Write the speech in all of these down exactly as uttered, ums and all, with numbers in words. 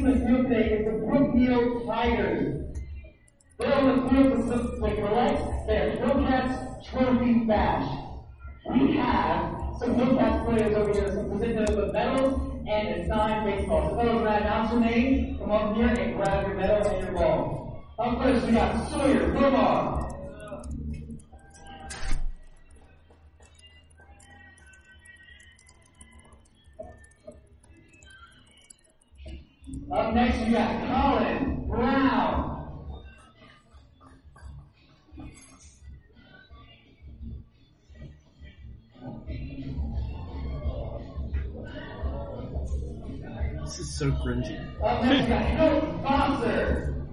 in the field today is the Brookfield Tigers. They're on the field with, some, with relaxed, their Hillcats Trophy Bash. We have some Hillcats players over here, some presented with medals and a signed baseball. So fellas, when I announce your name, come up here and grab your medal and your ball. Up first, we got Sawyer Wilmar. Up next, we got Colin Brown. This is so cringy. Up next, we got Coach Foster.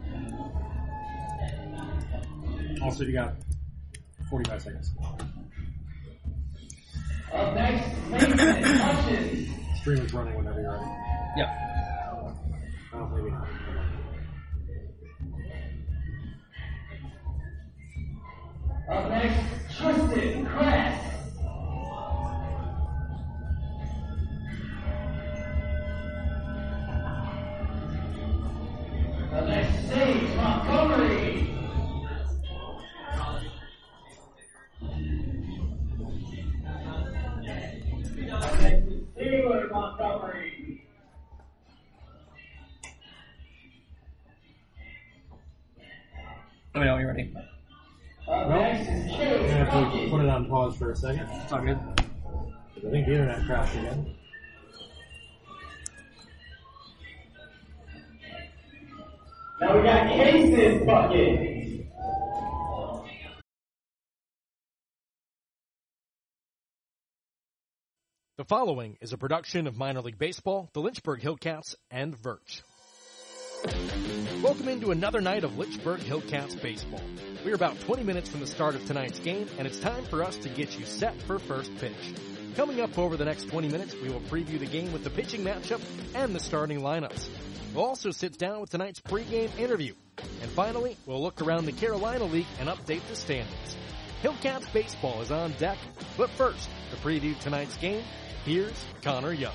Also, you got forty-five seconds. Up next, Nathan Hutchins. Stream is running whenever you're ready. Yeah. Oh, maybe. Up next, Tristan Kress. Up next, Sage Montgomery. Up next is Taylor Montgomery. Let me know when you're ready. Up Well, next is I'm Chase gonna have to Puckett. put it on pause for a second. It's all good. I think the internet crashed again. Now we got Cases Bucket. The following is a production of Minor League Baseball, the Lynchburg Hillcats, and Verge. Welcome into another night of Lynchburg Hillcats baseball. We're about twenty minutes from the start of tonight's game, and it's time for us to get you set for first pitch. Coming up over the next twenty minutes, we will preview the game with the pitching matchup and the starting lineups. We'll also sit down with tonight's pregame interview. And finally, we'll look around the Carolina League and update the standings. Hillcats baseball is on deck, but first, to preview tonight's game, here's Connor Young.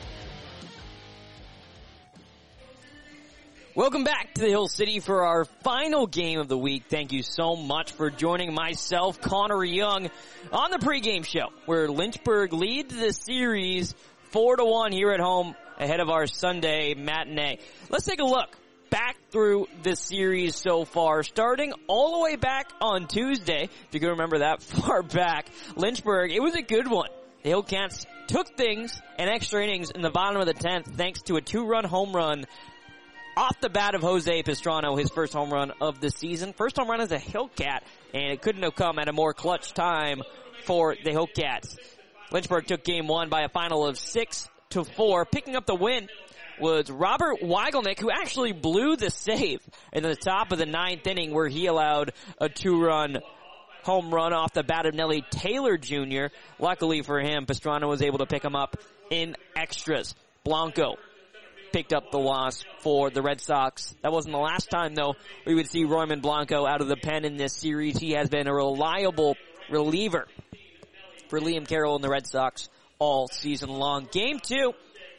Welcome back to the Hill City for our final game of the week. Thank you so much for joining myself, Connor Young, on the pregame show, where Lynchburg leads the series four to one here at home ahead of our Sunday matinee. Let's take a look back through the series so far, starting all the way back on Tuesday. If you can remember that far back, Lynchburg, it was a good one. The Hillcats took things in extra innings in the bottom of the tenth thanks to a two-run home run off the bat of Jose Pastrano, his first home run of the season. First home run as a Hillcat, and it couldn't have come at a more clutch time for the Hillcats. Lynchburg took game one by a final of six to four. Picking up the win was Robert Weigelnick, who actually blew the save in the top of the ninth inning, where he allowed a two-run home run off the bat of Nelly Taylor Junior Luckily for him, Pastrano was able to pick him up in extras. Blanco picked up the loss for the Red Sox. That wasn't the last time, though, we would see Royman Blanco out of the pen in this series. He has been a reliable reliever for Liam Carroll and the Red Sox all season long. Game two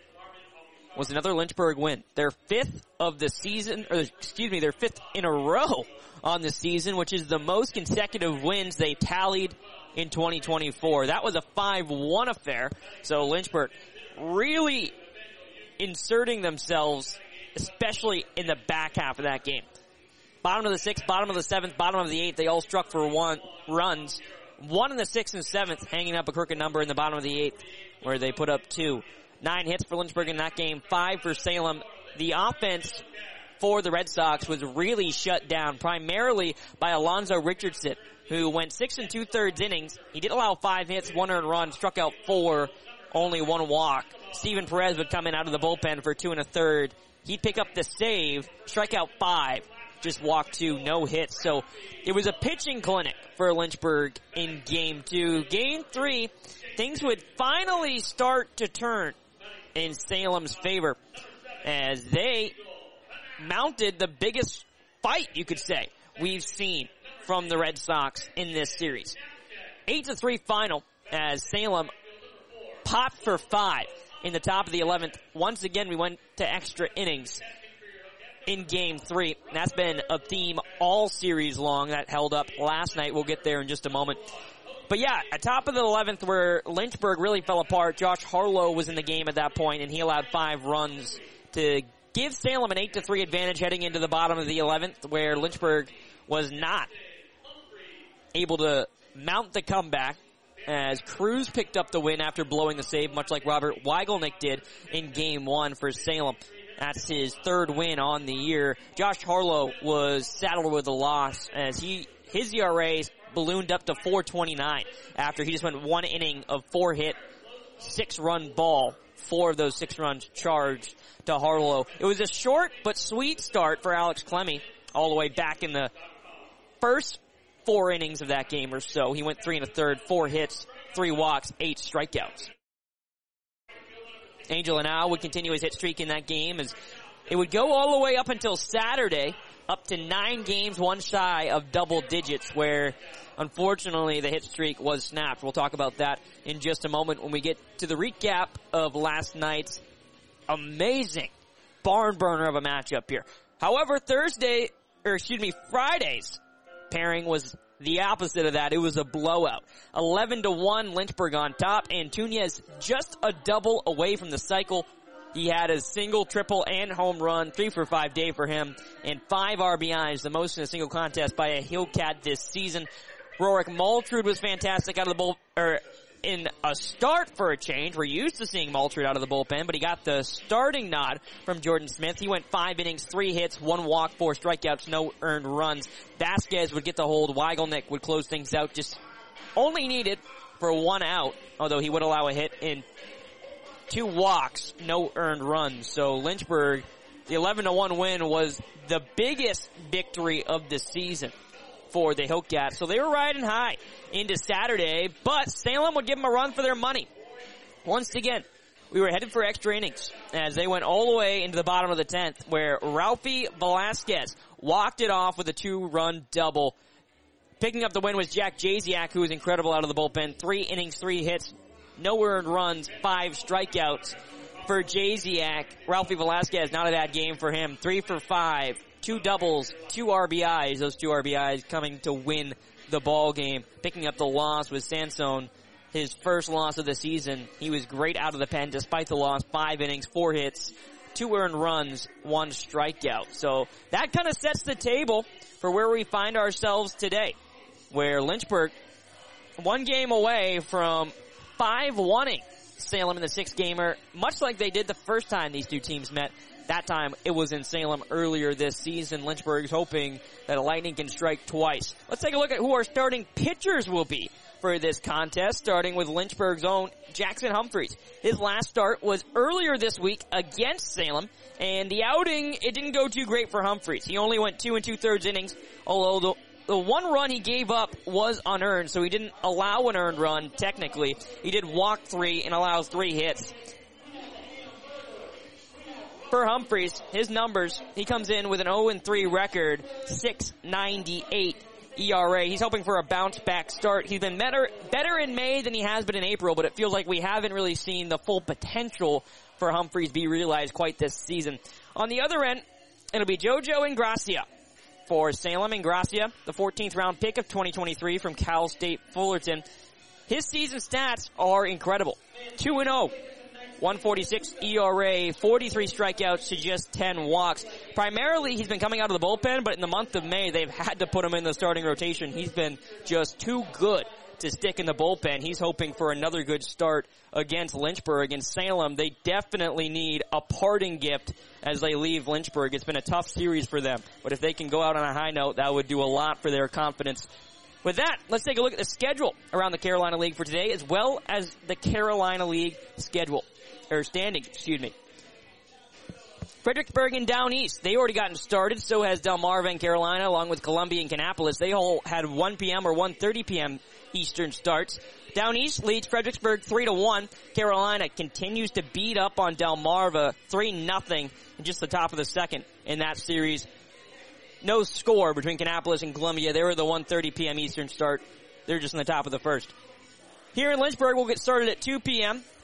was another Lynchburg win. Their fifth of the season, or excuse me, their fifth in a row on the season, which is the most consecutive wins they tallied in twenty twenty-four. That was a five one affair. So Lynchburg really inserting themselves, especially in the back half of that game. Bottom of the sixth, bottom of the seventh, bottom of the eighth, they all struck for one runs. One in the sixth and seventh, hanging up a crooked number in the bottom of the eighth, where they put up two. Nine hits for Lynchburg in that game, five for Salem. The offense for the Red Sox was really shut down, primarily by Alonzo Richardson, who went six and two-thirds innings. He did allow five hits, one earned run, struck out four, only one walk. Steven Perez would come in out of the bullpen for two and a third. He'd pick up the save, strike out five, just walk two, no hits. So it was a pitching clinic for Lynchburg in game two. Game three, things would finally start to turn in Salem's favor as they mounted the biggest fight, you could say, we've seen from the Red Sox in this series. Eight to three final as Salem popped for five. in the top of the eleventh. Once again, we went to extra innings in game three. And that's been a theme all series long that held up last night. We'll get there in just a moment. But yeah, at top of the eleventh where Lynchburg really fell apart, Josh Harlow was in the game at that point, and he allowed five runs to give Salem an eight to three advantage heading into the bottom of the eleventh, where Lynchburg was not able to mount the comeback as Cruz picked up the win after blowing the save, much like Robert Weigelnick did in game one for Salem. That's his third win on the year. Josh Harlow was saddled with a loss as he his E R A ballooned up to four twenty-nine after he just went one inning of four hit, six run ball. Four of those six runs charged to Harlow. It was a short but sweet start for Alex Clemmie all the way back in the first four innings of that game or so. He went three and a third, four hits, three walks, eight strikeouts. Angel Anao would continue his hit streak in that game as it would go all the way up until Saturday, up to nine games, one shy of double digits, where unfortunately the hit streak was snapped. We'll talk about that in just a moment when we get to the recap of last night's amazing barn burner of a matchup here. However, Thursday, or excuse me, Friday's pairing was the opposite of that. It was a blowout. eleven to one, Lynchburg on top, and Tunez just a double away from the cycle. He had a single, triple, and home run, three for five day for him, and five R B Is, the most in a single contest by a Hillcat this season. Rorik Maltrud was fantastic out of the bull, or in a start for a change. We're used to seeing Maltrud out of the bullpen, but he got the starting nod from Jordan Smith. He went five innings, three hits, one walk, four strikeouts, no earned runs. Vasquez would get the hold. Weigelnick would close things out. Just only needed for one out, although he would allow a hit in two walks, no earned runs. So Lynchburg, the eleven to one win was the biggest victory of the season for the Hillcats. So they were riding high into Saturday, but Salem would give them a run for their money. Once again, we were headed for extra innings as they went all the way into the bottom of the tenth, where Ralphie Velasquez walked it off with a two-run double. Picking up the win was Jack Jasiak, who was incredible out of the bullpen. Three innings, three hits, no earned runs, five strikeouts for Jasiak. Ralphie Velasquez, not a bad game for him. Three for five, two doubles, two R B Is. Those two R B Is coming to win the ball game. Picking up the loss was Sansone, his first loss of the season. He was great out of the pen despite the loss. Five innings, four hits, two earned runs, one strikeout. So that kind of sets the table for where we find ourselves today, where Lynchburg, one game away from five-one-ing Salem in the six-gamer, much like they did the first time these two teams met. That time, it was in Salem earlier this season. Lynchburg's hoping that a Lightning can strike twice. Let's take a look at who our starting pitchers will be for this contest, starting with Lynchburg's own Jackson Humphreys. His last start was earlier this week against Salem, and the outing, it didn't go too great for Humphreys. He only went two and two-thirds innings, although the The one run he gave up was unearned, so he didn't allow an earned run, technically. He did walk three and allows three hits. For Humphreys, his numbers, he comes in with an oh and three record, six ninety-eight E R A. He's hoping for a bounce-back start. He's been better, better in May than he has been in April, but it feels like we haven't really seen the full potential for Humphreys be realized quite this season. On the other end, it'll be Jojo Ingracia. For Salem, Ingracia, the fourteenth round pick of twenty twenty-three from Cal State Fullerton. His season stats are incredible. two and oh, one forty-six E R A, forty-three strikeouts to just ten walks. Primarily, he's been coming out of the bullpen, but in the month of May, they've had to put him in the starting rotation. He's been just too good to stick in the bullpen. He's hoping for another good start against Lynchburg. And Salem, they definitely need a parting gift as they leave Lynchburg. It's been a tough series for them, but if they can go out on a high note, that would do a lot for their confidence. With that, let's take a look at the schedule around the Carolina League for today, as well as the Carolina League schedule, or standings, excuse me. Fredericksburg and Down East, they already gotten started. So has Delmarva and Carolina, along with Columbia and Kannapolis. They all had one p.m. or one thirty p.m. Eastern starts. Down East leads Fredericksburg three to one. Carolina continues to beat up on Delmarva three nothing in just the top of the second in that series. No score between Kannapolis and Columbia. They were the one thirty p.m. Eastern start. They're just in the top of the first. Here in Lynchburg, we'll get started at two p.m.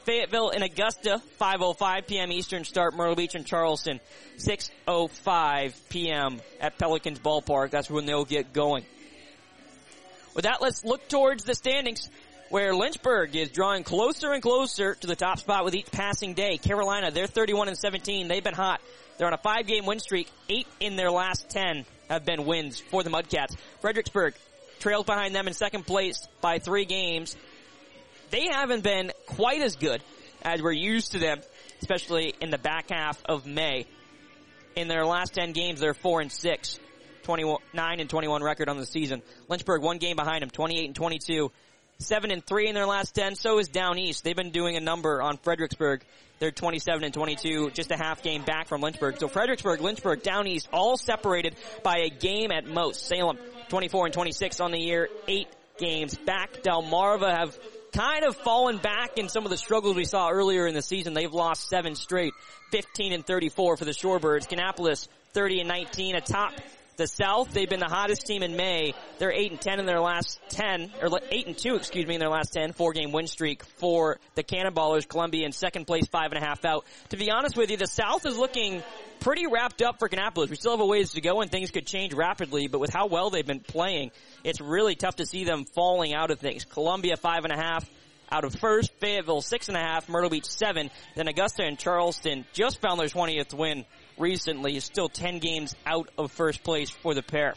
Fayetteville and Augusta, five oh five p.m. Eastern start. Myrtle Beach and Charleston, six oh five p.m. at Pelicans Ballpark. That's when they'll get going. With that, let's look towards the standings, where Lynchburg is drawing closer and closer to the top spot with each passing day. Carolina, they're thirty-one and seventeen. They've been hot. They're on a five-game win streak. Eight in their last ten have been wins for the Mudcats. Fredericksburg trails behind them in second place by three games. They haven't been quite as good as we're used to them, especially in the back half of May. In their last ten games, they're four and six, twenty-nine and twenty-one record on the season. Lynchburg, one game behind them, twenty-eight and twenty-two. Seven and three in their last ten. So is Down East. They've been doing a number on Fredericksburg. They're twenty-seven and twenty-two, just a half game back from Lynchburg. So Fredericksburg, Lynchburg, Down East, all separated by a game at most. Salem, twenty-four and twenty-six on the year, eight games back. Delmarva have kind of fallen back in some of the struggles we saw earlier in the season. They've lost seven straight, fifteen and thirty-four for the Shorebirds. Kannapolis, thirty and nineteen atop the South. They've been the hottest team in May. They're eight and ten in their last ten, or eight and two, excuse me, in their last ten. Four game win streak for the Cannonballers. Columbia in second place, five and a half out. To be honest with you, the South is looking pretty wrapped up for Kannapolis. We still have a ways to go and things could change rapidly, but with how well they've been playing, it's really tough to see them falling out of things. Columbia, five and a half out of first. Fayetteville, six and a half. Myrtle Beach, seven. Then Augusta and Charleston just found their twentieth win recently, is still ten games out of first place for the pair.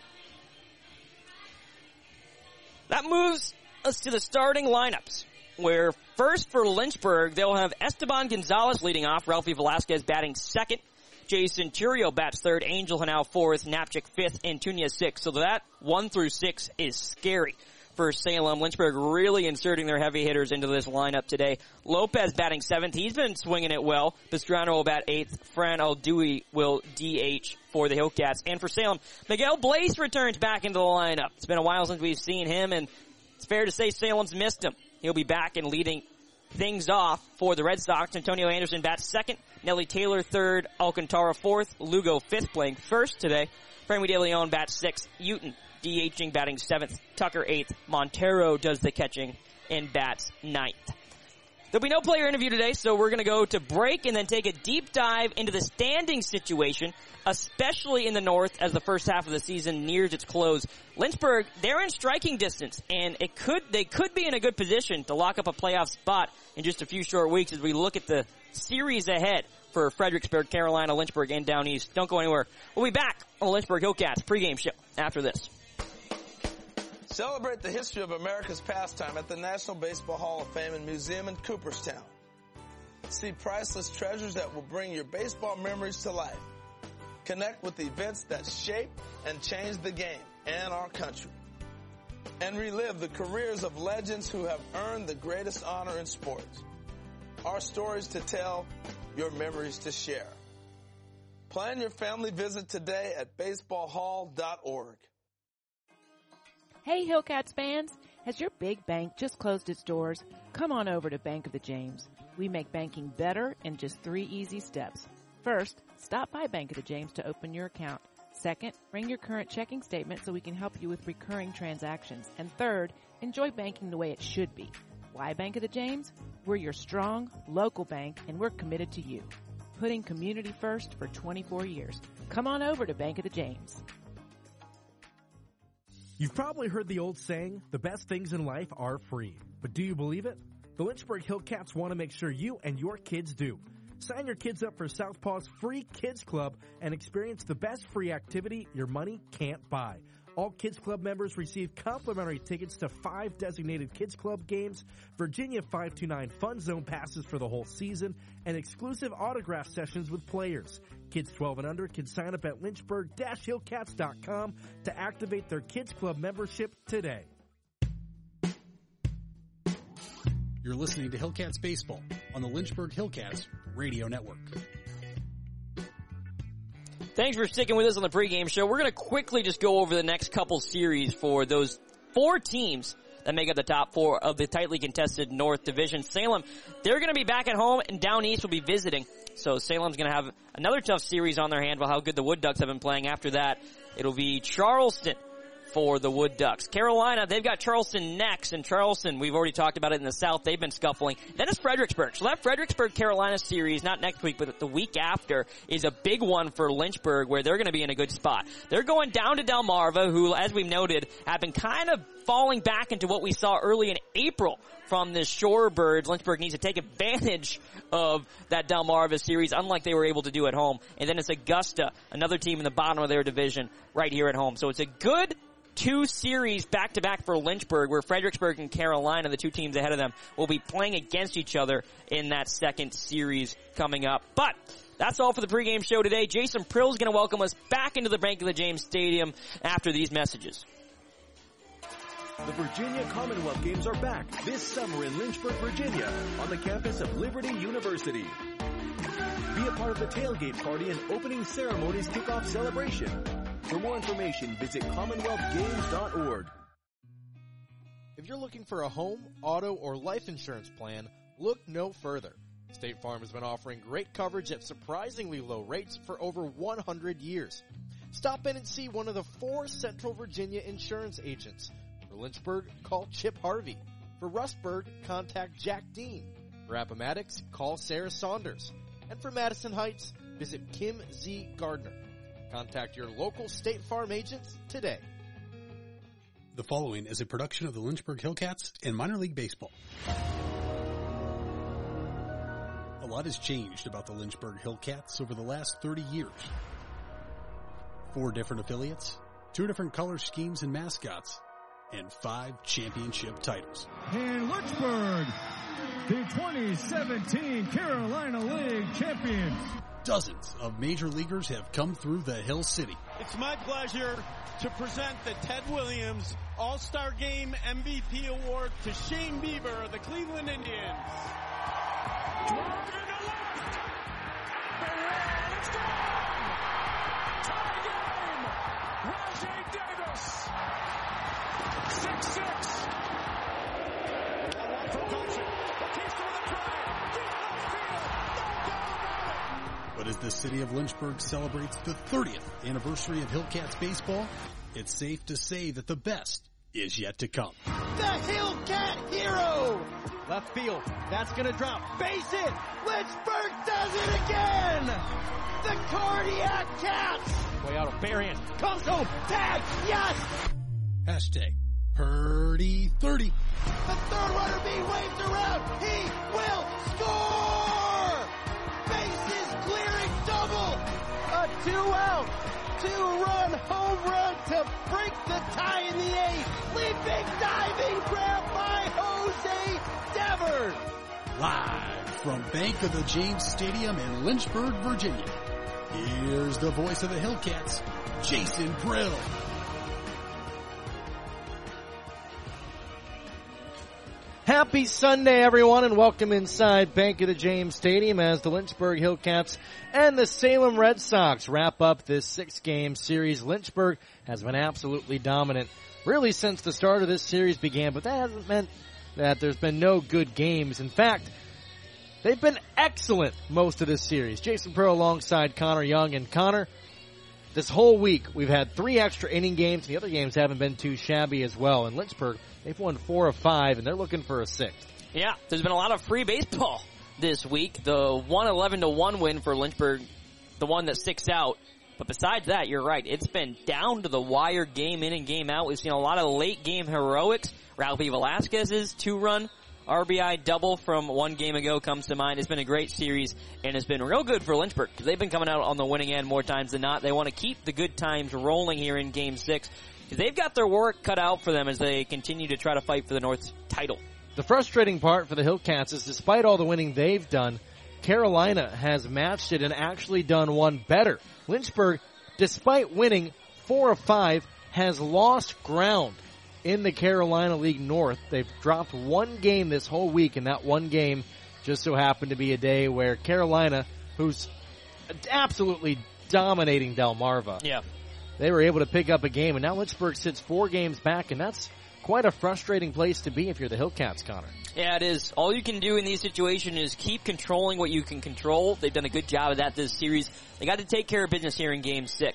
That moves us to the starting lineups, where first for Lynchburg, they'll have Esteban Gonzalez leading off, Ralphie Velasquez batting second, Jason Turio bats third, Angel Hanau fourth, Napchik fifth, and Tunia sixth. So that one through six is scary for Salem. Lynchburg really inserting their heavy hitters into this lineup today. Lopez batting seventh. He's been swinging it well. Pastrana will bat eighth. Fran Aldui will D H for the Hillcats. And for Salem, Miguel Blaze returns back into the lineup. It's been a while since we've seen him, and it's fair to say Salem's missed him. He'll be back and leading things off for the Red Sox. Antonio Anderson bats second. Nelly Taylor third. Alcantara fourth. Lugo fifth, playing first today. Frankie De Leon bats sixth. Uton DHing, batting seventh. Tucker eighth. Montero does the catching and bats ninth. There'll be no player interview today, so we're going to go to break and then take a deep dive into the standing situation, especially in the North as the first half of the season nears its close. Lynchburg, they're in striking distance, and it could they could be in a good position to lock up a playoff spot in just a few short weeks as we look at the series ahead for Fredericksburg, Carolina, Lynchburg, and Down East. Don't go anywhere. We'll be back on the Lynchburg Hillcats pregame show after this. Celebrate the history of America's pastime at the National Baseball Hall of Fame and Museum in Cooperstown. See priceless treasures that will bring your baseball memories to life. Connect with events that shape and change the game and our country. And relive the careers of legends who have earned the greatest honor in sports. Our stories to tell, your memories to share. Plan your family visit today at baseball hall dot org. Hey Hillcats fans, has your big bank just closed its doors? Come on over to Bank of the James. We make banking better in just three easy steps. First, stop by Bank of the James to open your account. Second, bring your current checking statement so we can help you with recurring transactions. And third, enjoy banking the way it should be. Why Bank of the James? We're your strong, local bank, and we're committed to you. Putting community first for twenty-four years. Come on over to Bank of the James. You've probably heard the old saying, the best things in life are free. But do you believe it? The Lynchburg Hillcats want to make sure you and your kids do. Sign your kids up for Southpaw's free Kids Club and experience the best free activity your money can't buy. All Kids Club members receive complimentary tickets to five designated Kids Club games, Virginia five two nine Fun Zone passes for the whole season, and exclusive autograph sessions with players. Kids twelve and under can sign up at lynchburg dash hillcats dot com to activate their Kids Club membership today. You're listening to Hillcats Baseball on the Lynchburg Hillcats Radio Network. Thanks for sticking with us on the pregame show. We're going to quickly just go over the next couple series for those four teams that make up the top four of the tightly contested North Division. Salem, they're going to be back at home, and Down East will be visiting. So Salem's going to have another tough series on their hand for how good the Wood Ducks have been playing. After that, it'll be Charleston for the Wood Ducks. Carolina, they've got Charleston next, and Charleston, we've already talked about it in the South, they've been scuffling. Then it's Fredericksburg. So that Fredericksburg-Carolina series, not next week, but the week after, is a big one for Lynchburg, where they're going to be in a good spot. They're going down to Delmarva, who, as we've noted, have been kind of falling back into what we saw early in April from the Shorebirds. Lynchburg needs to take advantage of that Delmarva series, unlike they were able to do at home. And then it's Augusta, another team in the bottom of their division, right here at home. So it's a good two series back-to-back for Lynchburg, where Fredericksburg and Carolina, the two teams ahead of them, will be playing against each other in that second series coming up. But that's all for the pregame show today. Jason Prill is going to welcome us back into the Bank of the James Stadium after these messages. The Virginia Commonwealth Games are back this summer in Lynchburg, Virginia, on the campus of Liberty University. Be a part of the tailgate party and opening ceremonies kickoff celebration. For more information, visit commonwealth games dot org. If you're looking for a home, auto, or life insurance plan, look no further. State Farm has been offering great coverage at surprisingly low rates for over one hundred years. Stop in and see one of the four Central Virginia insurance agents. For Lynchburg, call Chip Harvey. For Rustburg, contact Jack Dean. For Appomattox, call Sarah Saunders. And for Madison Heights, visit Kim Z. Gardner. Contact your local State Farm agents today. The following is a production of the Lynchburg Hillcats and minor league baseball. A lot has changed about the Lynchburg Hillcats over the last thirty years. Four different affiliates, two different color schemes and mascots, and five championship titles. In Lynchburg, the twenty seventeen Carolina League champions. Dozens of major leaguers have come through the Hill City. It's my pleasure to present the Ted Williams All-Star Game M V P Award to Shane Bieber of the Cleveland Indians. Drive into left. And it's gone. Tie game. Rajay Davis. six six. one one for Colson. Batista with a drive. Deep left field. No doubt about it. But as the city of Lynchburg celebrates the thirtieth anniversary of Hillcats baseball, it's safe to say that the best is yet to come. The Hillcat hero! Left field. That's going to drop. Base hit. Lynchburg does it again! The Cardiac Cats! Way out of bare hands. Comes home. Tag. Yes! Hashtag Purdy thirty. The third runner being waved around. He will score! Bases clearing double. A two-out, two-run home run to break the tie in the eighth. Leaping, diving grab by Jose Devers. Live from Bank of the James Stadium in Lynchburg, Virginia. Here's the voice of the Hillcats, Jason Prill. Happy Sunday, everyone, and welcome inside Bank of the James Stadium as the Lynchburg Hillcats and the Salem Red Sox wrap up this six-game series. Lynchburg has been absolutely dominant, really, since the start of this series began, but that hasn't meant that there's been no good games. In fact, they've been excellent most of this series. Jason Prill alongside Connor Young. And Connor, this whole week we've had three extra inning games, and the other games haven't been too shabby as well. And Lynchburg, they've won four of five, and they're looking for a sixth. Yeah, there's been a lot of free baseball this week. The one eleven to one win for Lynchburg, the one that sticks out. But besides that, you're right. It's been down to the wire game in and game out. We've seen a lot of late game heroics. Ralphie Velasquez's two-run R B I double from one game ago comes to mind. It's been a great series, and it's been real good for Lynchburg because they've been coming out on the winning end more times than not. They want to keep the good times rolling here in Game six because they've got their work cut out for them as they continue to try to fight for the North title. The frustrating part for the Hillcats is despite all the winning they've done, Carolina has matched it and actually done one better. Lynchburg, despite winning four of five, has lost ground in the Carolina League North. They've dropped one game this whole week, and that one game just so happened to be a day where Carolina, who's absolutely dominating Delmarva, yeah, they were able to pick up a game, and now Lynchburg sits four games back, and that's quite a frustrating place to be if you're the Hillcats, Connor. Yeah, it is. All you can do in these situations is keep controlling what you can control. They've done a good job of that this series. They got to take care of business here in Game six.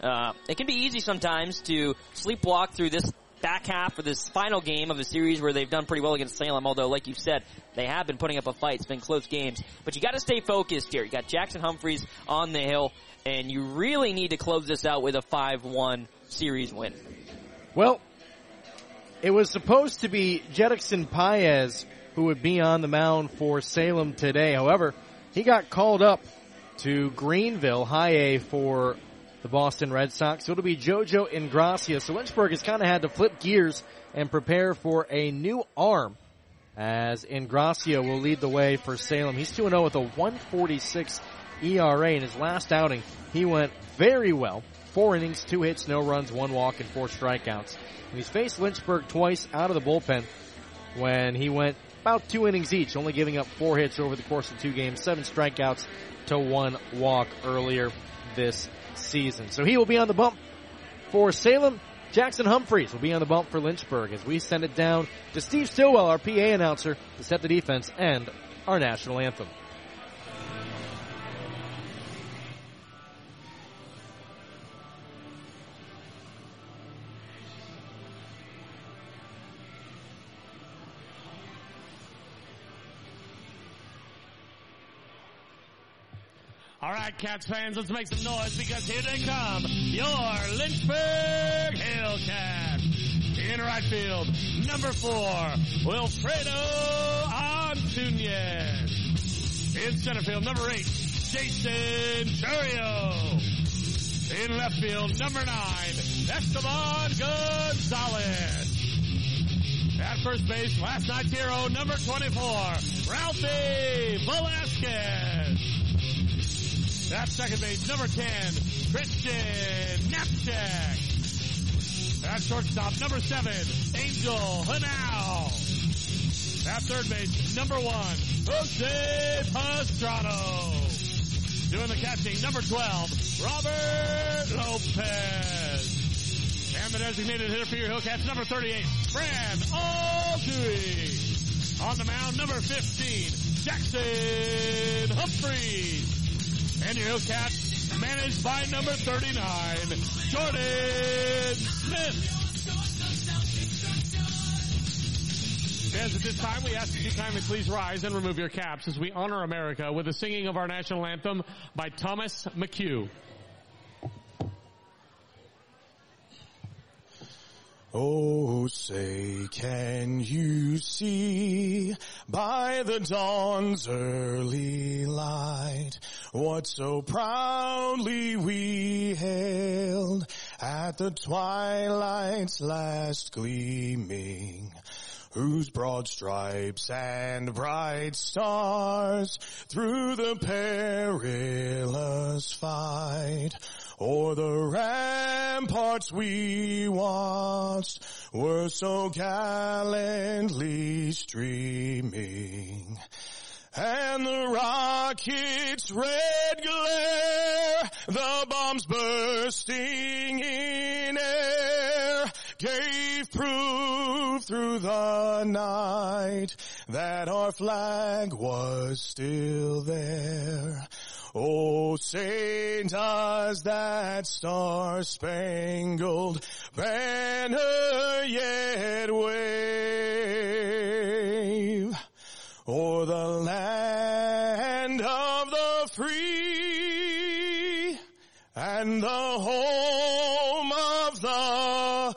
Uh, it can be easy sometimes to sleepwalk through this back half of this final game of a series where they've done pretty well against Salem, although, like you said, they have been putting up a fight. It's been close games. But you got to stay focused here. You got Jackson Humphreys on the hill, and you really need to close this out with a five one series win. Well, it was supposed to be Jedickson Paez who would be on the mound for Salem today. However, he got called up to Greenville, high A, for the Boston Red Sox. So it'll be JoJo Ingracia. So Lynchburg has kind of had to flip gears and prepare for a new arm, as Ingracia will lead the way for Salem. He's two and oh with a one forty-six E R A. In his last outing, he went very well. Four innings, two hits, no runs, one walk, and four strikeouts. And he's faced Lynchburg twice out of the bullpen when he went about two innings each, only giving up four hits over the course of two games, seven strikeouts to one walk earlier this season. So he will be on the bump for Salem. Jackson Humphreys will be on the bump for Lynchburg as we send it down to Steve Stillwell, our P A announcer, to set the defense and our national anthem. All right, Cats fans, let's make some noise because here they come, your Lynchburg Hellcats. In right field, number four, Wilfredo Antunes. In center field, number eight, Jason Churio. In left field, number nine, Esteban Gonzalez. At first base, last night's hero, number twenty-four, Ralphie Velasquez. At second base, number ten, Christian Knapchek. At shortstop, number seven, Angel Hanau. At third base, number one, Jose Pastrano. Doing the catching, number twelve, Robert Lopez. And the designated hitter for your Hillcats, number thirty-eight, Fran Altui. On the mound, number fifteen, Jackson Humphreys. And your Hillcats managed by number thirty-nine, Jordan Smith. Fans, at this time, we ask that you kindly please rise and remove your caps as we honor America with the singing of our national anthem by Thomas McHugh. Oh, say, can you see by the dawn's early light what so proudly we hailed at the twilight's last gleaming, whose broad stripes and bright stars through the perilous fight o'er the ramparts we watched were so gallantly streaming. And the rocket's red glare, the bombs bursting in air, gave proof through the night that our flag was still there. Oh, say, does that star-spangled banner yet wave o'er the land of the free and the home of the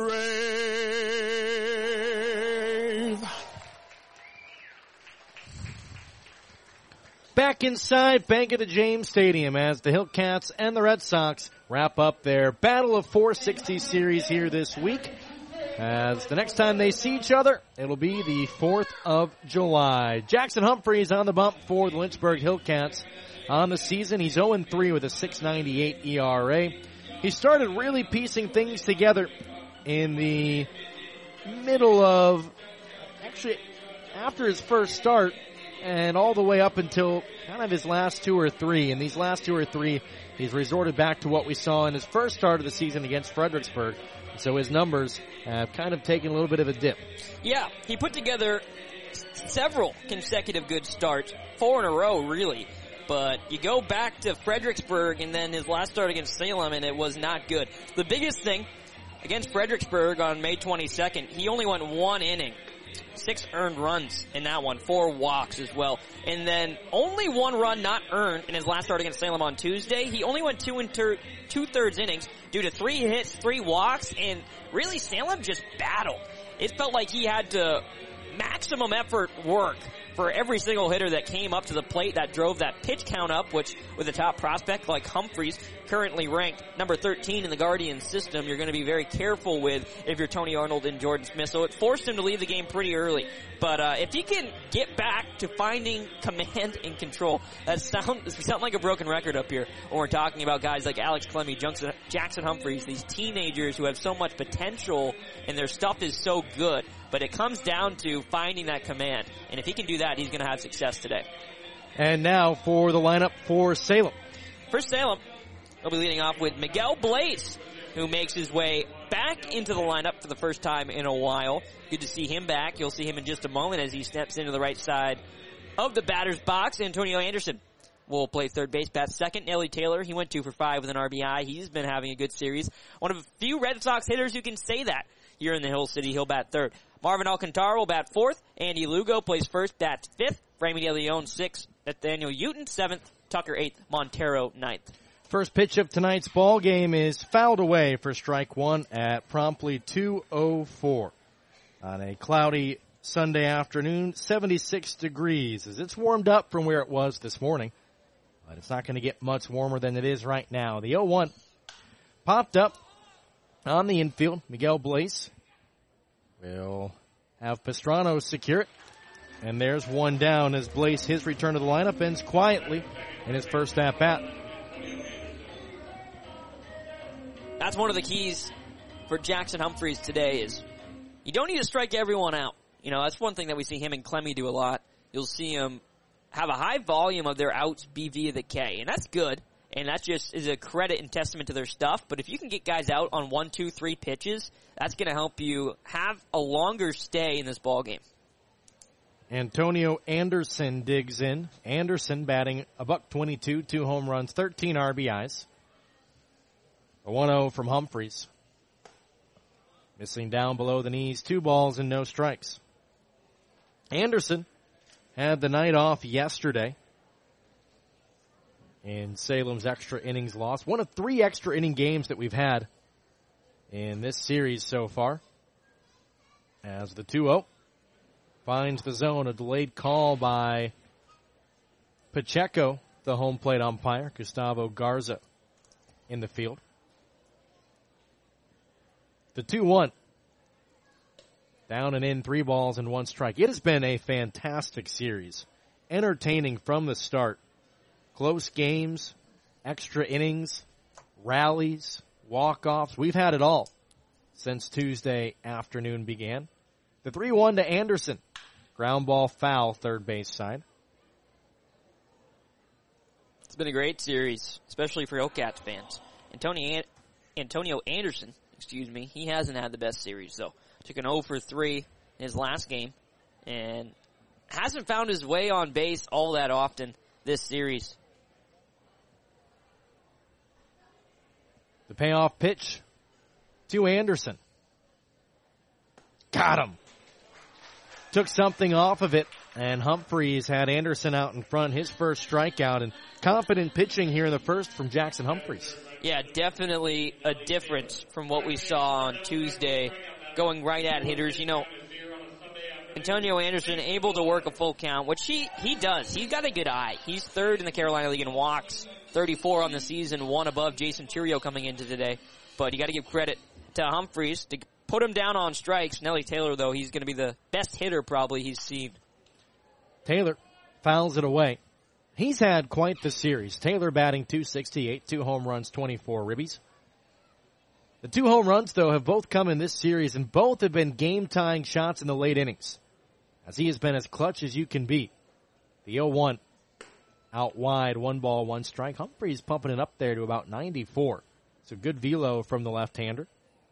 brave? Back inside Bank of the James Stadium as the Hillcats and the Red Sox wrap up their Battle of four sixty series here this week. As the next time they see each other, it'll be the fourth of July. Jackson Humphreys on the bump for the Lynchburg Hillcats on the season. He's oh and three with a six ninety-eight E R A. He started really piecing things together in the middle of, actually, after his first start, and all the way up until kind of his last two or three. In these last two or three, he's resorted back to what we saw in his first start of the season against Fredericksburg. So his numbers have kind of taken a little bit of a dip. Yeah, he put together several consecutive good starts, four in a row, really. But you go back to Fredericksburg and then his last start against Salem, and it was not good. The biggest thing, against Fredericksburg on May twenty-second, he only went one inning. Six earned runs in that one, four walks as well. And then only one run not earned in his last start against Salem on Tuesday. He only went two and ter- two-thirds innings due to three hits, three walks, and really Salem just battled. It felt like he had to maximum effort work for every single hitter that came up to the plate that drove that pitch count up, which with a top prospect like Humphreys, currently ranked number thirteen in the Guardian system, you're going to be very careful with if you're Tony Arnold and Jordan Smith. So it forced him to leave the game pretty early. But uh, if he can get back to finding command and control, that sounds sound like a broken record up here when we're talking about guys like Alex Clemmie, Jackson, Jackson Humphreys, these teenagers who have so much potential and their stuff is so good. But it comes down to finding that command. And if he can do that, he's going to have success today. And now for the lineup for Salem. For Salem, he'll be leading off with Miguel Blaze, who makes his way back into the lineup for the first time in a while. Good to see him back. You'll see him in just a moment as he steps into the right side of the batter's box. Antonio Anderson will play third base, bat second. Nelly Taylor, he went two for five with an R B I. He's been having a good series. One of a few Red Sox hitters who can say that here in the Hill City. He'll bat third. Marvin Alcantara will bat fourth. Andy Lugo plays first, bats fifth. Ramey De Leon sixth. Nathaniel Uton seventh. Tucker eighth. Montero ninth. First pitch of tonight's ball game is fouled away for strike one at promptly two oh four. On a cloudy Sunday afternoon, seventy-six degrees as it's warmed up from where it was this morning. But it's not going to get much warmer than it is right now. The oh one popped up on the infield. Miguel Blaze will have Pastrana secure it. And there's one down as Blaze, his return to the lineup, ends quietly in his first at-bat. That's one of the keys for Jackson Humphreys today is you don't need to strike everyone out. You know, that's one thing that we see him and Clemmie do a lot. You'll see him have a high volume of their outs be via the K, and that's good. And that just is a credit and testament to their stuff. But if you can get guys out on one, two, three pitches, that's going to help you have a longer stay in this ballgame. Antonio Anderson digs in. Anderson batting a buck twenty-two, two home runs, thirteen R B Is. A one oh from Humphreys. Missing down below the knees, two balls and no strikes. Anderson had the night off yesterday in Salem's extra innings loss. One of three extra inning games that we've had in this series so far. As the two oh finds the zone, a delayed call by Pacheco, the home plate umpire, Gustavo Garza in the field. The two one. Down and in, three balls and one strike. It has been a fantastic series. Entertaining from the start. Close games, extra innings, rallies, walk-offs. We've had it all since Tuesday afternoon began. The three one to Anderson. Ground ball foul, third base side. It's been a great series, especially for Hillcats fans. Antonio, Antonio Anderson, excuse me, he hasn't had the best series, though. Took an oh for three in his last game and hasn't found his way on base all that often this series. The payoff pitch to Anderson. Got him. Took something off of it, and Humphreys had Anderson out in front, his first strikeout, and confident pitching here in the first from Jackson Humphreys. Yeah, definitely a difference from what we saw on Tuesday, going right at hitters. You know, Antonio Anderson able to work a full count, which he, he does. He's got a good eye. He's third in the Carolina League in walks, thirty-four on the season, one above Jason Turio coming into today. But you got to give credit to Humphreys to put him down on strikes. Nelly Taylor, though, he's going to be the best hitter probably he's seen. Taylor fouls it away. He's had quite the series. Taylor batting two sixty-eight, two home runs, twenty-four ribbies. The two home runs, though, have both come in this series, and both have been game-tying shots in the late innings, as he has been as clutch as you can be. The oh one out wide, one ball, one strike. Humphreys pumping it up there to about ninety-four. It's a good velo from the left-hander.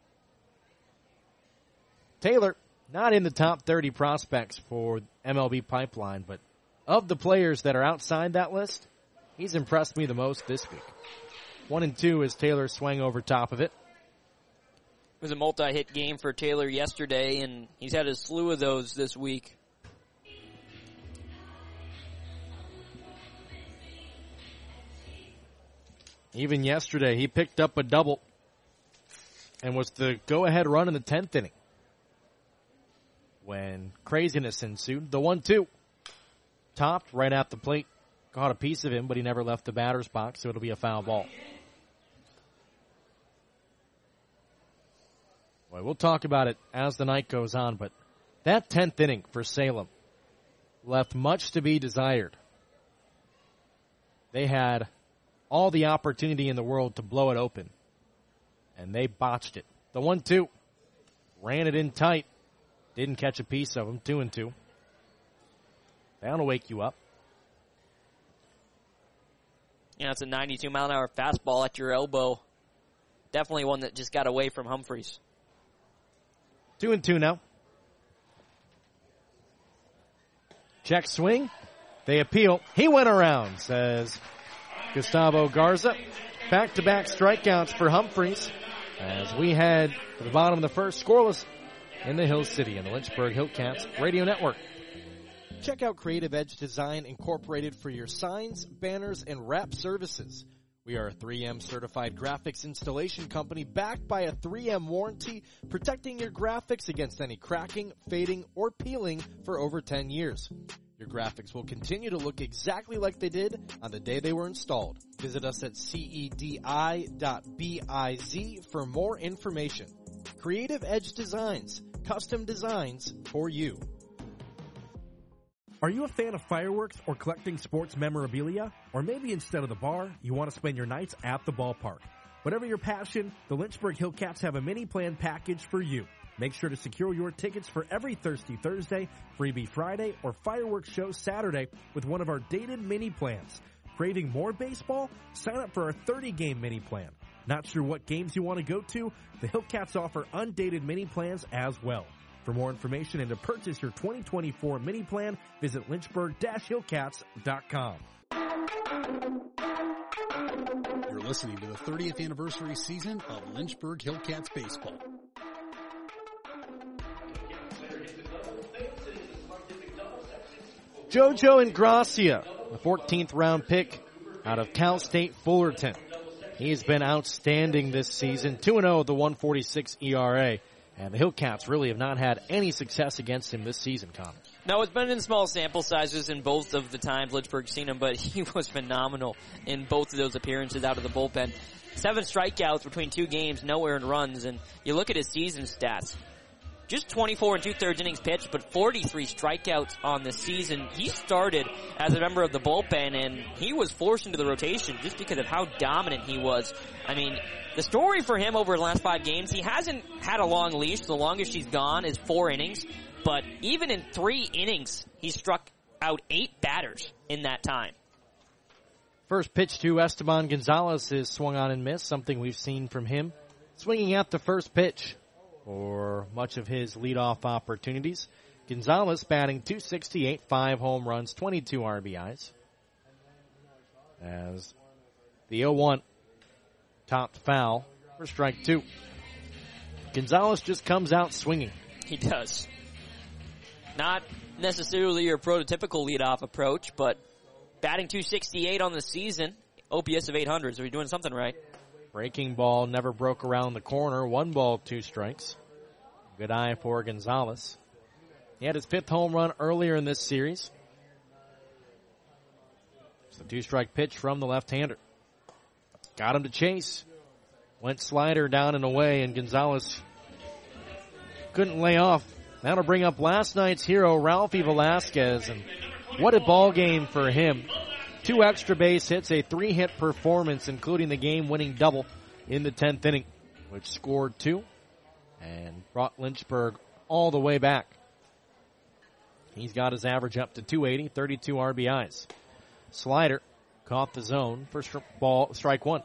Taylor, not in the top thirty prospects for M L B Pipeline, but of the players that are outside that list, he's impressed me the most this week. One and two as Taylor swung over top of it. It was a multi-hit game for Taylor yesterday, and he's had a slew of those this week. Even yesterday, he picked up a double and was the go-ahead run in the tenth inning when craziness ensued. The one two. Topped right at the plate. Caught a piece of him, but he never left the batter's box, so it'll be a foul ball. Boy, we'll talk about it as the night goes on, but that tenth inning for Salem left much to be desired. They had all the opportunity in the world to blow it open, and they botched it. The one two. Ran it in tight. Didn't catch a piece of them. Two and two. That'll wake you up. Yeah, it's a ninety-two mile an hour fastball at your elbow. Definitely one that just got away from Humphreys. Two and two now. Check swing. They appeal. He went around, says Gustavo Garza. Back-to-back strikeouts for Humphreys as we head to the bottom of the first, scoreless in the Hill City in the Lynchburg Hillcats Radio Network. Check out Creative Edge Design Incorporated for your signs, banners, and wrap services. We are a three M certified graphics installation company backed by a three M warranty, protecting your graphics against any cracking, fading, or peeling for over ten years. Your graphics will continue to look exactly like they did on the day they were installed. Visit us at cedi dot biz for more information. Creative Edge Designs, custom designs for you. Are you a fan of fireworks or collecting sports memorabilia? Or maybe instead of the bar, you want to spend your nights at the ballpark. Whatever your passion, the Lynchburg Hillcats have a mini plan package for you. Make sure to secure your tickets for every Thirsty Thursday, Freebie Friday, or Fireworks Show Saturday with one of our dated mini plans. Craving more baseball? Sign up for our thirty-game mini plan. Not sure what games you want to go to? The Hillcats offer undated mini plans as well. For more information and to purchase your twenty twenty-four mini plan, visit lynchburg dash hillcats dot com. You're listening to the thirtieth anniversary season of Lynchburg Hillcats baseball. JoJo Ingracia, the fourteenth round pick out of Cal State Fullerton. He's been outstanding this season, two and oh with the one forty-six E R A. And the Hillcats really have not had any success against him this season, Connor. No, it's been in small sample sizes in both of the times Lynchburg's seen him, but he was phenomenal in both of those appearances out of the bullpen. Seven strikeouts between two games, no earned runs, and you look at his season stats. Just twenty-four and two-thirds innings pitched, but forty-three strikeouts on the season. He started as a member of the bullpen, and he was forced into the rotation just because of how dominant he was. I mean, the story for him over the last five games, he hasn't had a long leash. The longest he's gone is four innings, but even in three innings, he struck out eight batters in that time. First pitch to Esteban Gonzalez is swung on and missed, something we've seen from him. Swinging at the first pitch for much of his leadoff opportunities. Gonzalez batting two sixty-eight, five home runs, twenty-two R B Is. As the oh one topped foul for strike two. Gonzalez just comes out swinging. He does. Not necessarily your prototypical leadoff approach, but batting two sixty-eight on the season, O P S of eight hundred, so you're doing something right. Breaking ball never broke around the corner. One ball, two strikes. Good eye for Gonzalez. He had his fifth home run earlier in this series. It's a two-strike pitch from the left-hander. Got him to chase. Went slider down and away, and Gonzalez couldn't lay off. That'll bring up last night's hero, Ralphie Velasquez, and what a ball game for him. Two extra base hits, a three-hit performance, including the game-winning double in the tenth inning, which scored two and brought Lynchburg all the way back. He's got his average up to two eighty, thirty-two R B Is. Slider caught the zone for stri- ball, strike one.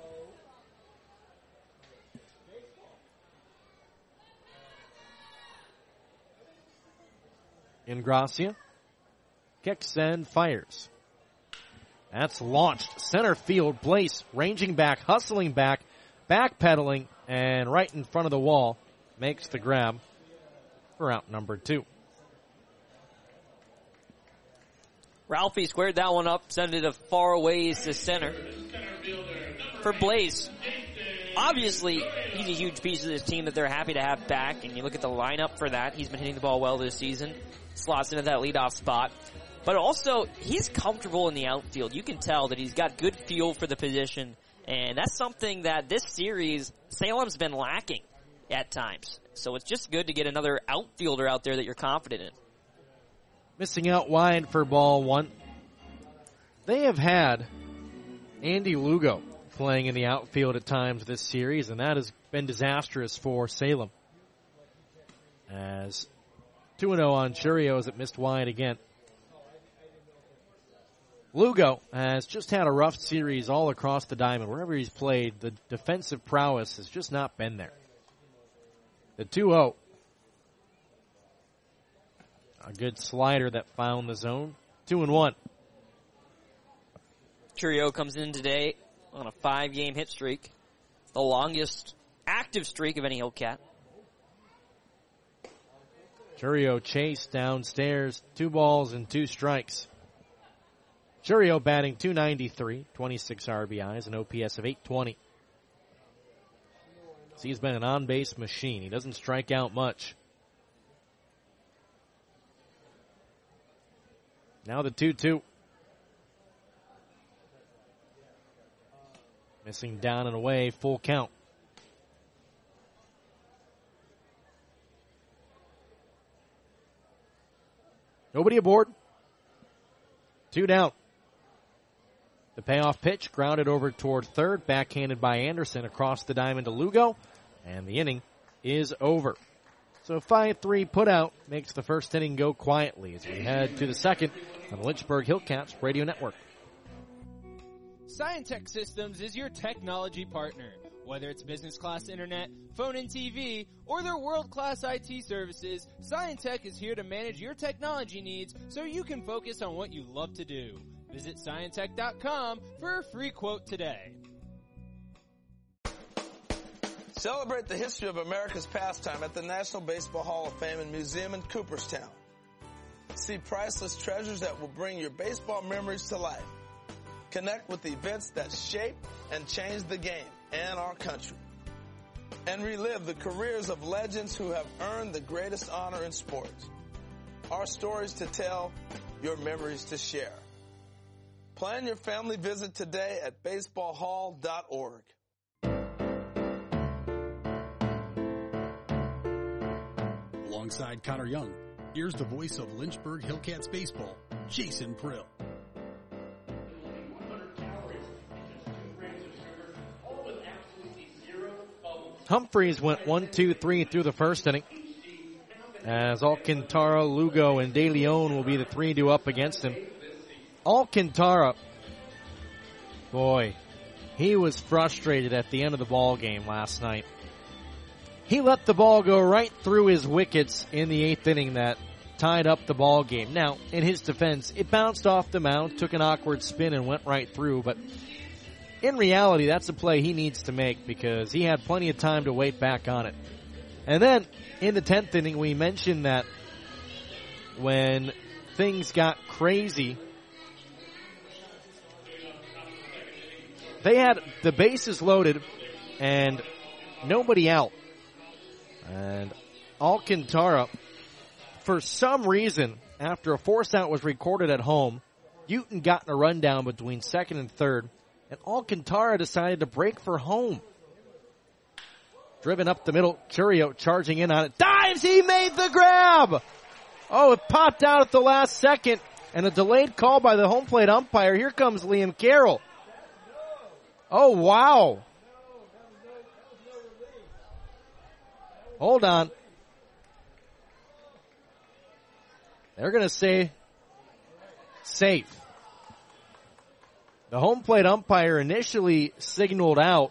Ingracia kicks and fires. That's launched center field. Blaze ranging back, hustling back, backpedaling, and right in front of the wall makes the grab for out number two. Ralphie squared that one up, sent it a far ways to center. For Blaze, obviously, he's a huge piece of this team that they're happy to have back, and you look at the lineup for that. He's been hitting the ball well this season, slots into that leadoff spot. But also, he's comfortable in the outfield. You can tell that he's got good feel for the position, and that's something that this series, Salem's been lacking at times. So it's just good to get another outfielder out there that you're confident in. Missing out wide for ball one. They have had Andy Lugo playing in the outfield at times this series, and that has been disastrous for Salem. As two and oh on Churios that missed wide again. Lugo has just had a rough series all across the diamond. Wherever he's played, the defensive prowess has just not been there. The two oh. A good slider that found the zone. Two and one. Churio comes in today on a five-game hit streak. The longest active streak of any Hillcat. Churio chased downstairs. Two balls and two strikes. Churio batting two ninety-three, twenty-six R B Is, an O P S of eight twenty. So he's been an on-base machine. He doesn't strike out much. Now the two two. Missing down and away, full count. Nobody aboard. Two down. The payoff pitch grounded over toward third, backhanded by Anderson across the diamond to Lugo, and the inning is over. So five three put out makes the first inning go quietly as we head to the second on the Lynchburg Hillcats Radio Network. Scientech Systems is your technology partner. Whether it's business class internet, phone and T V, or their world-class I T services, Scientech is here to manage your technology needs so you can focus on what you love to do. Visit Scientech dot com for a free quote today. Celebrate the history of America's pastime at the National Baseball Hall of Fame and Museum in Cooperstown. See priceless treasures that will bring your baseball memories to life. Connect with the events that shape and change the game and our country. And relive the careers of legends who have earned the greatest honor in sports. Our stories to tell, your memories to share. Plan your family visit today at baseball hall dot org. Alongside Connor Young, here's the voice of Lynchburg Hillcats baseball, Jason Prill. Humphreys went one, two, three through the first inning. As Alcantara, Lugo, and De Leon will be the three due up against him. Alcantara, boy, he was frustrated at the end of the ball game last night. He let the ball go right through his wickets in the eighth inning that tied up the ball game. Now, in his defense, it bounced off the mound, took an awkward spin, and went right through, but in reality, that's a play he needs to make because he had plenty of time to wait back on it. And then, in the tenth inning, we mentioned that when things got crazy, they had the bases loaded and nobody out. And Alcantara, for some reason, after a force out was recorded at home, Newton got in a rundown between second and third, and Alcantara decided to break for home. Driven up the middle, Churio charging in on it. Dives! He made the grab! Oh, it popped out at the last second, and a delayed call by the home plate umpire. Here comes Liam Carroll. Oh, wow. Hold on. They're going to say safe. The home plate umpire initially signaled out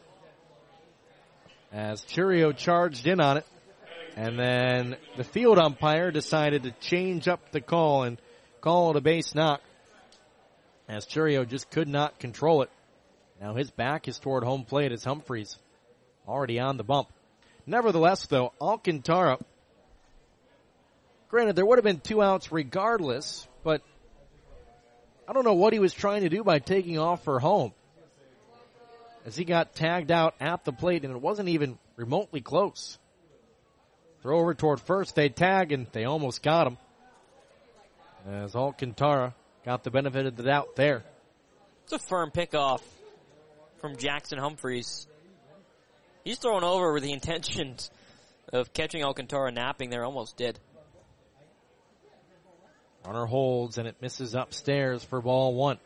as Churio charged in on it. And then the field umpire decided to change up the call and call it a base knock. as Churio just could not control it. Now his back is toward home plate as Humphreys already on the bump. Nevertheless, though, Alcantara, granted, there would have been two outs regardless, but I don't know what he was trying to do by taking off for home, as he got tagged out at the plate, and it wasn't even remotely close. Throw over toward first, they tag, and they almost got him, as Alcantara got the benefit of the doubt there. It's a firm pickoff from Jackson Humphreys. He's thrown over with the intentions of catching Alcantara napping there, almost did. Runner holds, and it misses upstairs for ball one.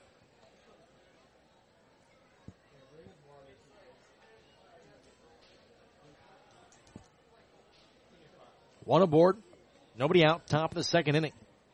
One aboard, nobody out, top of the second inning.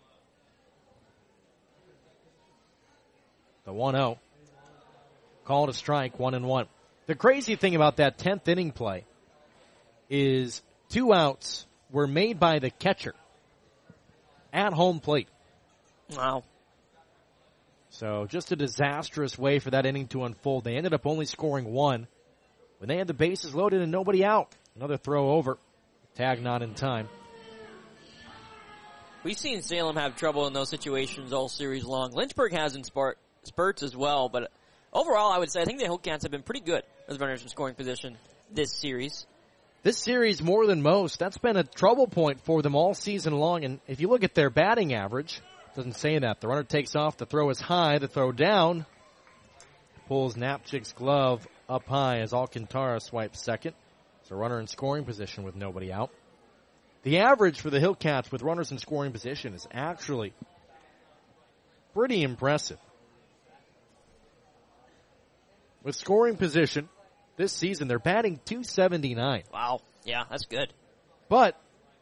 The one oh. Called a strike, one and one. The crazy thing about that tenth inning play is two outs were made by the catcher at home plate. Wow. So just a disastrous way for that inning to unfold. They ended up only scoring one when they had the bases loaded and nobody out. Another throw over. Tag not in time. We've seen Salem have trouble in those situations all series long. Lynchburg has in spurt, spurts as well, but overall I would say I think the Hillcats have been pretty good as runners in scoring position this series. This series, more than most, that's been a trouble point for them all season long. And if you look at their batting average, it doesn't say that. The runner takes off, the throw is high, the throw down. Pulls Napchik's glove up high as Alcantara swipes second. It's a runner in scoring position with nobody out. The average for the Hillcats with runners in scoring position is actually pretty impressive. With scoring position, this season they're batting two seventy-nine. Wow. Yeah, that's good. But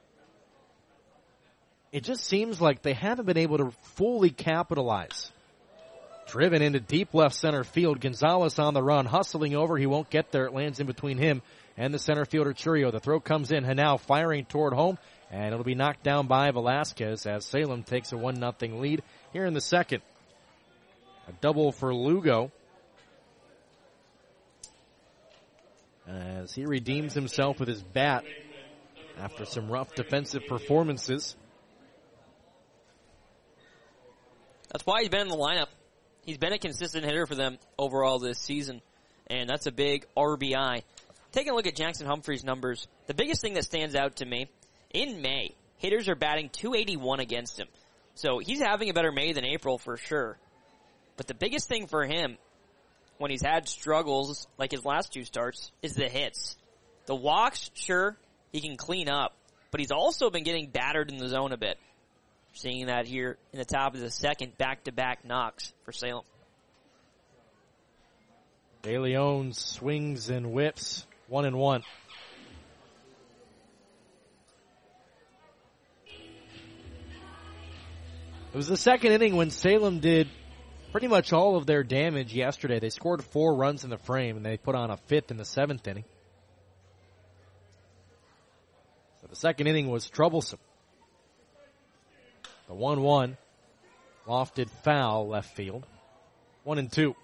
it just seems like they haven't been able to fully capitalize. Driven into deep left center field. Gonzalez on the run, hustling over. He won't get there. It lands in between him and the center fielder Churio. The throw comes in. Hanau firing toward home, and it'll be knocked down by Velasquez as Salem takes a one nothing lead here in the second. A double for Lugo as he redeems himself with his bat after some rough defensive performances. That's why he's been in the lineup. He's been a consistent hitter for them overall this season, and that's a big R B I. Taking a look at Jackson Humphreys' numbers, the biggest thing that stands out to me, in May, hitters are batting two eighty-one against him. So he's having a better May than April for sure. But the biggest thing for him, when he's had struggles like his last two starts, is the hits. The walks, sure, he can clean up, but he's also been getting battered in the zone a bit. Seeing that here in the top of the second, back-to-back knocks for Salem. De Leon swings and whips, one and one. It was the second inning when Salem did pretty much all of their damage yesterday. They scored four runs in the frame, and they put on a fifth in the seventh inning. So the second inning was troublesome. The one one, lofted foul left field. One and two.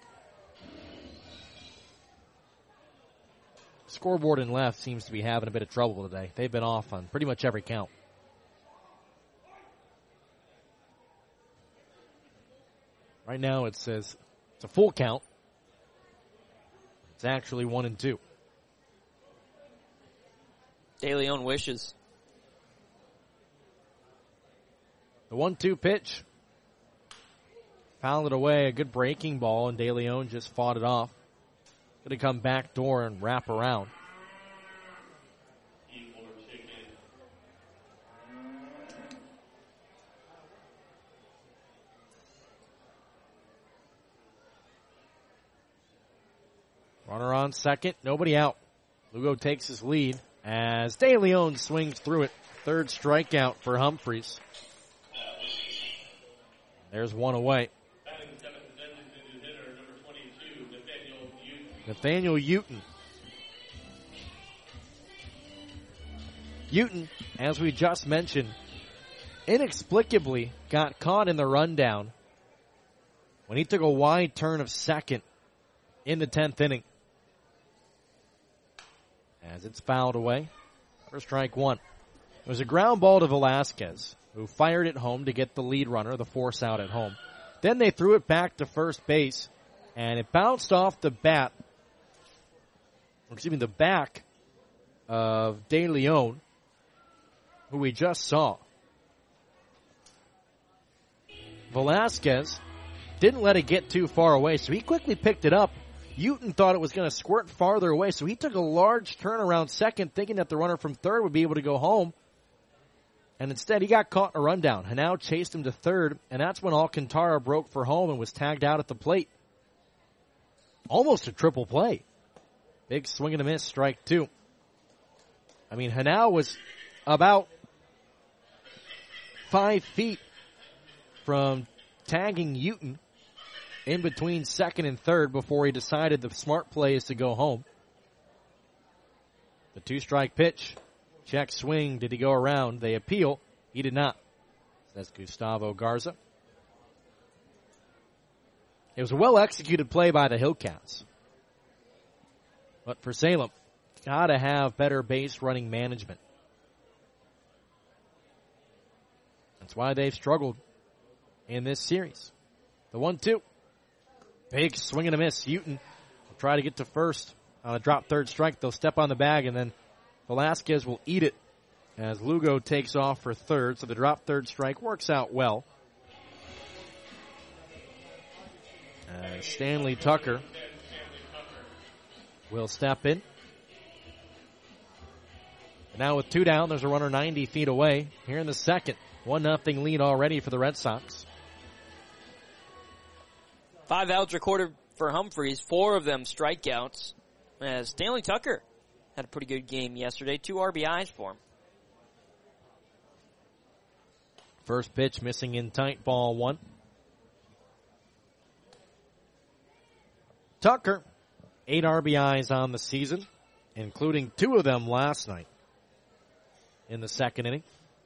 Scoreboard in left seems to be having a bit of trouble today. They've been off on pretty much every count. Right now it says it's a full count. It's actually one and two. De Leon wishes. The one two pitch. Fouled it away. A good breaking ball, and De Leon just fought it off. Going to come back door and wrap around. Runner on second. Nobody out. Lugo takes his lead as De Leon swings through it. Third strikeout for Humphreys. There's one away. Nathaniel Uten. Uten, as we just mentioned, inexplicably got caught in the rundown when he took a wide turn of second in the tenth inning. As it's fouled away for strike one. It was a ground ball to Velasquez, who fired it home to get the lead runner, the force out at home. Then they threw it back to first base, and it bounced off the bat, excuse me, the back of De Leon, who we just saw. Velasquez didn't let it get too far away, so he quickly picked it up. Uten thought it was going to squirt farther away, so he took a large turn around second, thinking that the runner from third would be able to go home. And instead, he got caught in a rundown. Hanau chased him to third, and that's when Alcantara broke for home and was tagged out at the plate. Almost a triple play. Big swing and a miss, strike two. I mean, Hanau was about five feet from tagging Uten in between second and third before he decided the smart play is to go home. The two-strike pitch. Check swing. Did he go around? They appeal. He did not, says Gustavo Garza. It was a well-executed play by the Hillcats. But for Salem, got to have better base running management. That's why they've struggled in this series. The one two. Big swing and a miss. Uten will try to get to first on a drop third strike. They'll step on the bag, and then Velasquez will eat it as Lugo takes off for third. So the drop third strike works out well. Uh, Stanley Tucker will step in. And now with two down, there's a runner ninety feet away. Here in the second, one nothing lead already for the Red Sox. Five outs recorded for Humphreys, four of them strikeouts. As Stanley Tucker had a pretty good game yesterday, two R B Is for him. First pitch missing in tight, ball one. Tucker, eight R B Is on the season, including two of them last night in the second inning.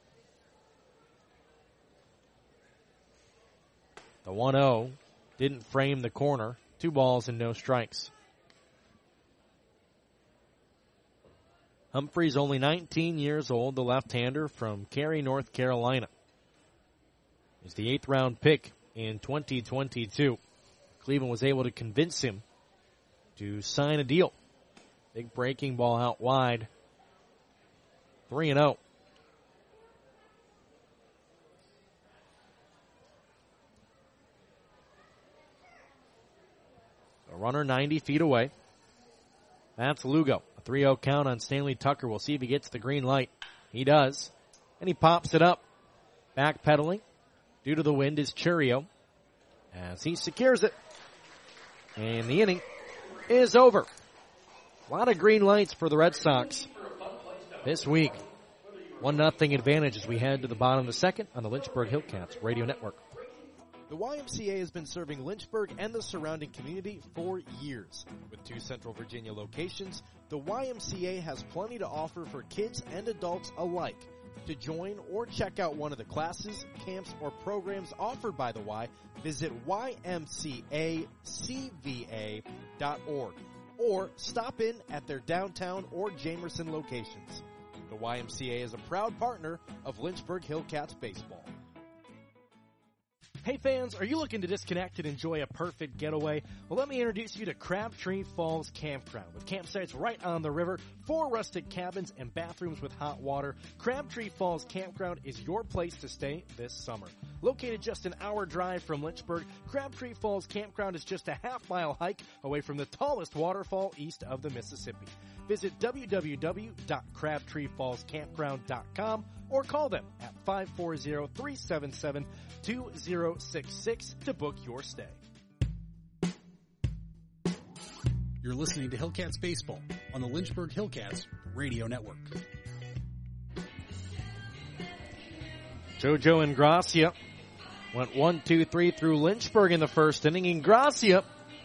The one oh didn't frame the corner. Two balls and no strikes. Humphreys only nineteen years old, the left-hander from Cary, North Carolina. He's the eighth round pick in twenty twenty-two. Cleveland was able to convince him to sign a deal. Big breaking ball out wide. three and oh. A runner ninety feet away. That's Lugo. A three oh count on Stanley Tucker. We'll see if he gets the green light. He does. And he pops it up. Backpedaling. Due to the wind is Churio. As he secures it. And the inning is over. A lot of green lights for the Red Sox this week. One nothing advantage as we head to the bottom of the second on the Lynchburg Hillcats Radio Network. The Y M C A has been serving Lynchburg and the surrounding community for years. With two Central Virginia locations, the Y M C A has plenty to offer for kids and adults alike. To join or check out one of the classes, camps, or programs offered by the Y, visit Y M C A C V A dot org or stop in at their downtown or Jamerson locations. The Y M C A is a proud partner of Lynchburg Hillcats baseball. Hey fans, are you looking to disconnect and enjoy a perfect getaway? Well, let me introduce you to Crabtree Falls Campground. With campsites right on the river, four rustic cabins, and bathrooms with hot water, Crabtree Falls Campground is your place to stay this summer. Located just an hour drive from Lynchburg, Crabtree Falls Campground is just a half mile hike away from the tallest waterfall east of the Mississippi. Visit w w w dot crabtree falls campground dot com or call them at five four zero, three seven seven, two zero six six to book your stay. You're listening to Hillcats Baseball on the Lynchburg Hillcats Radio Network. JoJo Ingracia went one, two, three through Lynchburg in the first inning. Ingracia,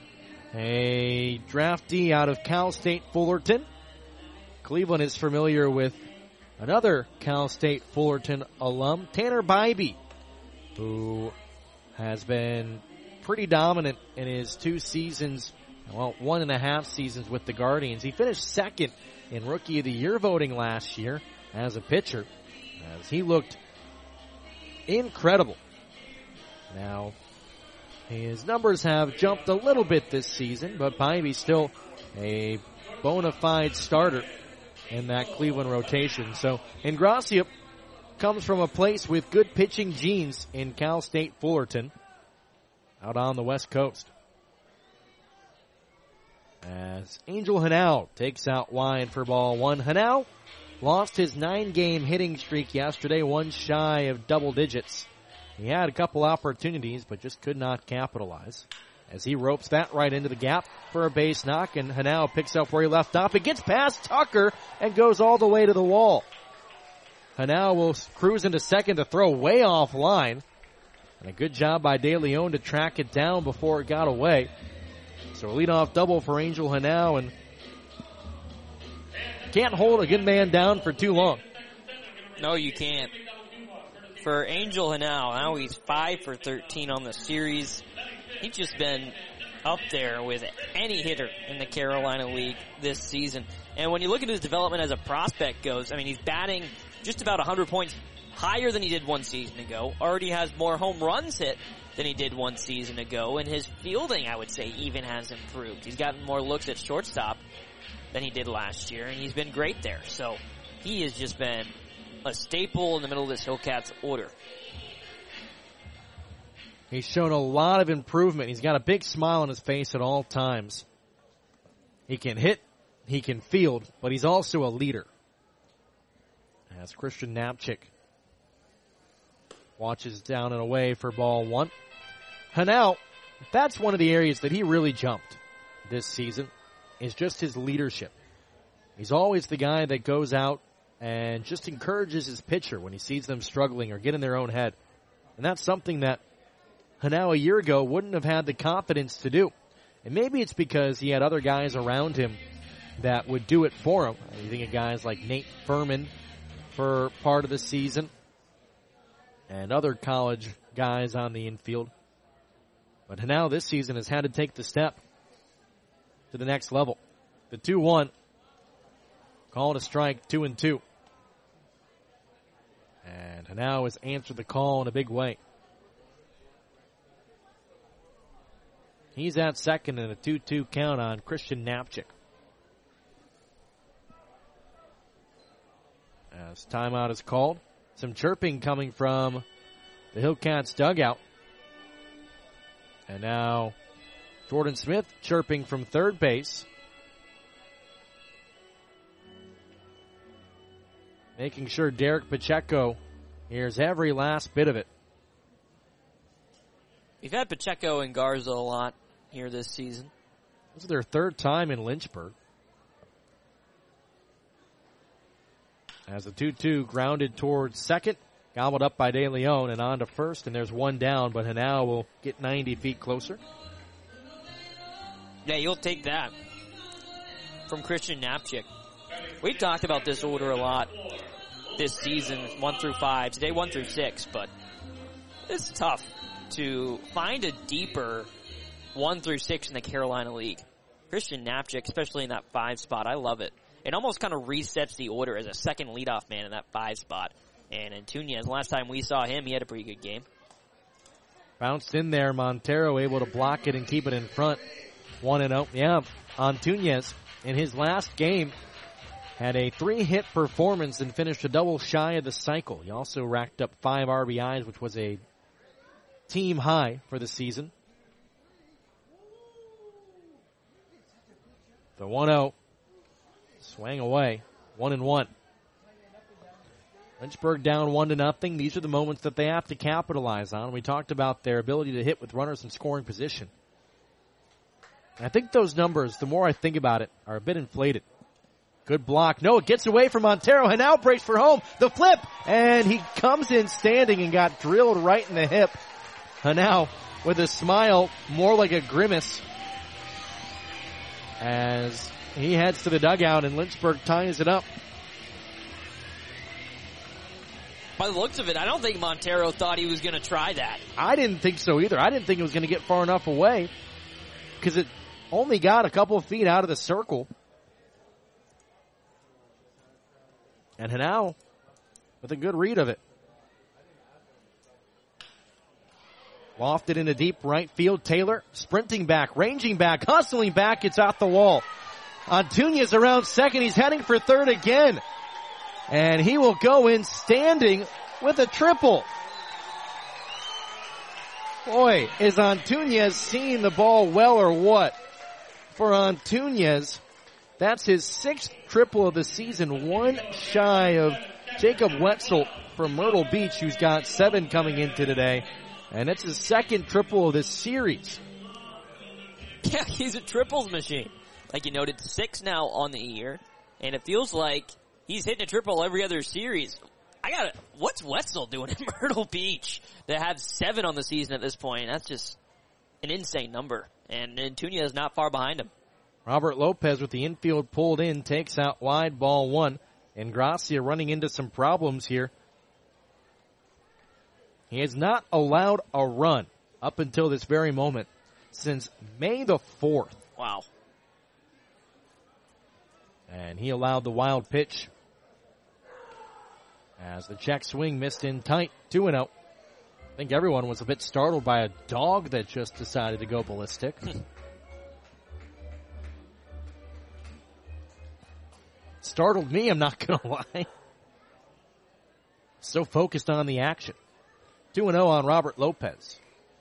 a draftee out of Cal State Fullerton. Cleveland is familiar with another Cal State Fullerton alum, Tanner Bybee, who has been pretty dominant in his two seasons, well, one and a half seasons with the Guardians. He finished second in Rookie of the Year voting last year as a pitcher, as he looked incredible. Now, his numbers have jumped a little bit this season, but Bybee still a bona fide starter in that Cleveland rotation. So, Ingracia comes from a place with good pitching genes in Cal State Fullerton, out on the West Coast. As Angel Hanau takes out wide for ball one. Hanau lost his nine-game hitting streak yesterday, one shy of double digits. He had a couple opportunities, but just could not capitalize. As he ropes that right into the gap for a base knock, and Hanau picks up where he left off. It gets past Tucker and goes all the way to the wall. Hanau will cruise into second to throw way off line. And a good job by De Leon to track it down before it got away. So a leadoff double for Angel Hanau, and can't hold a good man down for too long. No, you can't. For Angel Hanau, now he's five for thirteen on the series. He's just been up there with any hitter in the Carolina League this season. And when you look at his development as a prospect goes, I mean, he's batting just about one hundred points higher than he did one season ago. Already has more home runs hit than he did one season ago. And his fielding, I would say, even has improved. He's gotten more looks at shortstop than he did last year, and he's been great there. So he has just been a staple in the middle of this Hillcats order. He's shown a lot of improvement. He's got a big smile on his face at all times. He can hit, he can field, but he's also a leader. As Christian Knapczyk watches down and away for ball one. Hanau, that's one of the areas that he really jumped this season, is just his leadership. He's always the guy that goes out and just encourages his pitcher when he sees them struggling or get in their own head. And that's something that Hanau a year ago wouldn't have had the confidence to do. And maybe it's because he had other guys around him that would do it for him. You think of guys like Nate Furman for part of the season and other college guys on the infield. But Hanau this season has had to take the step to the next level. The two one. Called a strike, two and two. And Hanau has answered the call in a big way. He's at second in a two two count on Christian Knapczyk. As timeout is called, some chirping coming from the Hillcats dugout. And now Jordan Smith chirping from third base. Making sure Derek Pacheco hears every last bit of it. We've had Pacheco and Garza a lot here this season. This is their third time in Lynchburg. As the two two grounded towards second, gobbled up by De Leon and on to first, and there's one down, but Hanau will get ninety feet closer. Yeah, you'll take that from Christian Knapczyk. We've talked about this order a lot this season, one through five. Today, one through six, but it's tough to find a deeper one through six in the Carolina League. Christian Knapczyk, especially in that five spot, I love it. It almost kind of resets the order as a second leadoff man in that five spot. And Antunes, last time we saw him, he had a pretty good game. Bounced in there, Montero able to block it and keep it in front. one and oh. Yeah, Antunes in his last game had a three-hit performance and finished a double shy of the cycle. He also racked up five R B Is, which was a team high for the season. The one oh. Swang away. One and one. Lynchburg down one to nothing. These are the moments that they have to capitalize on. We talked about their ability to hit with runners in scoring position. And I think those numbers, the more I think about it, are a bit inflated. Good block. No, it gets away from Montero. Hanau breaks for home. The flip. And he comes in standing and got drilled right in the hip. Hanau with a smile, more like a grimace, as he heads to the dugout and Lynchburg ties it up. By the looks of it, I don't think Montero thought he was going to try that. I didn't think so either. I didn't think it was going to get far enough away because it only got a couple of feet out of the circle. And Henao with a good read of it. Lofted into deep right field. Taylor sprinting back, ranging back, hustling back. It's out the wall. Antunes around second. He's heading for third again. And he will go in standing with a triple. Boy, is Antunes seeing the ball well or what? For Antunes, that's his sixth triple of the season, one shy of Jacob Wetzel from Myrtle Beach, who's got seven coming into today. And it's his second triple of this series. Yeah, he's a triples machine. Like you noted, six now on the year. And it feels like he's hitting a triple every other series. I got it. What's Wetzel doing at Myrtle Beach to have seven on the season at this point? That's just an insane number. And Antunes is not far behind him. Robert Lopez with the infield pulled in, takes out wide, ball one. And Gracia running into some problems here. He has not allowed a run up until this very moment since May the fourth. Wow. And he allowed the wild pitch as the check swing missed in tight, two and oh. I think everyone was a bit startled by a dog that just decided to go ballistic. Startled me, I'm not going to lie. So focused on the action. two and oh on Robert Lopez.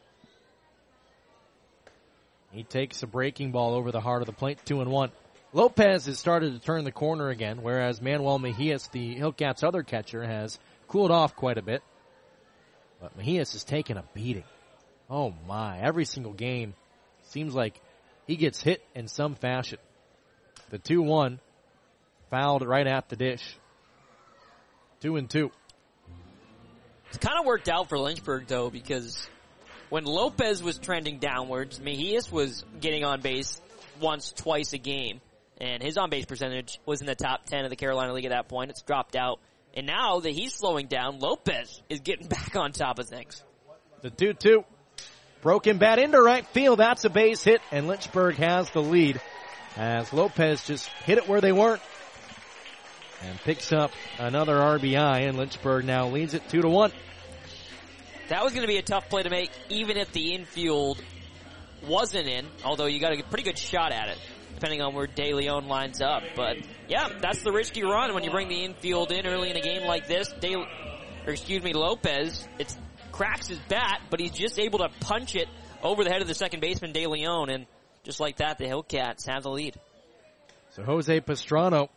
He takes a breaking ball over the heart of the plate, two and one. Lopez has started to turn the corner again, whereas Manuel Mejias, the Hillcats' other catcher, has cooled off quite a bit. But Mejias is taking a beating. Oh my, every single game seems like he gets hit in some fashion. The two one fouled right at the dish. Two and two. It's kind of worked out for Lynchburg, though, because when Lopez was trending downwards, Mejias was getting on base once, twice a game. And his on-base percentage was in the top ten of the Carolina League at that point. It's dropped out. And now that he's slowing down, Lopez is getting back on top of things. The two two. Broken bat into right field. That's a base hit, and Lynchburg has the lead as Lopez just hit it where they weren't. And picks up another R B I, and Lynchburg now leads it two to one. That was going to be a tough play to make, even if the infield wasn't in, although you got a pretty good shot at it, depending on where De Leon lines up. But, yeah, that's the risky run when you bring the infield in early in a game like this. De, or excuse me, Lopez, it cracks his bat, but he's just able to punch it over the head of the second baseman, De Leon, and just like that, the Hillcats have the lead. So Jose Pastrano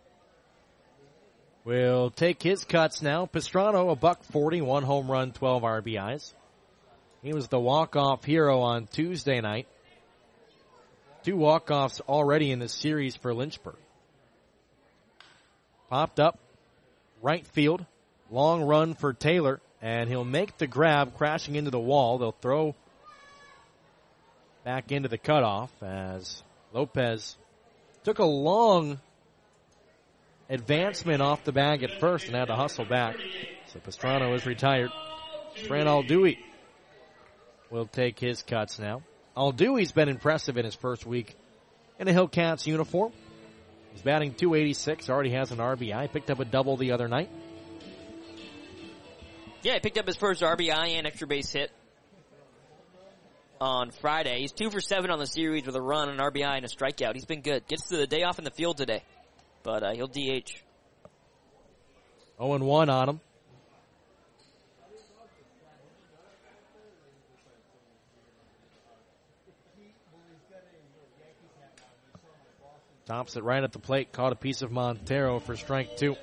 will take his cuts now. Pastrano, a buck forty, one home run, twelve R B Is. He was the walk-off hero on Tuesday night. Two walk-offs already in the series for Lynchburg. Popped up, right field, long run for Taylor, and he'll make the grab, crashing into the wall. They'll throw back into the cutoff as Lopez took a long advancement off the bag at first and had to hustle back. So Pastrano is retired. Fran Alduy will take his cuts now. Alduy's been impressive in his first week in a Hillcats uniform. He's batting two eighty-six, already has an R B I. Picked up a double the other night. Yeah, he picked up his first R B I and extra base hit on Friday. He's two for seven on the series with a run, an R B I, and a strikeout. He's been good. Gets to the day off in the field today. But uh, he'll D H. oh and one on him. Tops it right at the plate. Caught a piece of Montero for strike two.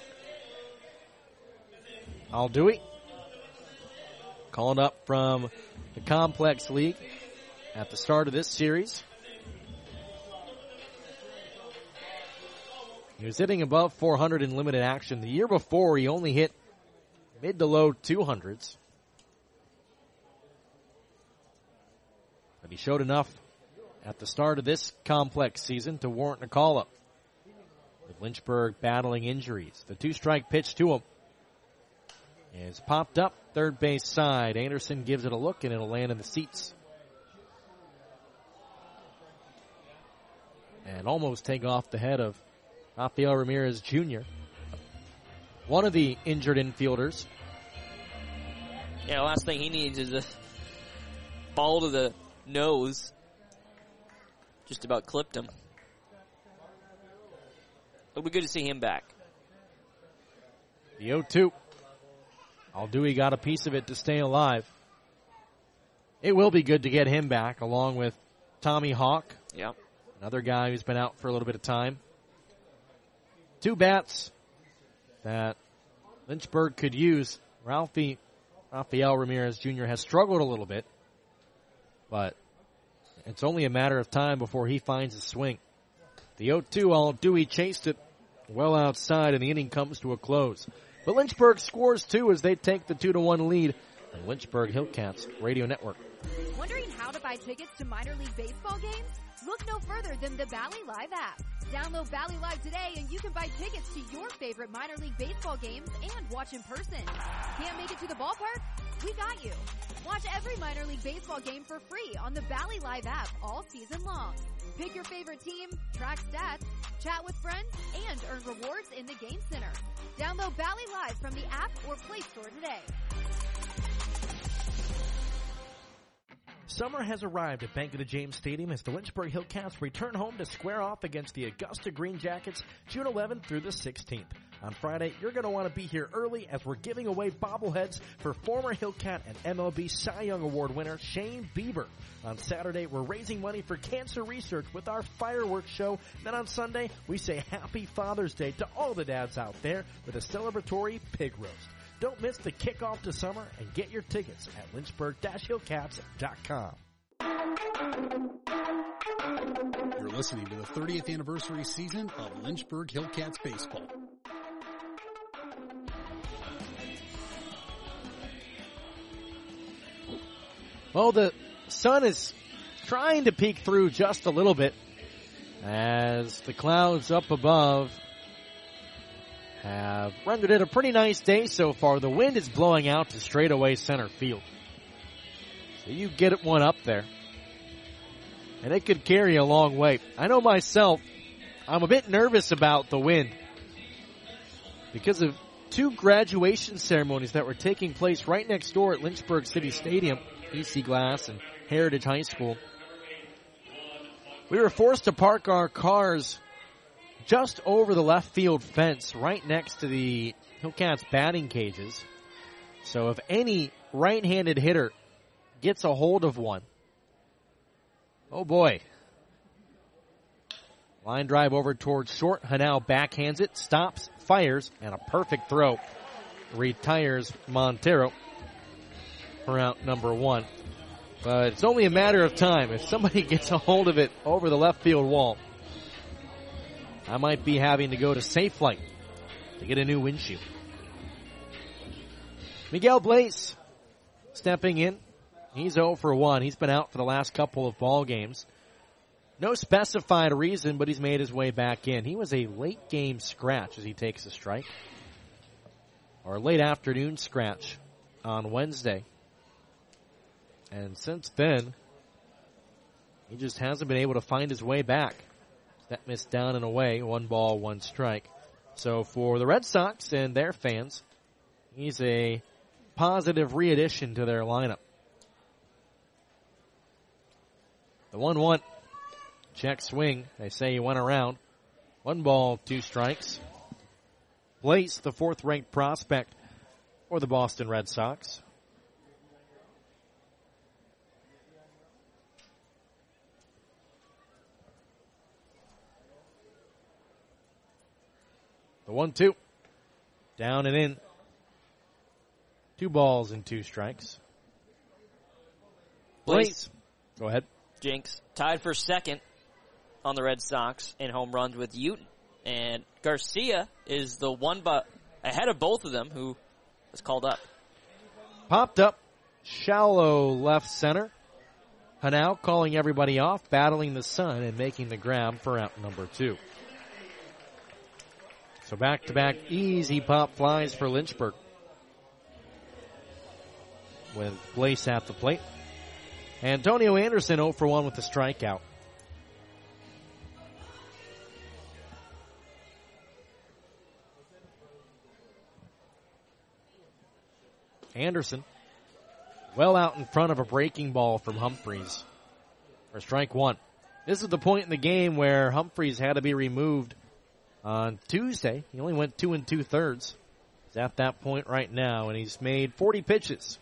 Alduy called up from the Complex League at the start of this series. He was hitting above four hundred in limited action. The year before, he only hit mid to low two hundreds. But he showed enough at the start of this complex season to warrant a call-up. With Lynchburg battling injuries. The two-strike pitch to him. is popped up third base side. Anderson gives it a look, and it'll land in the seats. And almost take off the head of Rafael Ramirez Junior, one of the injured infielders. Yeah, the last thing he needs is a ball to the nose. Just about clipped him. It'll be good to see him back. The oh two. Aldui got a piece of it to stay alive. It will be good to get him back, along with Tommy Hawk. Yep. Another guy who's been out for a little bit of time. Two bats that Lynchburg could use. Ralphie, Rafael Ramirez Junior has struggled a little bit, but it's only a matter of time before he finds a swing. The oh two, Aldui chased it well outside, and the inning comes to a close. But Lynchburg scores two as they take the two to one lead on Lynchburg Hillcats Radio Network. Wondering how to buy tickets to minor league baseball games? Look no further than the Bally Live app. Download Bally Live today and you can buy tickets to your favorite minor league baseball games and watch in person. Can't make it to the ballpark? We got you. Watch every minor league baseball game for free on the Bally Live app all season long. Pick your favorite team, track stats, chat with friends, and earn rewards in the game center. Download Bally Live from the app or Play Store today. Summer has arrived at Bank of the James Stadium as the Lynchburg Hillcats return home to square off against the Augusta Green Jackets June eleventh through the sixteenth. On Friday, you're going to want to be here early as we're giving away bobbleheads for former Hillcat and M L B Cy Young Award winner Shane Bieber. On Saturday, we're raising money for cancer research with our fireworks show. Then on Sunday, we say Happy Father's Day to all the dads out there with a celebratory pig roast. Don't miss the kickoff to summer and get your tickets at lynchburg dash hillcats dot com. You're listening to the thirtieth anniversary season of Lynchburg Hillcats baseball. Well, the sun is trying to peek through just a little bit as the clouds up above have rendered it a pretty nice day so far. The wind is blowing out to straightaway center field. So you get one up there, and it could carry a long way. I know myself, I'm a bit nervous about the wind because of two graduation ceremonies that were taking place right next door at Lynchburg City Stadium, E C Glass and Heritage High School. We were forced to park our cars just over the left field fence right next to the Hillcats batting cages. So if any right-handed hitter gets a hold of one, oh boy. Line drive over towards short. Hanau backhands it, stops, fires, and a perfect throw. Retires Montero for out number one. But it's only a matter of time. If somebody gets a hold of it over the left field wall, I might be having to go to Safelite to get a new windshield. Miguel Blaze stepping in. He's oh for one. He's been out for the last couple of ball games. No specified reason, but he's made his way back in. He was a late game scratch as he takes a strike. Or a late afternoon scratch on Wednesday. And since then, he just hasn't been able to find his way back. That missed down and away, one ball, one strike. So for the Red Sox and their fans, he's a positive re-addition to their lineup. The one one. Check swing. They say he went around. One ball, two strikes. Blaze, the fourth-ranked prospect for the Boston Red Sox. The one two. Down and in. Two balls and two strikes. Blaze. Go ahead. Jinx tied for second on the Red Sox in home runs with Uten. And Garcia is the one but ahead of both of them who was called up. Popped up. Shallow left center. Hanau calling everybody off, battling the sun and making the grab for out number two. So back-to-back easy pop flies for Lynchburg. with Blaze at the plate. Antonio Anderson oh for one with the strikeout. Anderson well out in front of a breaking ball from Humphreys for strike one. This is the point in the game where Humphreys had to be removed on Tuesday. He only went two and two thirds. He's at that point right now, and he's made forty pitches.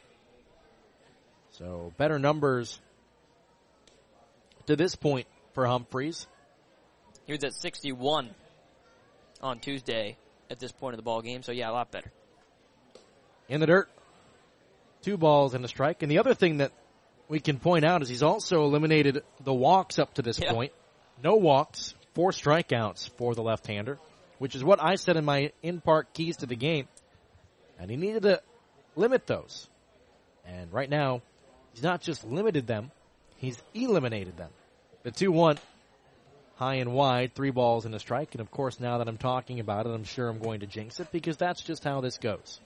So better numbers to this point for Humphreys. He was at sixty-one on Tuesday at this point of the ball game, so yeah, a lot better. In the dirt, two balls and a strike. And the other thing that we can point out is he's also eliminated the walks up to this yeah. point. No walks, four strikeouts for the left-hander, which is what I said in my in-park keys to the game. And he needed to limit those. And right now, he's not just limited them, he's eliminated them. The two one, high and wide, three balls and a strike. And, of course, now that I'm talking about it, I'm sure I'm going to jinx it because that's just how this goes.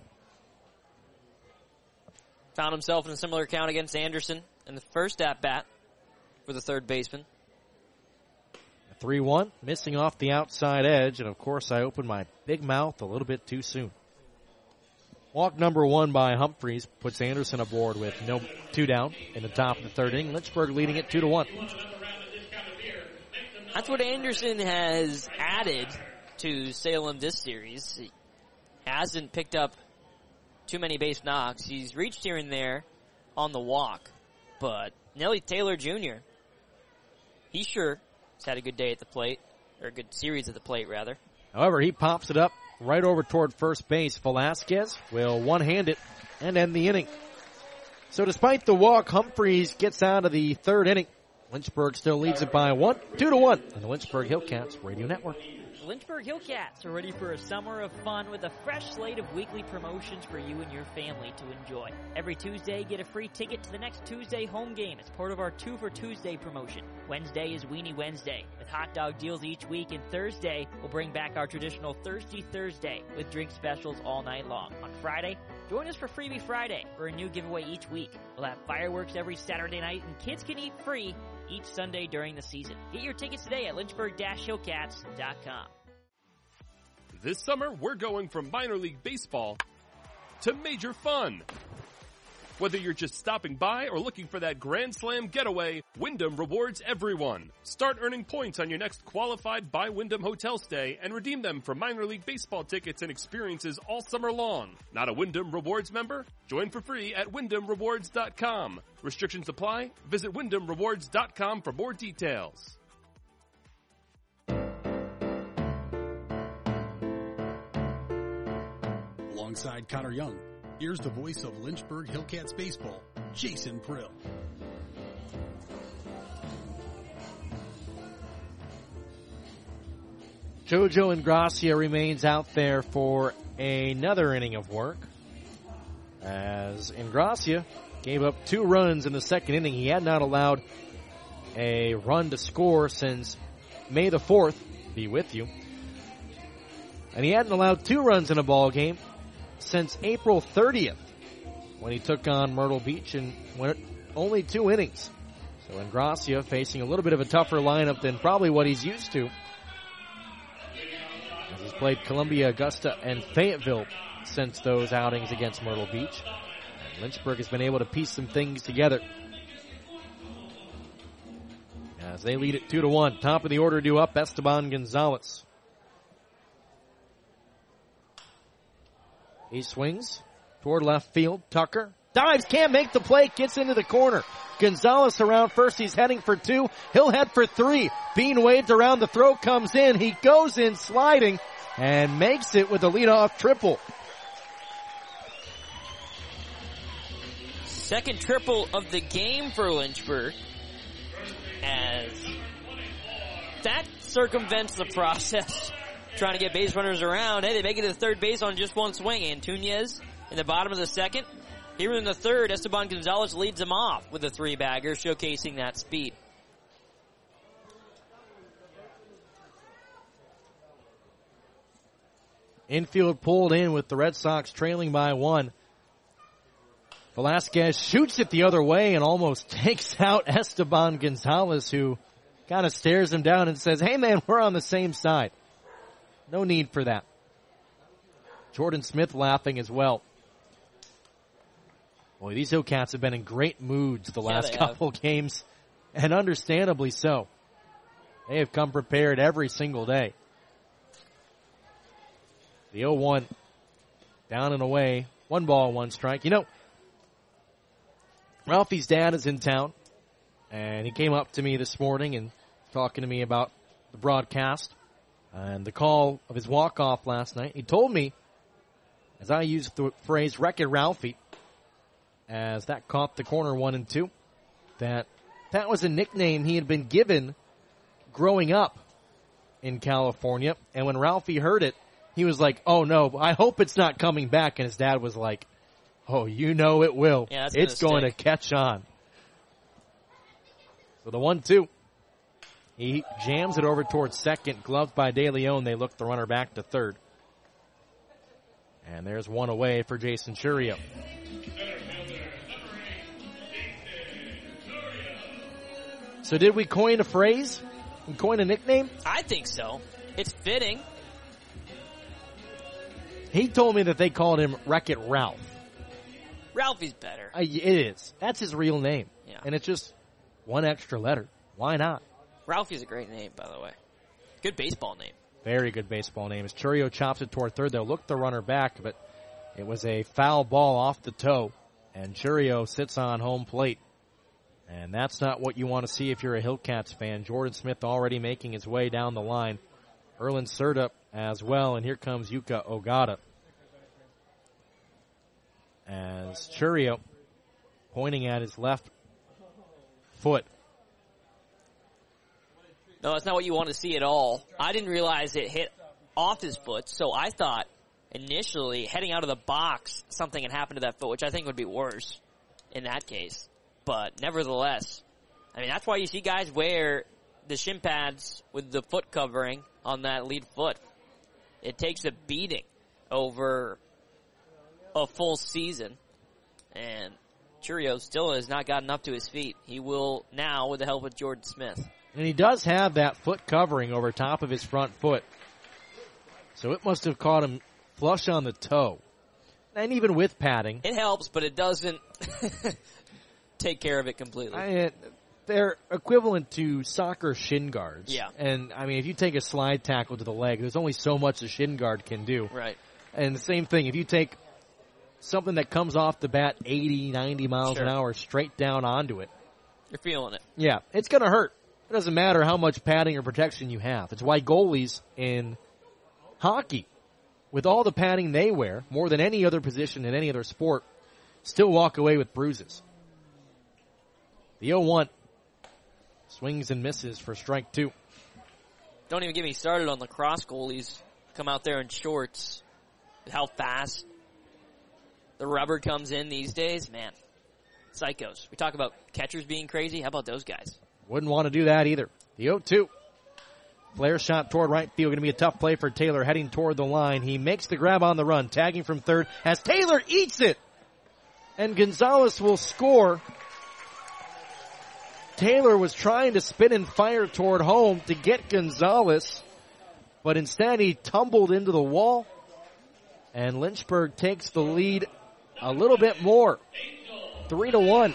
Found himself in a similar count against Anderson in the first at-bat for the third baseman. three one, missing off the outside edge. And, of course, I opened my big mouth a little bit too soon. Walk number one by Humphreys puts Anderson aboard with no two down in the top of the third inning. Lynchburg leading it two to one. That's what Anderson has added to Salem this series. He hasn't picked up too many base knocks. He's reached here and there on the walk. But Nelly Taylor Junior, he sure has had a good day at the plate, or a good series at the plate, rather. However, he pops it up right over toward first base. Velasquez will one-hand it and end the inning. So despite the walk, Humphreys gets out of the third inning. Lynchburg still leads it by one, two to one on the Lynchburg Hillcats Radio Network. The Lynchburg Hillcats are ready for a summer of fun with a fresh slate of weekly promotions for you and your family to enjoy. Every Tuesday, get a free ticket to the next Tuesday home game as part of our Two for Tuesday promotion. Wednesday is Weenie Wednesday with hot dog deals each week, and Thursday we'll bring back our traditional Thirsty Thursday with drink specials all night long. On Friday, join us for Freebie Friday or a new giveaway each week. We'll have fireworks every Saturday night, and kids can eat free each Sunday during the season. Get your tickets today at lynchburg dash hillcats dot com. This summer, we're going from minor league baseball to major fun. Whether you're just stopping by or looking for that Grand Slam getaway, Wyndham rewards everyone. Start earning points on your next qualified by Wyndham hotel stay and redeem them for minor league baseball tickets and experiences all summer long. Not a Wyndham Rewards member? Join for free at wyndham rewards dot com. Restrictions apply. Visit wyndham rewards dot com for more details. Alongside Connor Young, here's the voice of Lynchburg Hillcats baseball, Jason Prill. Jojo Ingracia remains out there for another inning of work, as Ingracia gave up two runs in the second inning. He had not allowed a run to score since May the fourth, be with you. And he hadn't allowed two runs in a ball game since April thirtieth, when he took on Myrtle Beach and went only two innings. So Ingracia facing a little bit of a tougher lineup than probably what he's used to, as he's played Columbia, Augusta, and Fayetteville since those outings against Myrtle Beach. And Lynchburg has been able to piece some things together as they lead it two to one. Top of the order due up, Esteban Gonzalez. He swings toward left field. Tucker dives, can't make the play, gets into the corner. Gonzalez around first, he's heading for two. He'll head for three. Bean waves around the throat, comes in. He goes in sliding and makes it with a leadoff triple. Second triple of the game for Lynchburg, as that circumvents the process. Trying to get base runners around. Hey, they make it to the third base on just one swing. Antunez in the bottom of the second. Here in the third, Esteban Gonzalez leads them off with a three-bagger, showcasing that speed. Infield pulled in with the Red Sox trailing by one. Velasquez shoots it the other way and almost takes out Esteban Gonzalez, who kind of stares him down and says, hey man, we're on the same side. No need for that. Jordan Smith laughing as well. Boy, these Hillcats have been in great moods the last yeah, couple have. games, and understandably so. They have come prepared every single day. The oh one down and away. One ball, one strike. You know, Ralphie's dad is in town, and he came up to me this morning and talking to me about the broadcast and the call of his walk-off last night. He told me, as I used the phrase Wreck-It Ralphie, as that caught the corner one and two, that that was a nickname he had been given growing up in California. And when Ralphie heard it, he was like, oh no, I hope it's not coming back. And his dad was like, oh, you know it will. Yeah, it's going to catch on. So the one two. He jams it over towards second. Gloved by De Leon. They look the runner back to third. And there's one away for Jason Churio. So did we coin a phrase? We coin a nickname? I think so. It's fitting. He told me that they called him Wreck-It Ralph. Ralphie's better. Uh, it is. That's his real name. Yeah. And it's just one extra letter. Why not? Ralphie's a great name, by the way. Good baseball name. Very good baseball name. As Churio chops it toward third, they'll look the runner back, but it was a foul ball off the toe, and Churio sits on home plate. And that's not what you want to see if you're a Hillcats fan. Jordan Smith already making his way down the line. Erlen Serta as well, and here comes Yuka Ogata. As Churio pointing at his left foot. No, that's not what you want to see at all. I didn't realize it hit off his foot, so I thought initially heading out of the box something had happened to that foot, which I think would be worse in that case. But nevertheless, I mean, that's why you see guys wear the shin pads with the foot covering on that lead foot. It takes a beating over a full season, and Churio still has not gotten up to his feet. He will now with the help of Jordan Smith. And he does have that foot covering over top of his front foot. So it must have caught him flush on the toe. And even with padding. It helps, but it doesn't take care of it completely. I, they're equivalent to soccer shin guards. Yeah. And, I mean, if you take a slide tackle to the leg, there's only so much a shin guard can do. Right. And the same thing, if you take something that comes off the bat eighty, ninety miles Sure. an hour straight down onto it. You're feeling it. Yeah, it's going to hurt. It doesn't matter how much padding or protection you have. It's why goalies in hockey, with all the padding they wear, more than any other position in any other sport, still walk away with bruises. The oh one swings and misses for strike two. Don't even get me started on lacrosse goalies. Come out there in shorts. How fast the rubber comes in these days. Man, psychos. We talk about catchers being crazy. How about those guys? Wouldn't want to do that either. The oh two. Flare shot toward right field. Going to be a tough play for Taylor heading toward the line. He makes the grab on the run, tagging from third as Taylor eats it. And Gonzalez will score. Taylor was trying to spin and fire toward home to get Gonzalez, but instead he tumbled into the wall, and Lynchburg takes the lead a little bit more. Three to one.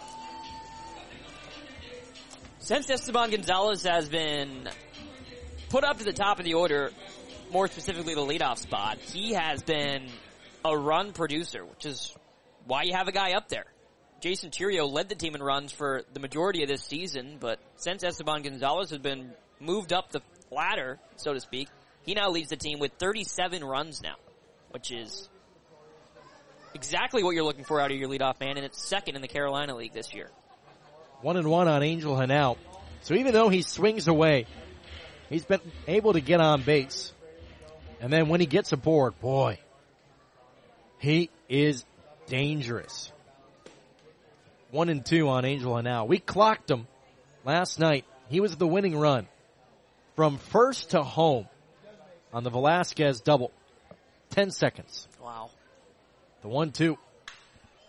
Since Esteban Gonzalez has been put up to the top of the order, more specifically the leadoff spot, he has been a run producer, which is why you have a guy up there. Jason Churio led the team in runs for the majority of this season, but since Esteban Gonzalez has been moved up the ladder, so to speak, he now leads the team with thirty-seven runs now, which is exactly what you're looking for out of your leadoff man, and it's second in the Carolina League this year. One and one on Angel Hanau. So even though he swings away, he's been able to get on base. And then when he gets aboard, boy, he is dangerous. One and two on Angel Hanau. We clocked him last night. He was the winning run from first to home on the Velasquez double. Ten seconds. Wow. The one two.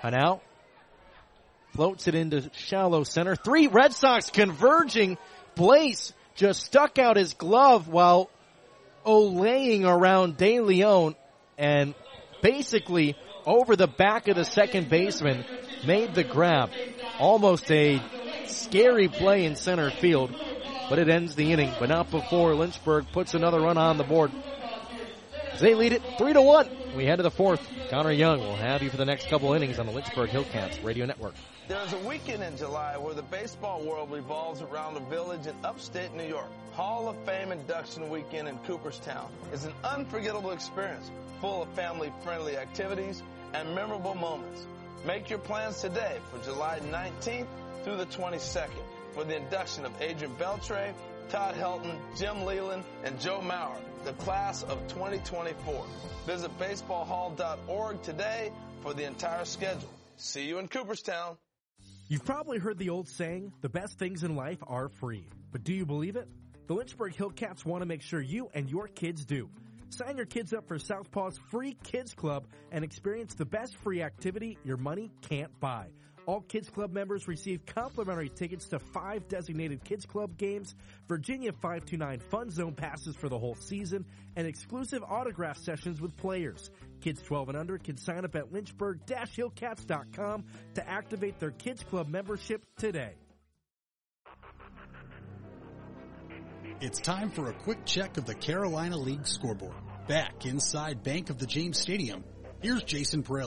Hanau floats it into shallow center. Three Red Sox converging. Blaze just stuck out his glove while olaying around De Leon and basically over the back of the second baseman made the grab. Almost a scary play in center field, but it ends the inning, but not before Lynchburg puts another run on the board. They lead it three to one. We head to the fourth. Connor Young will have you for the next couple innings on the Lynchburg Hillcats Radio Network. There's a weekend in July where the baseball world revolves around a village in upstate New York. Hall of Fame Induction Weekend in Cooperstown is an unforgettable experience full of family-friendly activities and memorable moments. Make your plans today for July nineteenth through the twenty-second for the induction of Adrian Beltre, Todd Helton, Jim Leland, and Joe Maurer, the class of twenty twenty-four. Visit baseball hall dot org today for the entire schedule. See you in Cooperstown. You've probably heard the old saying, the best things in life are free. But do you believe it? The Lynchburg Hillcats want to make sure you and your kids do. Sign your kids up for Southpaw's free Kids Club and experience the best free activity your money can't buy. All Kids Club members receive complimentary tickets to five designated Kids Club games, Virginia five two nine Fun Zone passes for the whole season, and exclusive autograph sessions with players. Kids twelve and under can sign up at lynchburg dash hillcats dot com to activate their Kids Club membership today. It's time for a quick check of the Carolina League scoreboard. Back inside Bank of the James Stadium, here's Jason Prill.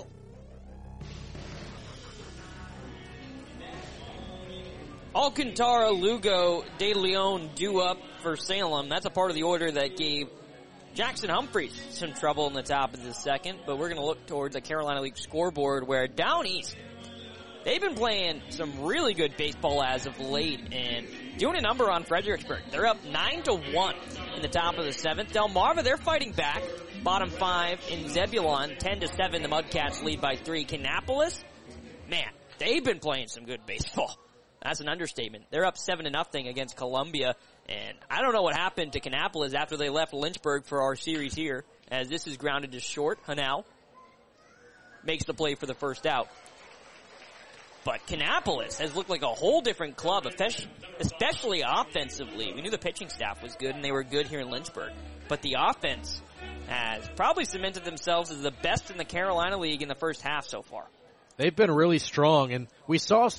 Alcantara, Lugo, De Leon due up for Salem. That's a part of the order that gave Jackson Humphreys some trouble in the top of the second, but we're going to look towards the Carolina League scoreboard where down east, they've been playing some really good baseball as of late and doing a number on Fredericksburg. They're up nine to one in the top of the seventh. Delmarva, they're fighting back. Bottom five in Zebulon, ten to seven. The Mudcats lead by three. Kannapolis, man, they've been playing some good baseball. That's an understatement. They're up seven to nothing against Columbia, and I don't know what happened to Kannapolis after they left Lynchburg for our series here, as this is grounded to short. Hanau makes the play for the first out. But Kannapolis has looked like a whole different club, especially offensively. We knew the pitching staff was good, and they were good here in Lynchburg. But the offense has probably cemented themselves as the best in the Carolina League in the first half so far. They've been really strong, and we saw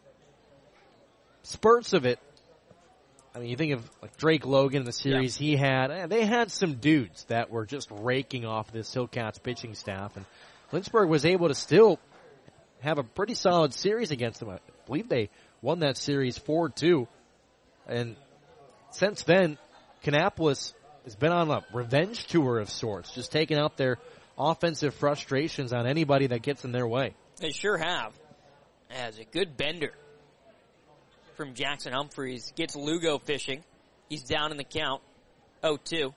spurts of it. I mean, you think of like Drake Logan in the series yeah. he had. Eh, they had some dudes that were just raking off this Hillcats pitching staff, and Lynchburg was able to still have a pretty solid series against them. I believe they won that series four two. And since then, Kannapolis has been on a revenge tour of sorts, just taking out their offensive frustrations on anybody that gets in their way. They sure have. As a good bender from Jackson Humphreys gets Lugo fishing. He's down in the count, oh two.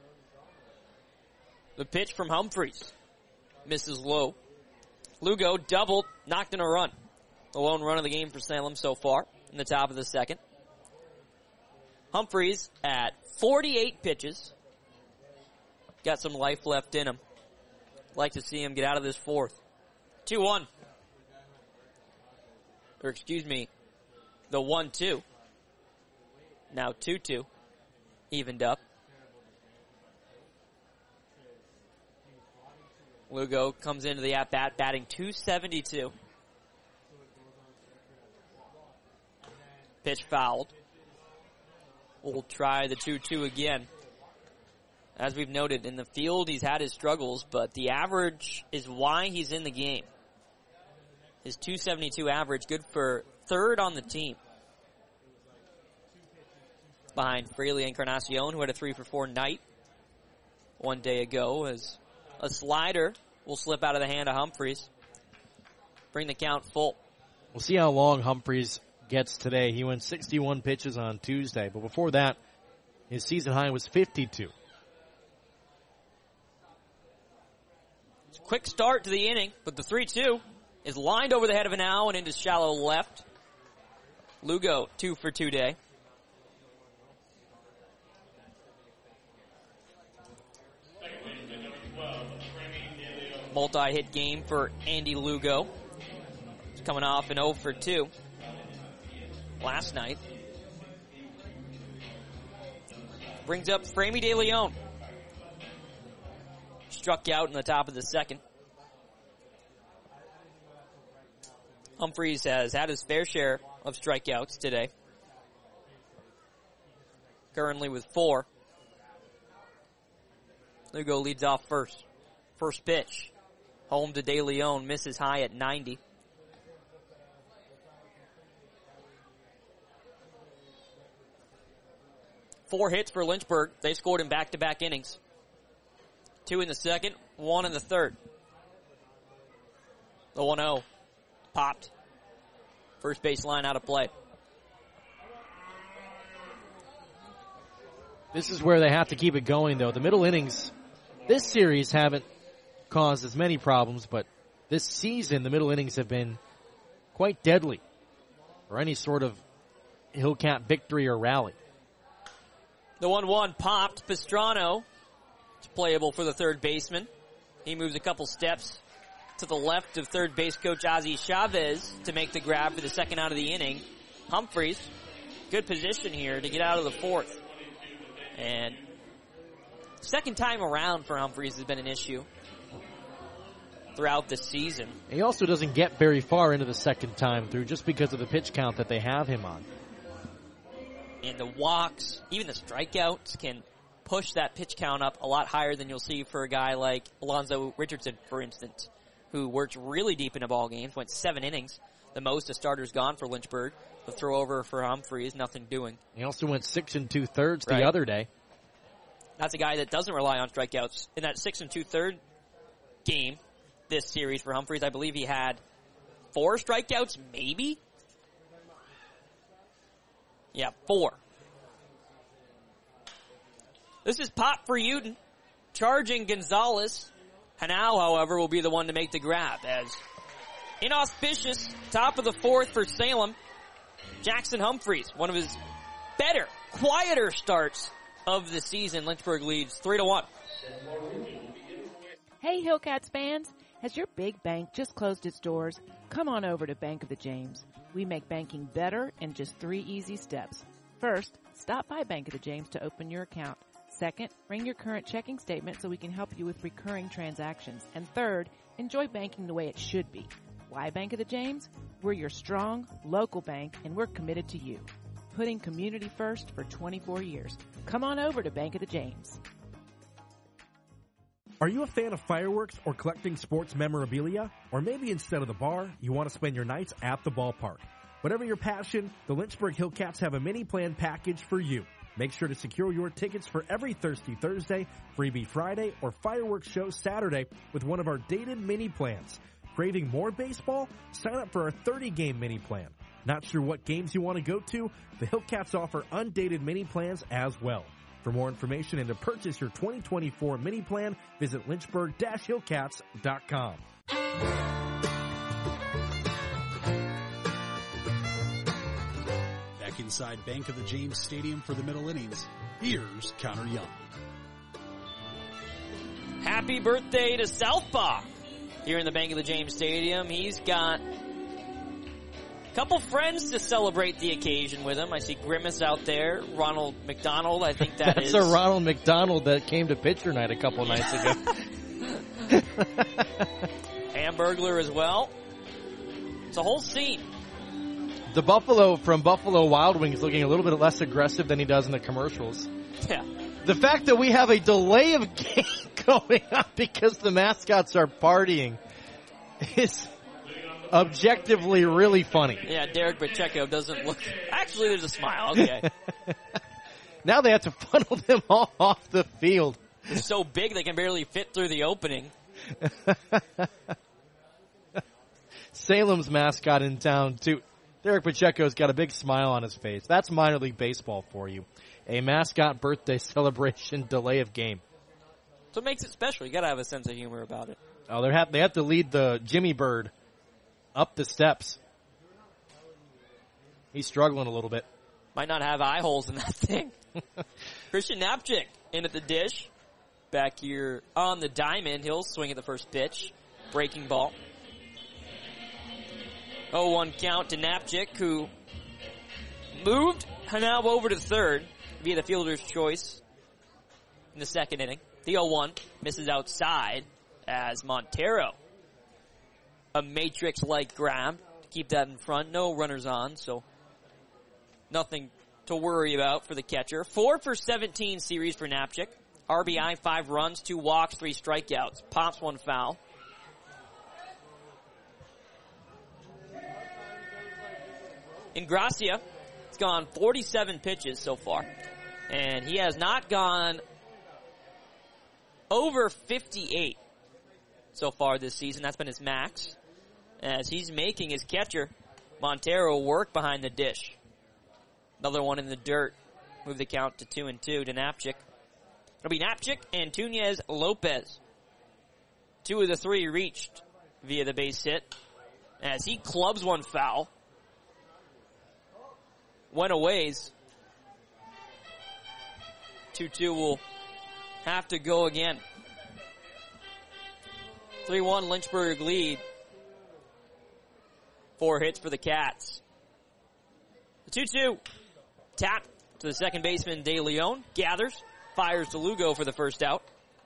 The pitch from Humphreys misses low. Lugo doubled, knocked in a run. The lone run of the game for Salem so far in the top of the second. Humphreys at forty-eight pitches. Got some life left in him. Like to see him get out of this fourth. two one. Or excuse me, the one two. Now two two. Evened up. Lugo comes into the at-bat batting two seventy-two. Pitch fouled. We'll try the two two again. As we've noted, in the field he's had his struggles, but the average is why he's in the game. His two seventy-two average, good for third on the team. Behind Fraley Encarnacion, who had a three for four night one day ago, as a slider will slip out of the hand of Humphreys. Bring the count full. We'll see how long Humphreys gets today. He went sixty-one pitches on Tuesday, but before that, his season high was fifty-two. It's a quick start to the inning, but the three two is lined over the head of Hanau and into shallow left. Lugo, two for two day. Multi-hit game for Andy Lugo. coming off an oh for two last night. Brings up Framey De Leon. Struck out in the top of the second. Humphreys has had his fair share of strikeouts today. Currently with four. Lugo leads off first. First pitch. Home to De Leon. Misses high at ninety. Four hits for Lynchburg. They scored in back-to-back innings. Two in the second, one in the third. The one oh. Popped. First base line out of play. This is where they have to keep it going, though. The middle innings, this series haven't caused as many problems, but this season, the middle innings have been quite deadly for any sort of Hillcat victory or rally. The one one popped. Pastrano. It's playable for the third baseman. He moves a couple steps to the left of third base coach Ozzie Chavez to make the grab for the second out of the inning. Humphreys, good position here to get out of the fourth. And second time around for Humphreys has been an issue throughout the season. He also doesn't get very far into the second time through just because of the pitch count that they have him on. And the walks, even the strikeouts, can push that pitch count up a lot higher than you'll see for a guy like Alonzo Richardson, for instance, who worked really deep into ball games, went seven innings, the most a starter's gone for Lynchburg. The throw over for Humphreys, nothing doing. He also went six and two thirds Right. the other day. That's a guy that doesn't rely on strikeouts. In that six and two third game this series for Humphreys, I believe he had four strikeouts, maybe? Yeah, four. This is pop for Uden, charging Gonzalez. Hanau, however, will be the one to make the grab as inauspicious top of the fourth for Salem. Jackson Humphreys, one of his better, quieter starts of the season. Lynchburg leads three to one. Hey Hillcats fans, has your big bank just closed its doors? Come on over to Bank of the James. We make banking better in just three easy steps. First, stop by Bank of the James to open your account. Second, bring your current checking statement so we can help you with recurring transactions. And third, enjoy banking the way it should be. Why Bank of the James? We're your strong, local bank, and we're committed to you. Putting community first for twenty-four years. Come on over to Bank of the James. Are you a fan of fireworks or collecting sports memorabilia? Or maybe instead of the bar, you want to spend your nights at the ballpark? Whatever your passion, the Lynchburg Hillcats have a mini plan package for you. Make sure to secure your tickets for every Thirsty Thursday, Freebie Friday, or Fireworks Show Saturday with one of our dated mini plans. Craving more baseball? Sign up for our thirty-game mini plan. Not sure what games you want to go to? The Hillcats offer undated mini plans as well. For more information and to purchase your twenty twenty-four mini plan, visit lynchburg dash hillcats dot com. Back inside Bank of the James Stadium for the middle innings, here's Connor Young. Happy birthday to Southpaw here in the Bank of the James Stadium. He's got a couple friends to celebrate the occasion with him. I see Grimace out there, Ronald McDonald, I think that That's is. a Ronald McDonald that came to pitcher night a couple nights ago. Hamburglar as well. It's a whole scene. The Buffalo from Buffalo Wild Wings looking a little bit less aggressive than he does in the commercials. Yeah. The fact that we have a delay of game going on because the mascots are partying is objectively really funny. Yeah, Derek Pacheco doesn't look... Actually, there's a smile. Okay. Now they have to funnel them all off the field. They're so big they can barely fit through the opening. Salem's mascot in town, too. Derek Pacheco's got a big smile on his face. That's minor league baseball for you. A mascot birthday celebration delay of game. So it makes it special. You gotta have a sense of humor about it. Oh, they have they have to lead the Jimmy Bird up the steps. He's struggling a little bit. Might not have eye holes in that thing. Christian Napchik in at the dish. Back here on the diamond. He'll swing at the first pitch. Breaking ball. oh one count to Napchik, who moved now over to third via the fielder's choice in the second inning. The oh one misses outside as Montero. A matrix-like grab to keep that in front. No runners on, so nothing to worry about for the catcher. Four for seventeen series for Napchik. R B I, five runs, two walks, three strikeouts. Pops one foul. Ingracia has gone forty-seven pitches so far, and he has not gone over fifty-eight so far this season. That's been his max, as he's making his catcher, Montero, work behind the dish. Another one in the dirt. Move the count to two and two to Napchik. It'll be Napchik and Tunez Lopez. Two of the three reached via the base hit, as he clubs one foul. Went a ways. two two will have to go again. three one Lynchburg lead. Four hits for the Cats. The two two. Tap to the second baseman, De Leon. Gathers. Fires to Lugo for the first out.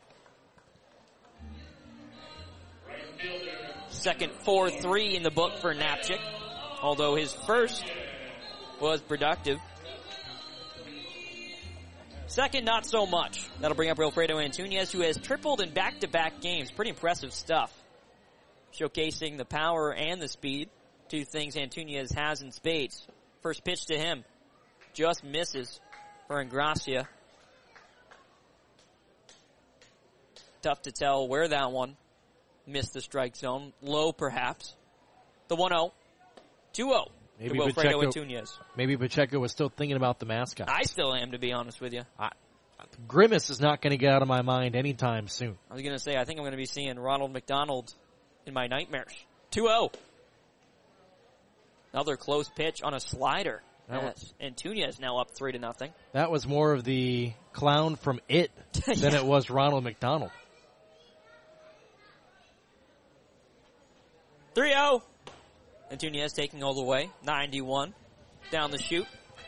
Second four three in the book for Napchik, although his first was productive. Second, not so much. That'll bring up Wilfredo Antunez, who has tripled in back-to-back games. Pretty impressive stuff. Showcasing the power and the speed. Two things Antunez has in spades. First pitch to him. Just misses for Ingracia. Tough to tell where that one missed the strike zone. Low, perhaps. The one oh. two oh. Maybe Wilfredo Pacheco, Antunez. maybe Pacheco was still thinking about the mascot. I still am, to be honest with you. I, Grimace is not going to get out of my mind anytime soon. I was going to say, I think I'm going to be seeing Ronald McDonald in my nightmares. two oh. Another close pitch on a slider. Yes. Antunez now up three to nothing. That was more of the clown from It than Yeah. it was Ronald McDonald. three oh. Antunez taking all the way. ninety-one. Down the chute.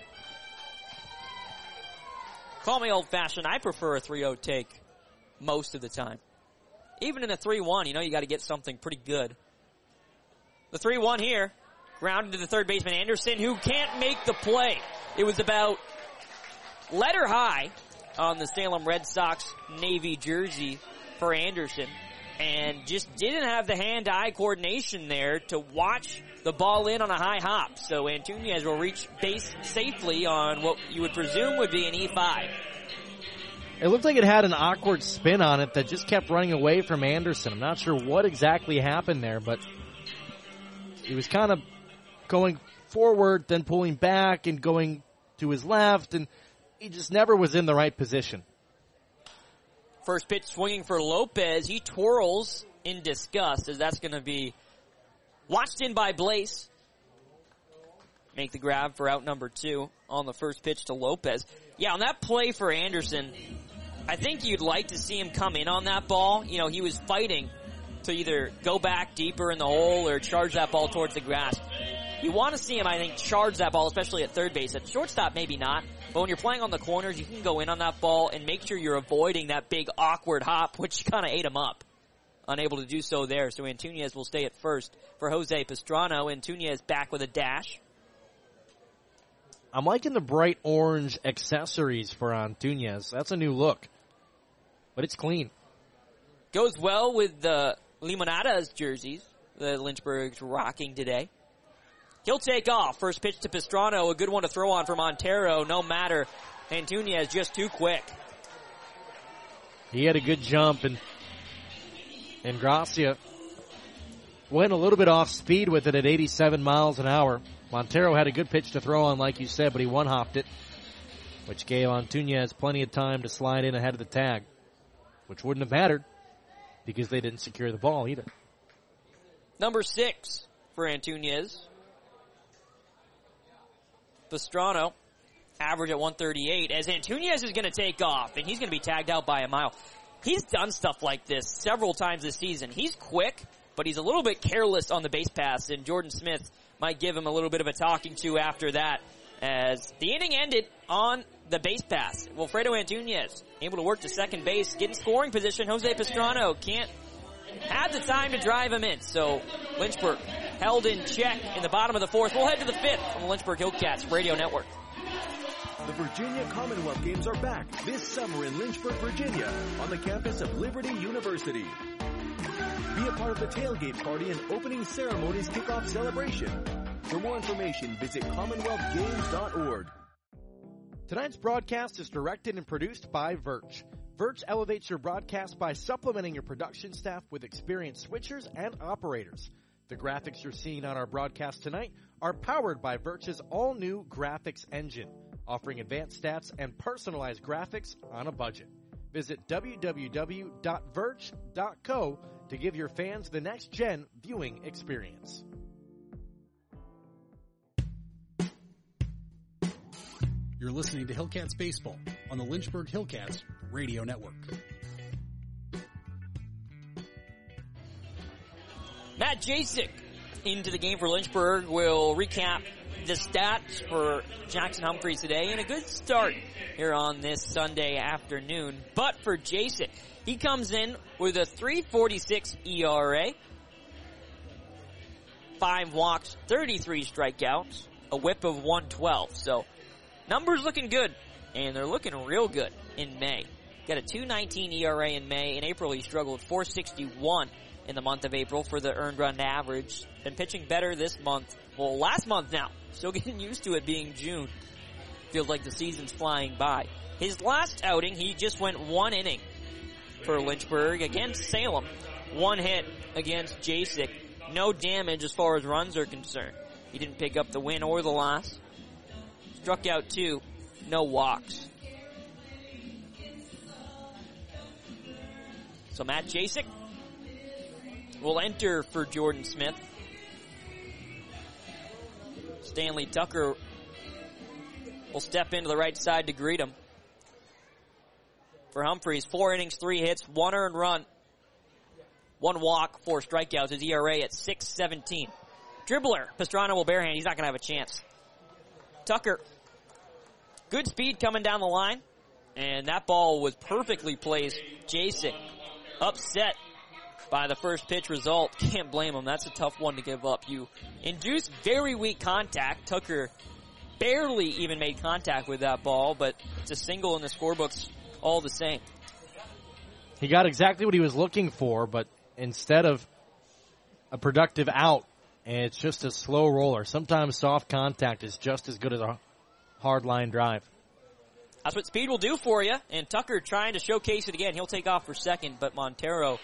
Call me old-fashioned. I prefer a three oh take most of the time. Even in a three one, you know you got to get something pretty good. The three one here. Grounded to the third baseman, Anderson, who can't make the play. It was about letter high on the Salem Red Sox Navy jersey for Anderson, and just didn't have the hand-eye coordination there to watch the ball in on a high hop. So Antunez will reach base safely on what you would presume would be an E five. It looked like it had an awkward spin on it that just kept running away from Anderson. I'm not sure what exactly happened there, but he was kind of going forward, then pulling back and going to his left, and he just never was in the right position. First pitch swinging for Lopez. He twirls in disgust, as that's going to be watched in by Blaze. Make the grab for out number two on the first pitch to Lopez. Yeah, on that play for Anderson, I think you'd like to see him come in on that ball. You know, he was fighting to either go back deeper in the hole or charge that ball towards the grass. You want to see him, I think, charge that ball, especially at third base. At shortstop, maybe not. But when you're playing on the corners, you can go in on that ball and make sure you're avoiding that big awkward hop, which kind of ate him up. Unable to do so there. So Antunez will stay at first for Jose Pastrano. Antunez back with a dash. I'm liking the bright orange accessories for Antunez. That's a new look. But it's clean. Goes well with the Limonadas jerseys that Lynchburg's rocking today. He'll take off. First pitch to Pastrano. A good one to throw on for Montero. No matter. Antunez just too quick. He had a good jump, and and Gracia went a little bit off speed with it at eighty-seven miles an hour. Montero had a good pitch to throw on, like you said, but he one-hopped it, which gave Antunez plenty of time to slide in ahead of the tag, which wouldn't have mattered because they didn't secure the ball either. Number six for Antunez. Pastrano, average at one thirty-eight, as Antunez is going to take off, and he's going to be tagged out by a mile. He's done stuff like this several times this season. He's quick, but he's a little bit careless on the base pass, and Jordan Smith might give him a little bit of a talking to after that, as the inning ended on the base pass. Wilfredo Antunez able to work to second base, get in scoring position. Jose Pastrano can't have the time to drive him in, so Lynchburg held in check in the bottom of the fourth. We'll head to the fifth on the Lynchburg Hillcats Radio Network. The Virginia Commonwealth Games are back this summer in Lynchburg, Virginia, on the campus of Liberty University. Be a part of the tailgate party and opening ceremonies kickoff celebration. For more information, visit commonwealth games dot org. Tonight's broadcast is directed and produced by Verch. Verch elevates your broadcast by supplementing your production staff with experienced switchers and operators. The graphics you're seeing on our broadcast tonight are powered by Verch's all-new graphics engine, offering advanced stats and personalized graphics on a budget. Visit w w w dot verch dot co to give your fans the next-gen viewing experience. You're listening to Hillcats Baseball on the Lynchburg Hillcats Radio Network. Matt Jasek into the game for Lynchburg. Will recap the stats for Jackson Humphreys today, and a good start here on this Sunday afternoon. But for Jasek, he comes in with a three forty-six E R A, five walks, thirty-three strikeouts, a whip of one twelve. So numbers looking good, and they're looking real good in May. Got a two nineteen E R A in May. In April, he struggled four sixty-one in the month of April for the earned run average. Been pitching better this month. Well, last month now. Still getting used to it being June. Feels like the season's flying by. His last outing, he just went one inning for Lynchburg against Salem. One hit against Jasek. No damage as far as runs are concerned. He didn't pick up the win or the loss. Struck out two. No walks. So Matt Jasek will enter for Jordan Smith. Stanley Tucker will step into the right side to greet him. For Humphreys, four innings, three hits, one earned run, one walk, four strikeouts. His E R A at six seventeen. Dribbler, Pastrano will barehand. He's not going to have a chance. Tucker, good speed coming down the line, and that ball was perfectly placed. Jasek upset by the first pitch result. Can't blame him. That's a tough one to give up. You induce very weak contact. Tucker barely even made contact with that ball, but it's a single in the scorebooks all the same. He got exactly what he was looking for, but instead of a productive out, and it's just a slow roller. Sometimes soft contact is just as good as a hard line drive. That's what speed will do for you, and Tucker trying to showcase it again. He'll take off for second, but Montero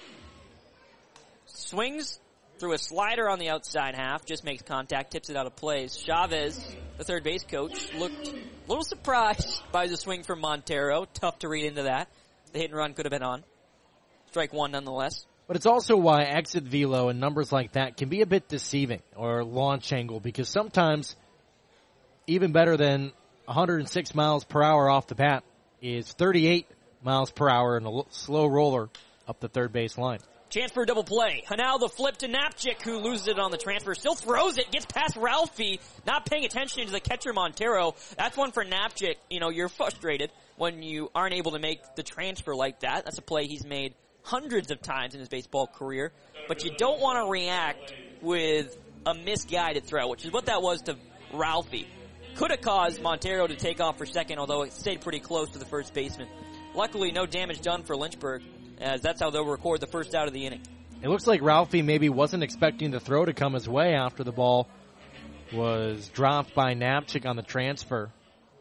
swings through a slider on the outside half, just makes contact, tips it out of plays. Chavez, the third base coach, looked a little surprised by the swing from Montero. Tough to read into that. The hit and run could have been on. Strike one nonetheless. But it's also why exit velo and numbers like that can be a bit deceiving, or launch angle, because sometimes even better than one hundred six miles per hour off the bat is thirty-eight miles per hour in a slow roller up the third base line. Chance for a double play. Now the flip to Napchik, who loses it on the transfer. Still throws it, gets past Ralphie, not paying attention to the catcher Montero. That's one for Napchik. You know, you're frustrated when you aren't able to make the transfer like that. That's a play he's made hundreds of times in his baseball career. But you don't want to react with a misguided throw, which is what that was to Ralphie. Could have caused Montero to take off for second, although it stayed pretty close to the first baseman. Luckily, no damage done for Lynchburg, as that's how they'll record the first out of the inning. It looks like Ralphie maybe wasn't expecting the throw to come his way after the ball was dropped by Napchik on the transfer.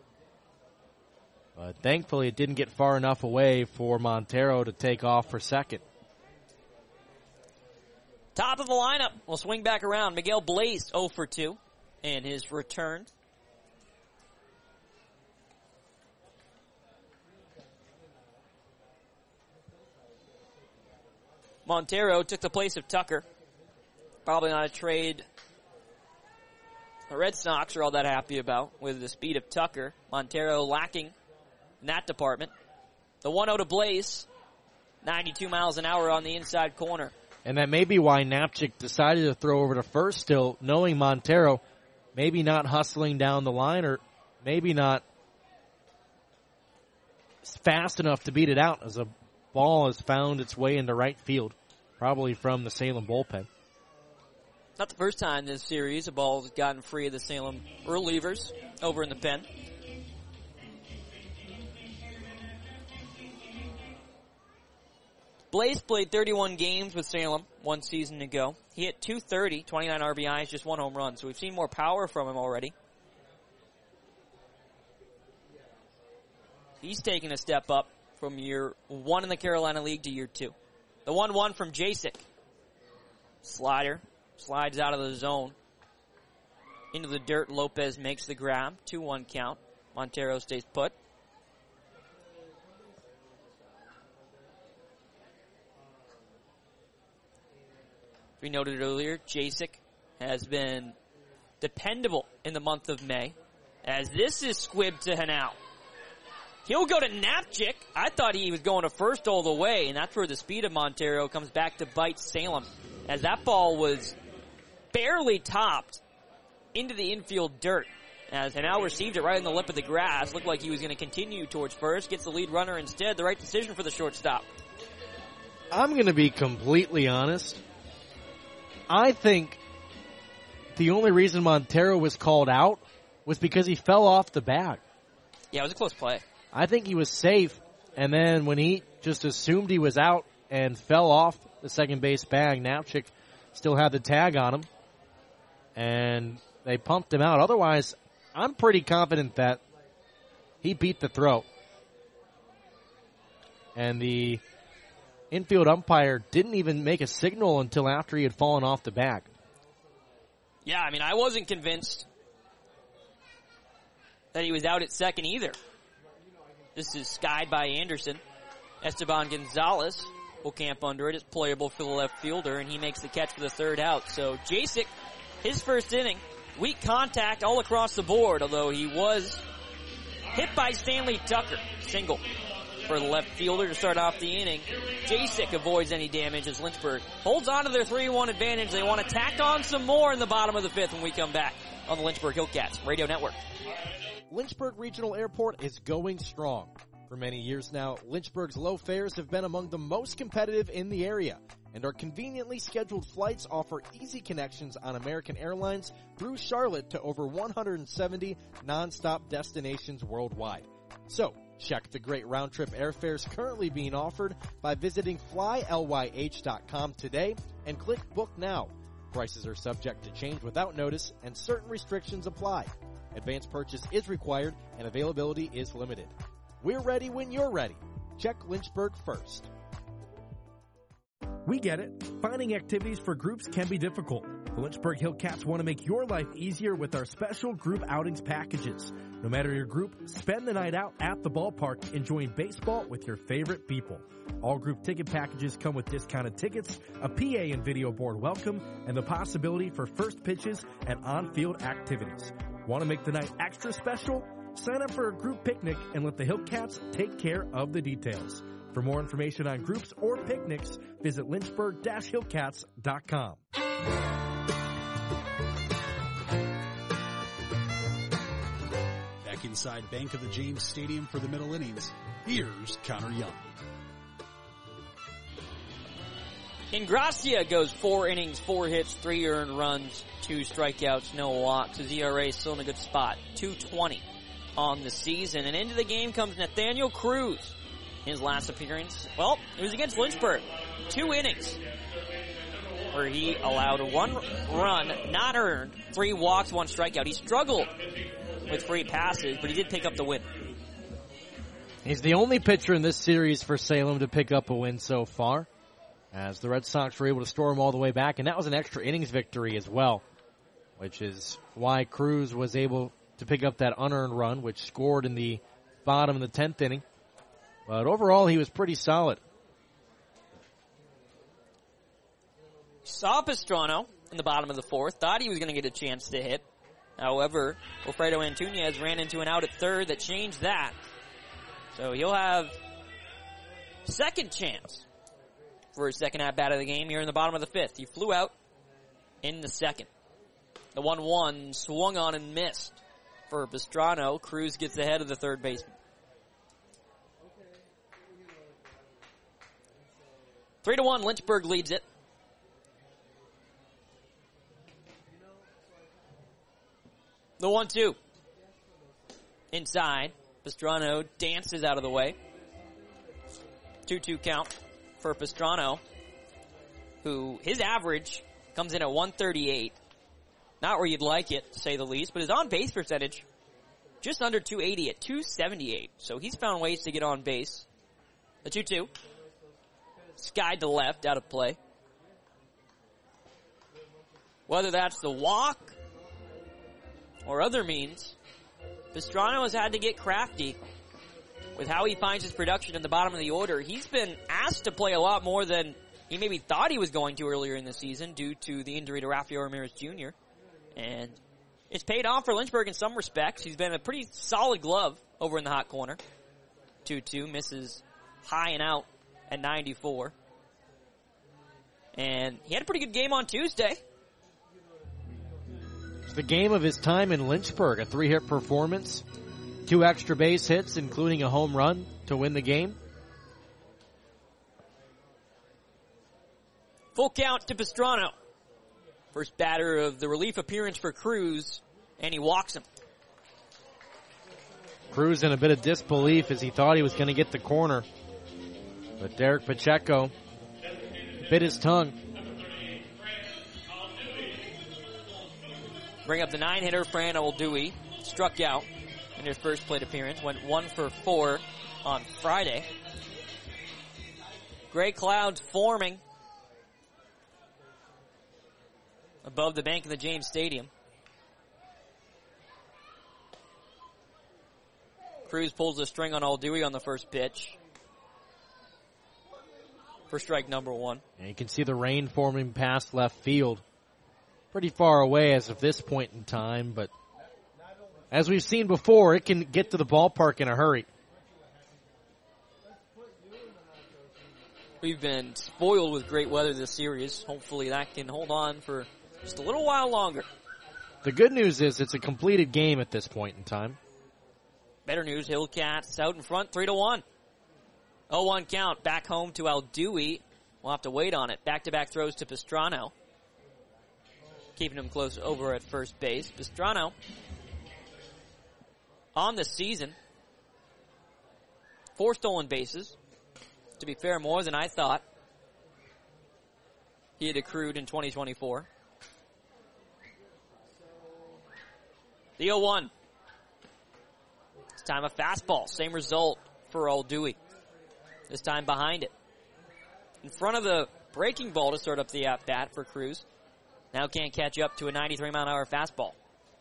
But thankfully, it didn't get far enough away for Montero to take off for second. Top of the lineup. We'll swing back around. Miguel Blaze, oh for two in his return. Montero took the place of Tucker. Probably not a trade the Red Sox are all that happy about with the speed of Tucker. Montero lacking in that department. The one oh to Blaze, ninety-two miles an hour on the inside corner. And that may be why Napchik decided to throw over to first still, knowing Montero maybe not hustling down the line or maybe not fast enough to beat it out as a ball has found its way into right field, probably from the Salem bullpen. Not the first time this series a ball's gotten free of the Salem relievers over in the pen. Blaze played thirty-one games with Salem one season ago. He hit two thirty, twenty-nine R B Is, just one home run. So we've seen more power from him already. He's taken a step up from year one in the Carolina League to year two. The one one from Jasek. Slider slides out of the zone. Into the dirt, Lopez makes the grab. two one count. Montero stays put. We noted earlier, Jasek has been dependable in the month of May, as this is squibbed to Hanau. He'll go to Napchik. I thought he was going to first all the way, and that's where the speed of Montero comes back to bite Salem, as that ball was barely topped into the infield dirt. As Hanau received it right in the lip of the grass, looked like he was going to continue towards first, gets the lead runner instead. The right decision for the shortstop. I'm going to be completely honest. I think the only reason Montero was called out was because he fell off the bag. Yeah, it was a close play. I think he was safe, and then when he just assumed he was out and fell off the second base bag, Napchik still had the tag on him, and they pumped him out. Otherwise, I'm pretty confident that he beat the throw. And the infield umpire didn't even make a signal until after he had fallen off the bag. Yeah, I mean, I wasn't convinced that he was out at second either. This is skied by Anderson. Esteban Gonzalez will camp under it. It's playable for the left fielder, and he makes the catch for the third out. So Jasek, his first inning, weak contact all across the board, although he was hit by Stanley Tucker. Single for the left fielder to start off the inning. Jasek avoids any damage as Lynchburg holds on to their three one advantage. They want to tack on some more in the bottom of the fifth when we come back on the Lynchburg Hillcats Radio Network. Lynchburg Regional Airport is going strong. For many years now, Lynchburg's low fares have been among the most competitive in the area, and our conveniently scheduled flights offer easy connections on American Airlines through Charlotte to over one hundred seventy nonstop destinations worldwide. So, check the great round-trip airfares currently being offered by visiting fly l y h dot com today and click Book Now. Prices are subject to change without notice, and certain restrictions apply. Advance purchase is required, and availability is limited. We're ready when you're ready. Check Lynchburg first. We get it. Finding activities for groups can be difficult. The Lynchburg Hillcats want to make your life easier with our special group outings packages. No matter your group, spend the night out at the ballpark enjoying baseball with your favorite people. All group ticket packages come with discounted tickets, a P A and video board welcome, and the possibility for first pitches and on-field activities. Want to make the night extra special? Sign up for a group picnic and let the Hillcats take care of the details. For more information on groups or picnics, visit lynchburg dash hillcats dot com. Back inside Bank of the James Stadium for the middle innings, here's Connor Young. Ingracia goes four innings, four hits, three earned runs, two strikeouts, no walks. His E R A is still in a good spot, two twenty on the season. And into the game comes Nathaniel Cruz. His last appearance, well, it was against Lynchburg. Two innings where he allowed one run, not earned, three walks, one strikeout. He struggled with free passes, but he did pick up the win. He's the only pitcher in this series for Salem to pick up a win so far, as the Red Sox were able to storm all the way back, and that was an extra innings victory as well, which is why Cruz was able to pick up that unearned run, which scored in the bottom of the tenth inning. But overall, he was pretty solid. Saw Pastrano in the bottom of the fourth. Thought he was going to get a chance to hit. However, Wilfredo Antunez ran into an out at third that changed that. So he'll have second chance for his second at-bat of the game here in the bottom of the fifth. He flew out in the second. The one one swung on and missed for Pastrano. Cruz gets ahead of the third baseman. Three to one, Lynchburg leads it. The one two. Inside. Pastrano dances out of the way. two two count for Pastrano, who his average comes in at one thirty-eight. Not where you'd like it, to say the least, but his on-base percentage just under two eighty at two seventy-eight. So he's found ways to get on base. The two two. Skied to left, out of play. Whether that's the walk or other means, Pastrano has had to get crafty with how he finds his production in the bottom of the order. He's been asked to play a lot more than he maybe thought he was going to earlier in the season due to the injury to Rafael Ramirez Junior And it's paid off for Lynchburg in some respects. He's been a pretty solid glove over in the hot corner. two two misses high and out at ninety-four. And he had a pretty good game on Tuesday. It's the game of his time in Lynchburg. A three-hit performance, two extra base hits, including a home run to win the game. Full count to Pastrano. First batter of the relief appearance for Cruz, and he walks him. Cruz in a bit of disbelief as he thought he was going to get the corner. But Derek Pacheco bit his tongue. Bring up the nine-hitter, Fran Oldewey. Struck out in his first plate appearance. Went one for four on Friday. Gray clouds forming above the bank of the James Stadium. Cruz pulls the string on Oldewey on the first pitch. For strike number one. And you can see the rain forming past left field. Pretty far away as of this point in time, but as we've seen before, it can get to the ballpark in a hurry. We've been spoiled with great weather this series. Hopefully that can hold on for just a little while longer. The good news is it's a completed game at this point in time. Better news, Hillcats out in front, three to one. oh one count, back home to Oldewey. We'll have to wait on it. Back-to-back throws to Pastrano. Keeping him close over at first base. Pastrano on the season. Four stolen bases. To be fair, more than I thought he had accrued in twenty twenty-four. The oh one. This time a fastball. Same result for Oldewey. This time behind it. In front of the breaking ball to start up the at-bat for Cruz. Now can't catch up to a ninety-three mile an hour fastball.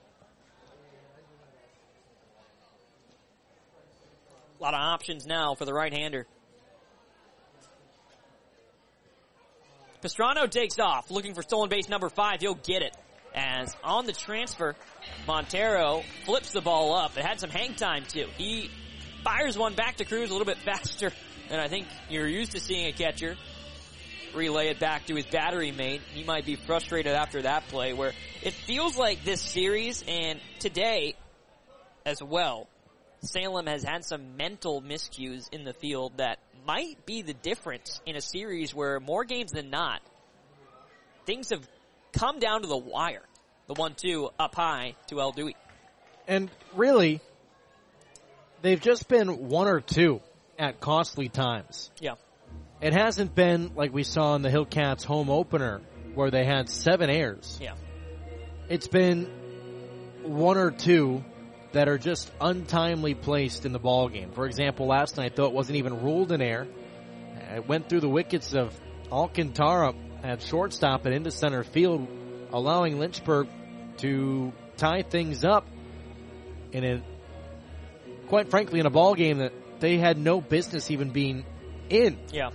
A lot of options now for the right-hander. Pastrano takes off, looking for stolen base number five. He'll get it. As on the transfer, Montero flips the ball up. It had some hang time, too. He fires one back to Cruz a little bit faster than I think you're used to seeing a catcher relay it back to his battery mate. He might be frustrated after that play, where it feels like this series and today as well, Salem has had some mental miscues in the field that might be the difference in a series where more games than not, things have come down to the wire. The one two up high to Oldewey. And really, they've just been one or two at costly times. Yeah. It hasn't been like we saw in the Hillcats home opener where they had seven errors. Yeah. It's been one or two that are just untimely placed in the ball game. For example, last night, though it wasn't even ruled an error, it went through the wickets of Alcantara at shortstop and into center field, allowing Lynchburg to tie things up in a, quite frankly, in a ball game that they had no business even being in. Yeah.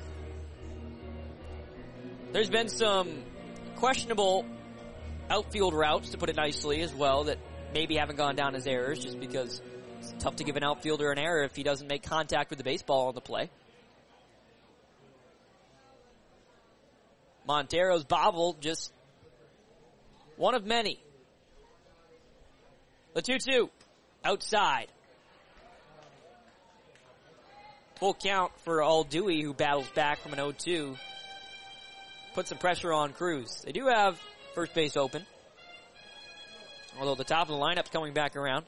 There's been some questionable outfield routes, to put it nicely, as well, that maybe haven't gone down as errors, just because it's tough to give an outfielder an error if he doesn't make contact with the baseball on the play. Montero's bobble, just one of many. The two two, outside. Full count for Al Dewey, who battles back from an oh two. Put some pressure on Cruz. They do have first base open, although the top of the lineup's coming back around.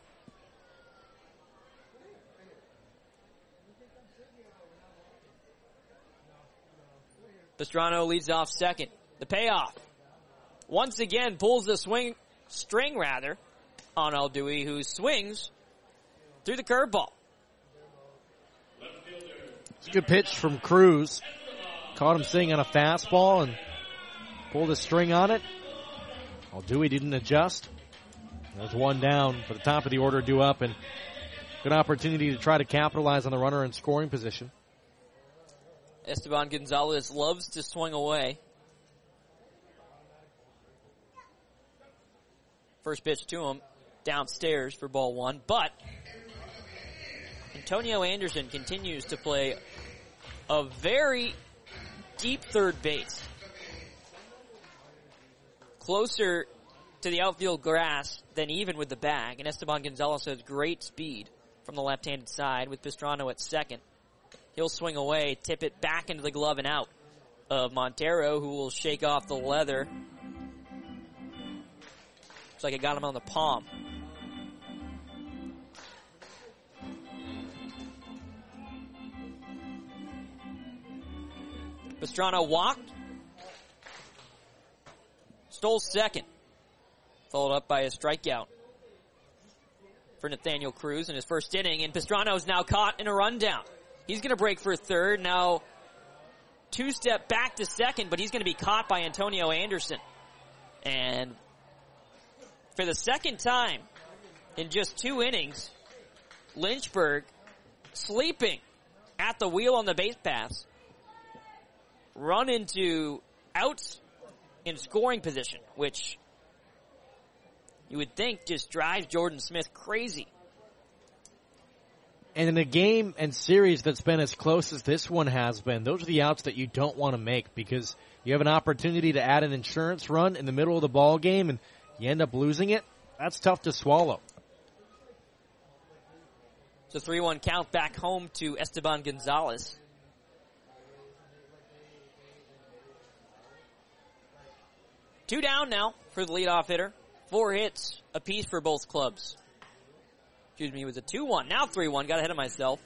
Pastrana leads off second. The payoff. Once again pulls the swing, string rather, on Al Dewey, who swings through the curveball. It's a good pitch from Cruz. Caught him sitting on a fastball and pulled a string on it. Al Dewey didn't adjust. There's one down for the top of the order due up, and good opportunity to try to capitalize on the runner in scoring position. Esteban Gonzalez loves to swing away. First pitch to him, downstairs for ball one, but Antonio Anderson continues to play a very deep third base. Closer to the outfield grass than even with the bag, and Esteban Gonzalez has great speed from the left-handed side with Pastrana at second. He'll swing away, tip it back into the glove and out of Montero, who will shake off the leather. Looks like it got him on the palm. Pastrana walked. Stole second. Followed up by a strikeout for Nathaniel Cruz in his first inning. And Pastrana's now caught in a rundown. He's going to break for third. Now two-step back to second, but he's going to be caught by Antonio Anderson. And for the second time in just two innings, Lynchburg sleeping at the wheel on the base paths. Run into outs in scoring position, which you would think just drives Jordan Smith crazy. And in a game and series that's been as close as this one has been, those are the outs that you don't want to make because you have an opportunity to add an insurance run in the middle of the ball game and you end up losing it. That's tough to swallow. It's a three one count back home to Esteban Gonzalez. Two down now for the leadoff hitter. Four hits apiece for both clubs. Excuse me, it was a two one. Now three one. Got ahead of myself.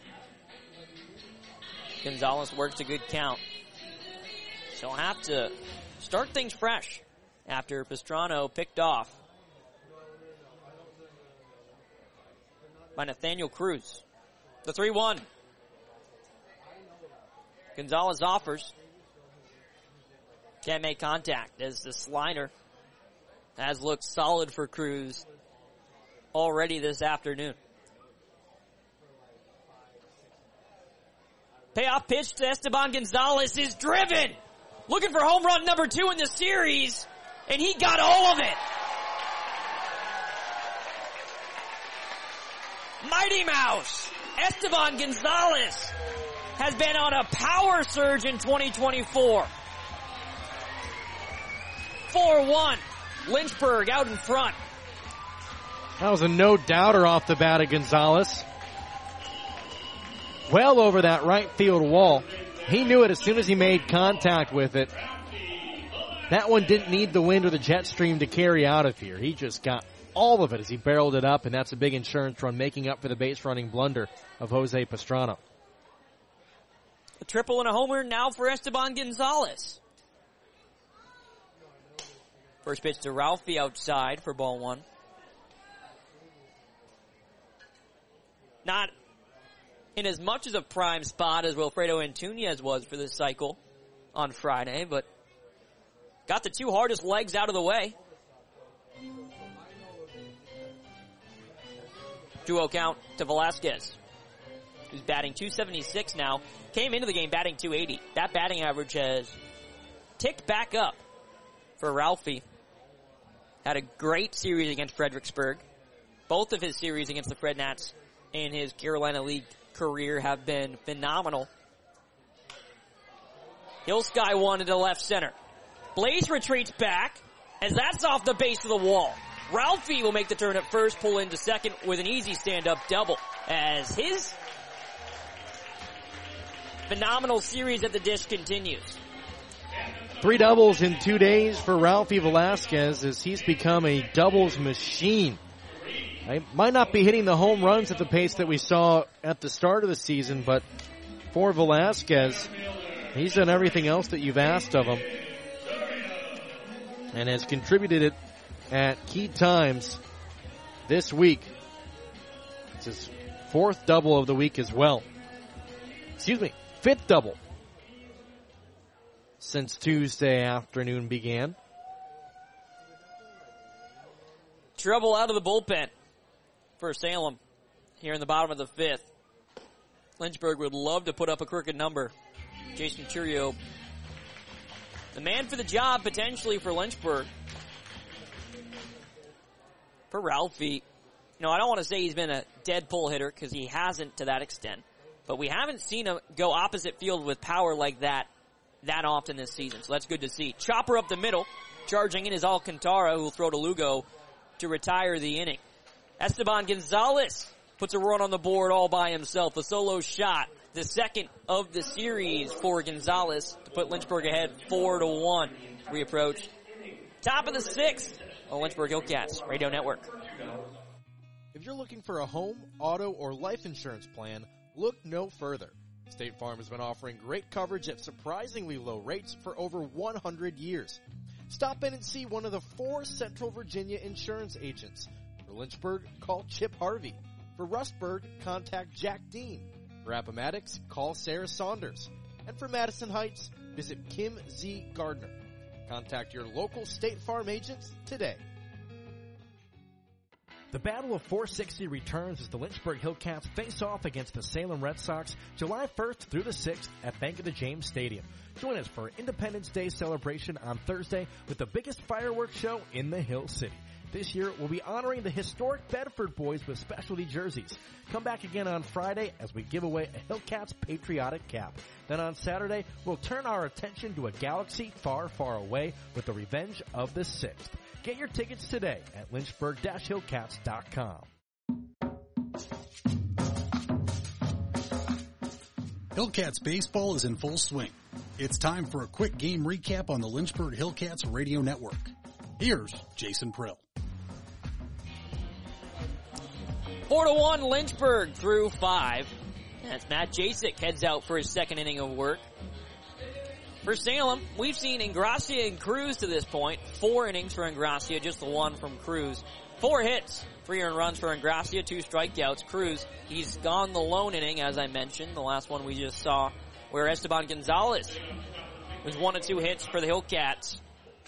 Gonzalez works a good count. So I'll have to start things fresh after Pastrana picked off by Nathaniel Cruz. The three one. Gonzalez offers. Can't make contact as the slider has looked solid for Cruz already this afternoon. Payoff pitch to Esteban Gonzalez is driven. Looking for home run number two in the series, and he got all of it. Mighty Mouse, Esteban Gonzalez, has been on a power surge in twenty twenty-four. four one. Lynchburg out in front. That was a no-doubter off the bat of Gonzalez. Well over that right field wall. He knew it as soon as he made contact with it. That one didn't need the wind or the jet stream to carry out of here. He just got all of it as he barreled it up, and that's a big insurance run, making up for the base-running blunder of Jose Pastrana. A triple and a homer now for Esteban Gonzalez. First pitch to Ralphie outside for ball one. Not in as much as a prime spot as Wilfredo Antunez was for this cycle on Friday, but got the two hardest legs out of the way. two oh count to Velasquez, who's batting two seventy-six now. Came into the game batting two eighty. That batting average has ticked back up for Ralphie. Had a great series against Fredericksburg. Both of his series against the Fred Nats in his Carolina League career have been phenomenal. Hill Sky one into left center. Blaze retreats back as that's off the base of the wall. Ralphie will make the turn at first, pull into second with an easy stand-up double as his phenomenal series at the dish continues. Three doubles in two days for Ralphie Velasquez as he's become a doubles machine. He might not be hitting the home runs at the pace that we saw at the start of the season, but for Velasquez, he's done everything else that you've asked of him and has contributed it at key times this week. It's his fourth double of the week as well. Excuse me, fifth double since Tuesday afternoon began. Trouble out of the bullpen for Salem here in the bottom of the fifth. Lynchburg would love to put up a crooked number. Jason Churio, the man for the job potentially for Lynchburg. For Ralphie, no, I don't want to say he's been a dead pull hitter because he hasn't to that extent. But we haven't seen him go opposite field with power like that that often this season. So that's good to see. Chopper up the middle. Charging in is Alcantara, who will throw to Lugo to retire the inning. Esteban Gonzalez puts a run on the board all by himself. A solo shot. The second of the series for Gonzalez to put Lynchburg ahead four to one. We approach top of the sixth on Lynchburg Hillcats Radio Network. If you're looking for a home, auto, or life insurance plan, look no further. State Farm has been offering great coverage at surprisingly low rates for over one hundred years. Stop in and see one of the four Central Virginia insurance agents. For Lynchburg, call Chip Harvey. For Rustburg, contact Jack Dean. For Appomattox, call Sarah Saunders. And for Madison Heights, visit Kim Z. Gardner. Contact your local State Farm agents today. The Battle of four sixty returns as the Lynchburg Hillcats face off against the Salem Red Sox July first through the sixth at Bank of the James Stadium. Join us for Independence Day celebration on Thursday with the biggest fireworks show in the Hill City. This year, we'll be honoring the historic Bedford boys with specialty jerseys. Come back again on Friday as we give away a Hillcats patriotic cap. Then on Saturday, we'll turn our attention to a galaxy far, far away with the Revenge of the Sixth. Get your tickets today at lynchburg dash hillcats dot com. Hillcats baseball is in full swing. It's time for a quick game recap on the Lynchburg Hillcats Radio Network. Here's Jason Prill. Four to one, Lynchburg through five. As Matt Jasek heads out for his second inning of work. For Salem, we've seen Ingracia and Cruz to this point. Four innings for Ingracia, just the one from Cruz. Four hits, three earned runs for Ingracia, two strikeouts. Cruz, he's gone the lone inning, as I mentioned, the last one we just saw, where Esteban Gonzalez was one of two hits for the Hillcats.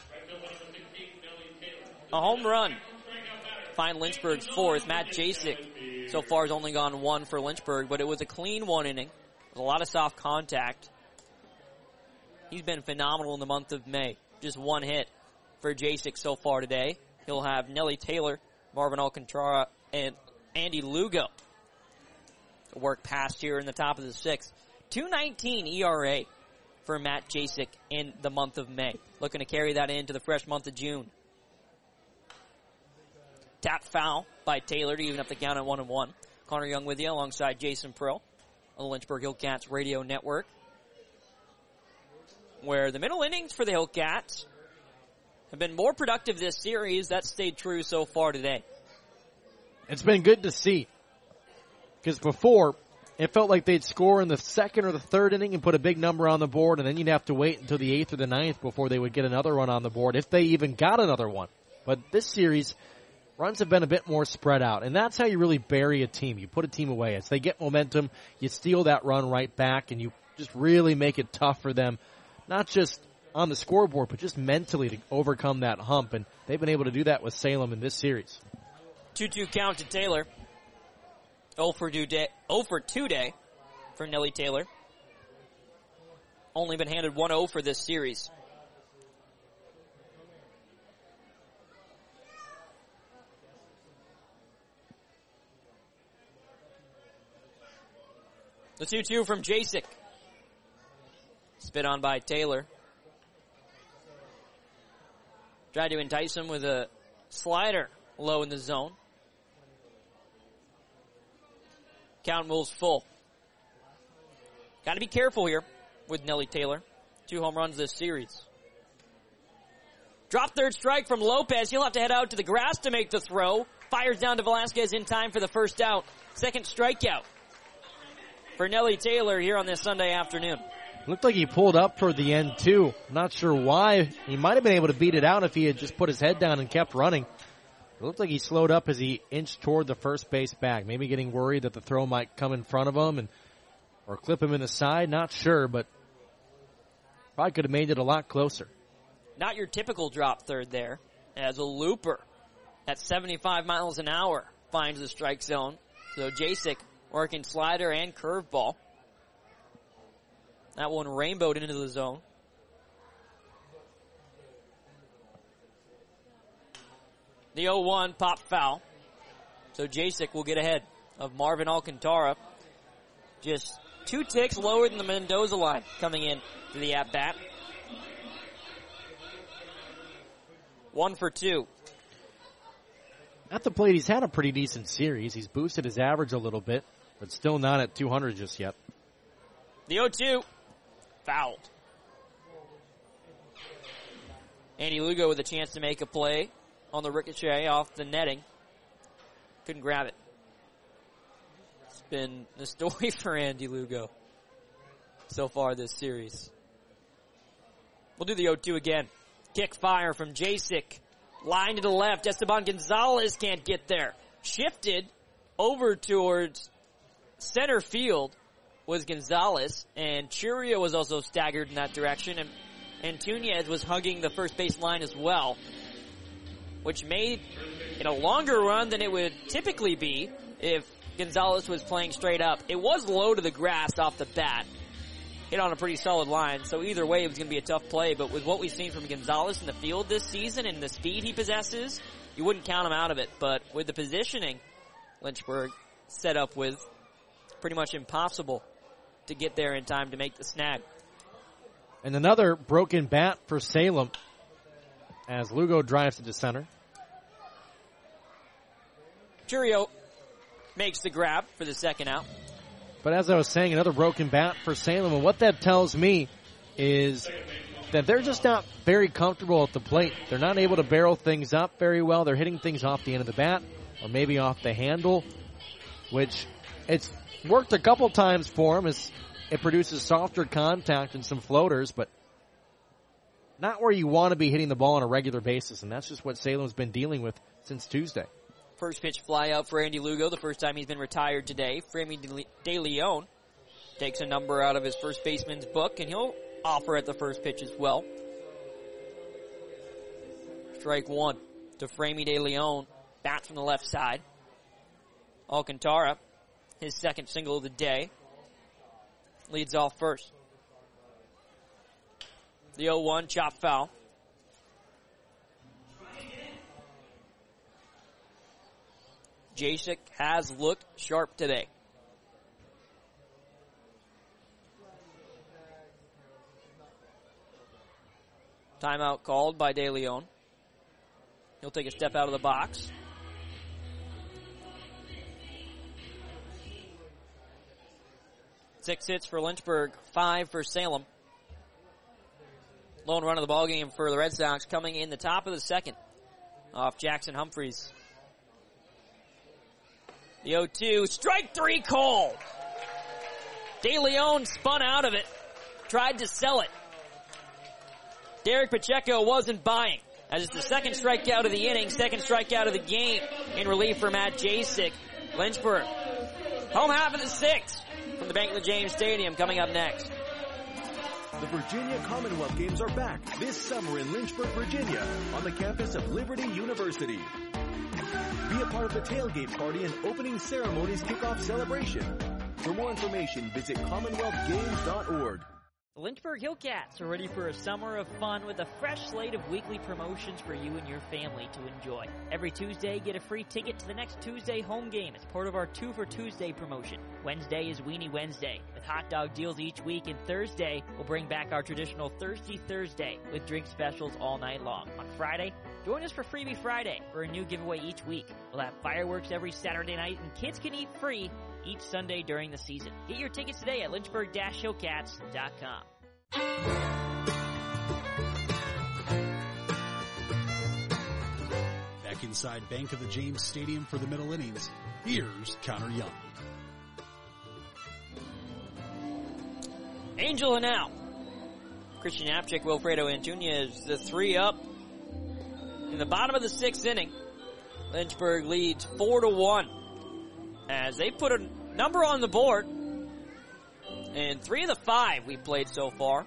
A home run. Find Lynchburg's fourth. Matt Jasek so far has only gone one for Lynchburg, but it was a clean one inning with a lot of soft contact. He's been phenomenal in the month of May. Just one hit for Jasek so far today. He'll have Nelly Taylor, Marvin Alcantara, and Andy Lugo to work past here in the top of the sixth. two nineteen E R A for Matt Jasek in the month of May. Looking to carry that into the fresh month of June. Tap foul by Taylor to even up the count at one and one. Connor Young with you alongside Jason Prill on the Lynchburg Hillcats Radio Network, where the middle innings for the Hillcats have been more productive this series. That stayed true so far today. It's been good to see, because before it felt like they'd score in the second or the third inning and put a big number on the board, and then you'd have to wait until the eighth or the ninth before they would get another run on the board, if they even got another one. But this series, runs have been a bit more spread out, and that's how you really bury a team. You put a team away. As they get momentum, you steal that run right back, and you just really make it tough for them, not just on the scoreboard, but just mentally to overcome that hump, and they've been able to do that with Salem in this series. two two count to Taylor. oh for two day, oh for two day for Nelly Taylor. Only been handed one oh for this series. The two two from Jasek. Spit on by Taylor. Tried to entice him with a slider low in the zone. Count moves full. Got to be careful here with Nelly Taylor. Two home runs this series. Drop third strike from Lopez. He'll have to head out to the grass to make the throw. Fires down to Velasquez in time for the first out. Second strikeout for Nelly Taylor here on this Sunday afternoon. Looked like he pulled up toward the end, too. Not sure why. He might have been able to beat it out if he had just put his head down and kept running. It looked like he slowed up as he inched toward the first base bag, maybe getting worried that the throw might come in front of him and or clip him in the side. Not sure, but probably could have made it a lot closer. Not your typical drop third there, as a looper at seventy-five miles an hour finds the strike zone. So Jasek working slider and curveball. That one rainbowed into the zone. The oh one pop foul. So Jasek will get ahead of Marvin Alcantara. Just two ticks lower than the Mendoza line coming in to the at-bat. One for two. At the plate, he's had a pretty decent series. He's boosted his average a little bit, but still not at two hundred just yet. The oh two. Fouled. Andy Lugo with a chance to make a play on the ricochet off the netting. Couldn't grab it. It's been the story for Andy Lugo so far this series. We'll do the oh two again. Kick fire from Jasek. Line to the left. Esteban Gonzalez can't get there. Shifted over towards center field was Gonzalez, and Churio was also staggered in that direction, and Antunez was hugging the first base line as well, which made it a longer run than it would typically be if Gonzalez was playing straight up. It was low to the grass off the bat. Hit on a pretty solid line, so either way it was going to be a tough play, but with what we've seen from Gonzalez in the field this season and the speed he possesses, you wouldn't count him out of it. But with the positioning Lynchburg set up with, pretty much impossible to get there in time to make the snag. And another broken bat for Salem as Lugo drives to the center. Churio makes the grab for the second out. But as I was saying, another broken bat for Salem, and what that tells me is that they're just not very comfortable at the plate. They're not able to barrel things up very well. They're hitting things off the end of the bat or maybe off the handle, which it's worked a couple times for them as it produces softer contact and some floaters, but not where you want to be hitting the ball on a regular basis, and that's just what Salem's been dealing with since Tuesday. First pitch fly out for Andy Lugo, the first time he's been retired today. Framey De Leon takes a number out of his first baseman's book, and he'll offer at the first pitch as well. Strike one to Framey De Leon, bat from the left side. Alcantara, his second single of the day, leads off first. The oh one chop foul. Jasek has looked sharp today. Timeout called by De Leon. He'll take a step out of the box. Six hits for Lynchburg, five for Salem. Lone run of the ballgame for the Red Sox coming in the top of the second off Jackson Humphreys. The oh two, strike three called. De Leon spun out of it, tried to sell it. Derek Pacheco wasn't buying, as it's the second strikeout of the inning, second strikeout of the game in relief for Matt Jasek. Lynchburg, home half of the sixth from the Bank of the James Stadium coming up next. The Virginia Commonwealth Games are back this summer in Lynchburg, Virginia, on the campus of Liberty University. Be a part of the tailgate party and opening ceremonies kickoff celebration. For more information, visit commonwealth games dot org. The Lynchburg Hillcats are ready for a summer of fun with a fresh slate of weekly promotions for you and your family to enjoy. Every Tuesday, get a free ticket to the next Tuesday home game as part of our Two for Tuesday promotion. Wednesday is Weenie Wednesday with hot dog deals each week, and Thursday we'll bring back our traditional Thirsty Thursday with drink specials all night long. On Friday, join us for Freebie Friday for a new giveaway each week. We'll have fireworks every Saturday night, and kids can eat free each Sunday during the season. Get your tickets today at lynchburg dash hillcats dot com. Back inside Bank of the James Stadium for the middle innings, here's Connor Young. Angel and out. Christian Apchick, Wilfredo Antunes, the three up in the bottom of the sixth inning. Lynchburg leads four to one as they put a number on the board. And three of the five we've played so far.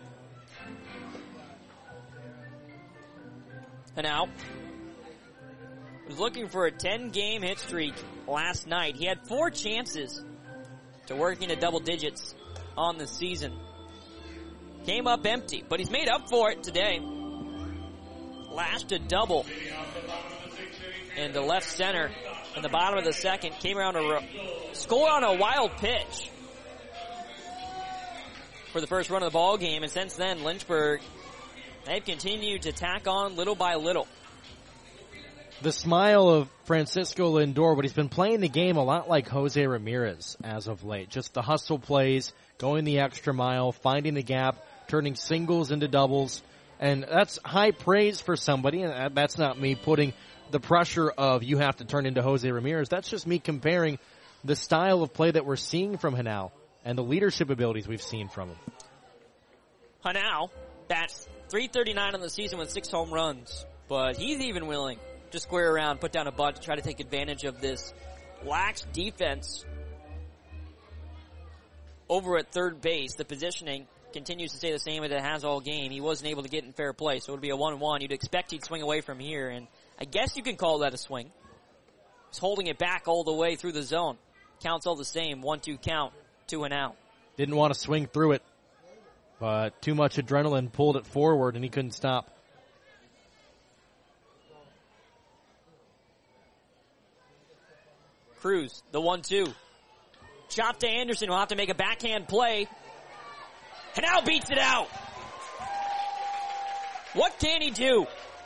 And now, was looking for a ten-game hit streak last night. He had four chances to work into double digits on the season. Came up empty, but he's made up for it today. Lashed a double into left center in the bottom of the second. Came around to score on a wild pitch for the first run of the ball game, and since then, Lynchburg, they've continued to tack on little by little. The smile of Francisco Lindor, but he's been playing the game a lot like Jose Ramirez as of late. Just the hustle plays, going the extra mile, finding the gap, turning singles into doubles, and that's high praise for somebody, and that's not me putting the pressure of you have to turn into Jose Ramirez. That's just me comparing the style of play that we're seeing from Hanau and the leadership abilities we've seen from him. Hanau bats three thirty-nine on the season with six home runs, but he's even willing to square around, put down a bunt to try to take advantage of this lax defense over at third base. The positioning continues to stay the same as it has all game. He wasn't able to get in fair play, so it would be a one one. You'd expect he'd swing away from here, and I guess you can call that a swing. He's holding it back all the way through the zone. Counts all the same, one two count. Two and out. Didn't want to swing through it, but too much adrenaline pulled it forward, and he couldn't stop. Cruz, the one two. Chop to Anderson, will have to make a backhand play. And now beats it out. What can he do?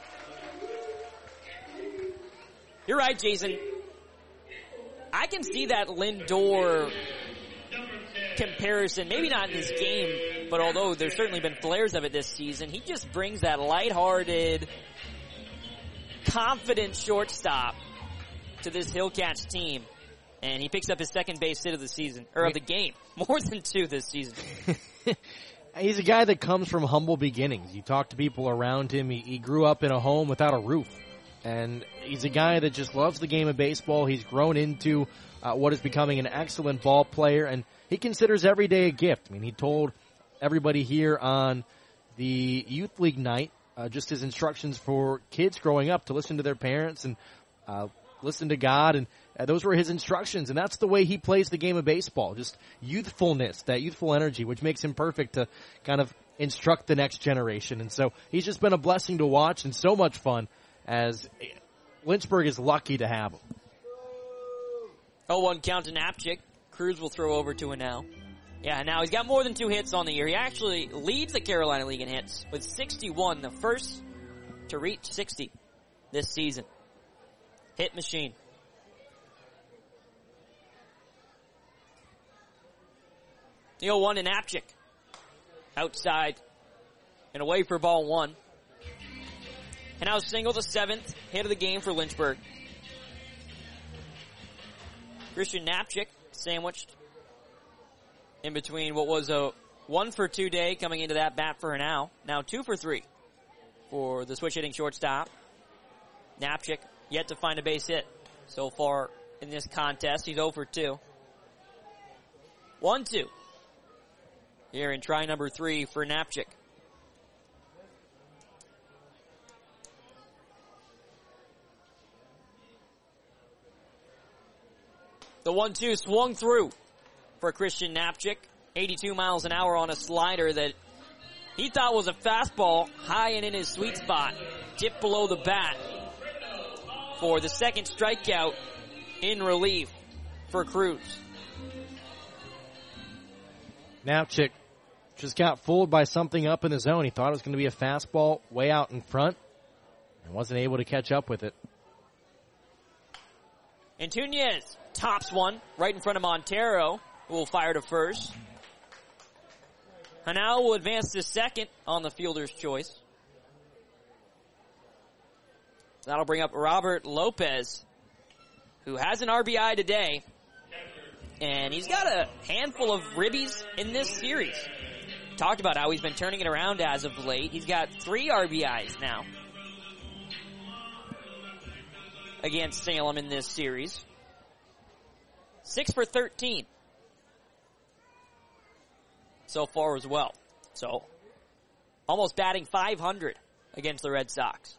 You're right, Jason. I can see that Lindor comparison, maybe not in this game, but although there's certainly been flares of it this season, he just brings that lighthearted, confident shortstop to this Hillcats team, and he picks up his second base hit of the season, or of the game, more than two this season. He's a guy that comes from humble beginnings. You talk to people around him, he, he grew up in a home without a roof, and he's a guy that just loves the game of baseball. He's grown into uh, what is becoming an excellent ball player, and he considers every day a gift. I mean, he told everybody here on the Youth League night, uh, just his instructions for kids growing up to listen to their parents and uh, listen to God, and uh, those were his instructions, and that's the way he plays the game of baseball, just youthfulness, that youthful energy, which makes him perfect to kind of instruct the next generation. And so he's just been a blessing to watch and so much fun, as Lynchburg is lucky to have him. oh one count to Napchick. Cruz will throw over to a now. Yeah, now he's got more than two hits on the year. He actually leads the Carolina League in hits with sixty-one, the first to reach sixty this season. Hit machine. The oh one to Napchick. Outside and away for ball one. And now single, the seventh hit of the game for Lynchburg. Christian Napchick sandwiched in between what was a one for two day coming into that bat for now. Now two for three for the switch hitting shortstop. Napchick yet to find a base hit so far in this contest. He's oh for two. one two here in try number three for Napchick. The one two swung through for Christian Napchick. eighty-two miles an hour on a slider that he thought was a fastball, high and in his sweet spot. Tipped below the bat for the second strikeout in relief for Cruz. Knapczyk just got fooled by something up in the zone. He thought it was going to be a fastball way out in front and wasn't able to catch up with it. Antunes tops one right in front of Montero, who will fire to first. Hanau will advance to second on the fielder's choice. That'll bring up Robert Lopez, who has an R B I today. And he's got a handful of ribbies in this series. Talked about how he's been turning it around as of late. He's got three R B Is now against Salem in this series. Six for thirteen so far as well. So, almost batting five hundred against the Red Sox.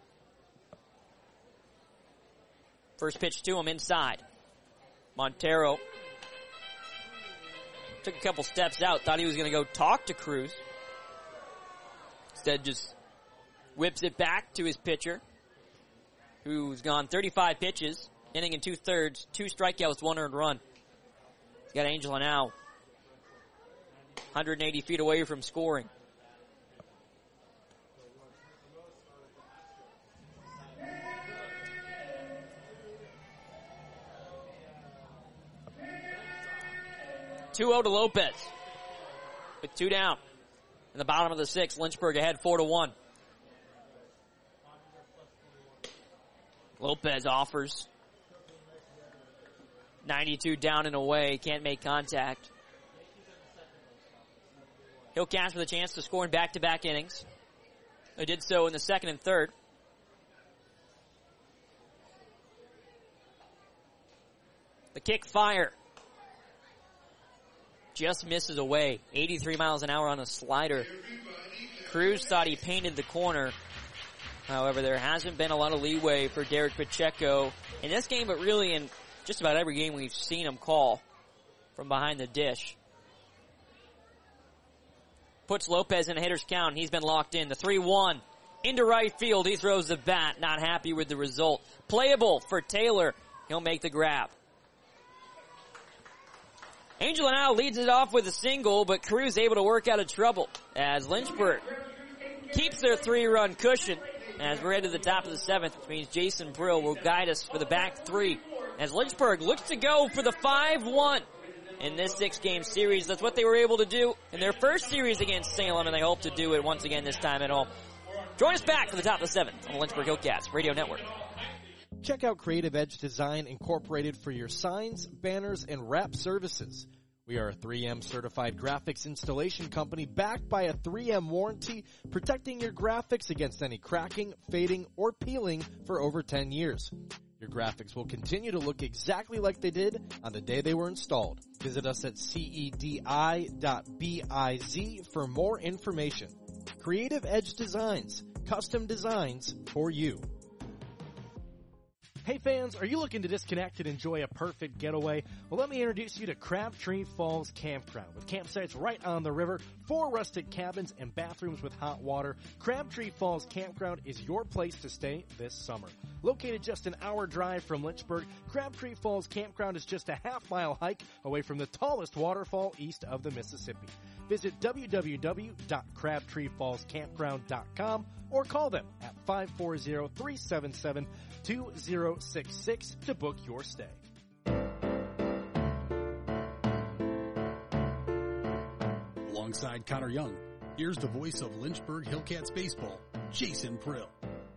First pitch to him inside. Montero took a couple steps out, thought he was going to go talk to Cruz. Instead just whips it back to his pitcher, who's gone thirty-five pitches, inning and two-thirds, two strikeouts, one earned run. He's got Angel Hanau one hundred eighty feet away from scoring. two oh to Lopez with two down. In the bottom of the sixth, Lynchburg ahead four to one. Lopez offers. ninety-two down and away, can't make contact. Hillcats with a chance to score in back-to-back innings. They did so in the second and third. The kick fire just misses away. eighty-three miles an hour on a slider. Cruz thought he painted the corner. However, there hasn't been a lot of leeway for Derek Pacheco in this game, but really in just about every game we've seen him call from behind the dish. Puts Lopez in a hitter's count, and he's been locked in. The three one into right field. He throws the bat, not happy with the result. Playable for Taylor. He'll make the grab. Angel now leads it off with a single, but Cruz able to work out of trouble as Lynchburg keeps their three-run cushion as we're headed to the top of the seventh, which means Jason Brill will guide us for the back three as Lynchburg looks to go for the five one in this six-game series. That's what they were able to do in their first series against Salem, and they hope to do it once again this time at home. Join us back for the top of the seventh on the Lynchburg Hillcats Radio Network. Check out Creative Edge Design Incorporated for your signs, banners, and wrap services. We are a three M certified graphics installation company backed by a three M warranty, protecting your graphics against any cracking, fading, or peeling for over ten years. Your graphics will continue to look exactly like they did on the day they were installed. Visit us at C E D I dot biz for more information. Creative Edge Designs, custom designs for you. Hey fans, are you looking to disconnect and enjoy a perfect getaway? Well, let me introduce you to Crabtree Falls Campground. With campsites right on the river, four rustic cabins, and bathrooms with hot water, Crabtree Falls Campground is your place to stay this summer. Located just an hour drive from Lynchburg, Crabtree Falls Campground is just a half-mile hike away from the tallest waterfall east of the Mississippi. Visit w w w dot crabtree falls campground dot com or call them at five four zero, three seven seven, two zero six six to book your stay. Alongside Connor Young, here's the voice of Lynchburg Hillcats baseball, Jason Prill.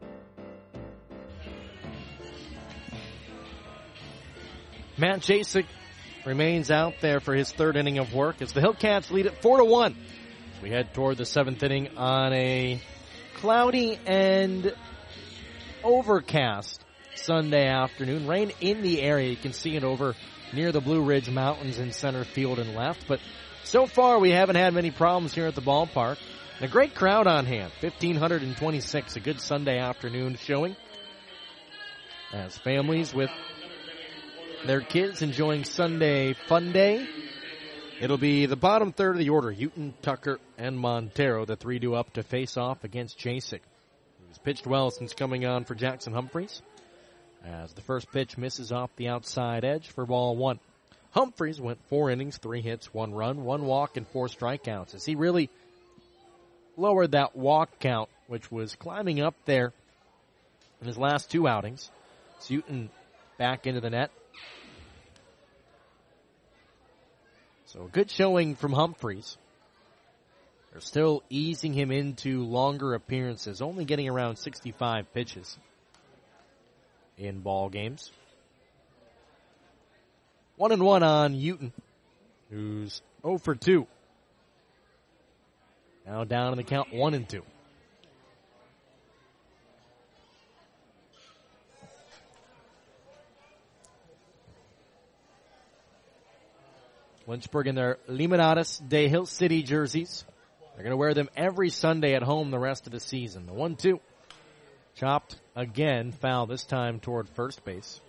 Matt Jasek remains out there for his third inning of work as the Hillcats lead it four to one. We head toward the seventh inning on a cloudy and overcast Sunday afternoon. Rain in the area. You can see it over near the Blue Ridge Mountains in center field and left. But so far we haven't had many problems here at the ballpark. And a great crowd on hand. one thousand five hundred twenty-six. A good Sunday afternoon showing as families with their kids enjoying Sunday Fun Day It'll be the bottom third of the order. Houghton, Tucker, and Montero, the three due up to face off against Jasek, who's pitched well since coming on for Jackson Humphreys, as the first pitch misses off the outside edge for ball one. Humphreys went four innings, three hits, one run, one walk, and four strikeouts, as he really lowered that walk count, which was climbing up there in his last two outings. Houghton back into the net. So a good showing from Humphreys. They're still easing him into longer appearances, only getting around sixty-five pitches in ball games. One and one on Houghton, who's oh for two. Now down in the count, one and two. Lynchburg in their Limonades de Hill City jerseys. They're going to wear them every Sunday at home the rest of the season. The one two. Chopped again, foul this time toward first base.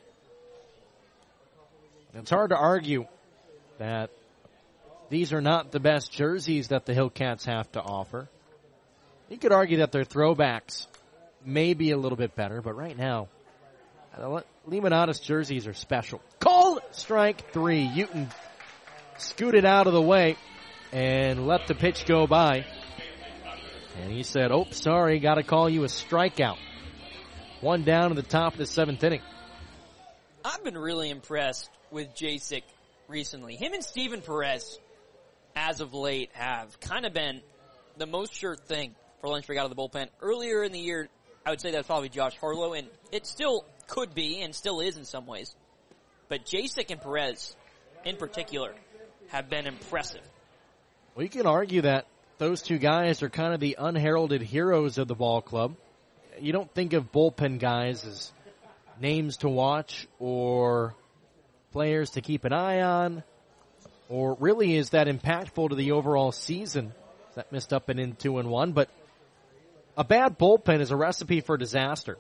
And it's hard to argue that these are not the best jerseys that the Hillcats have to offer. You could argue that their throwbacks may be a little bit better, but right now, the Limonades jerseys are special. Called strike three. Houghton scooted out of the way and let the pitch go by. And he said, oh, sorry, got to call you a strikeout. One down in the top of the seventh inning. I've been really impressed with Jasek recently. Him and Steven Perez, as of late, have kind of been the most sure thing for Lynchburg out of the bullpen. Earlier in the year, I would say that's probably Josh Harlow, and it still could be and still is in some ways. But Jasek and Perez, in particular, have been impressive. Well, you can argue that those two guys are kind of the unheralded heroes of the ball club. You don't think of bullpen guys as names to watch or players to keep an eye on, or really is that impactful to the overall season. That missed up and in two and one, but a bad bullpen is a recipe for disaster.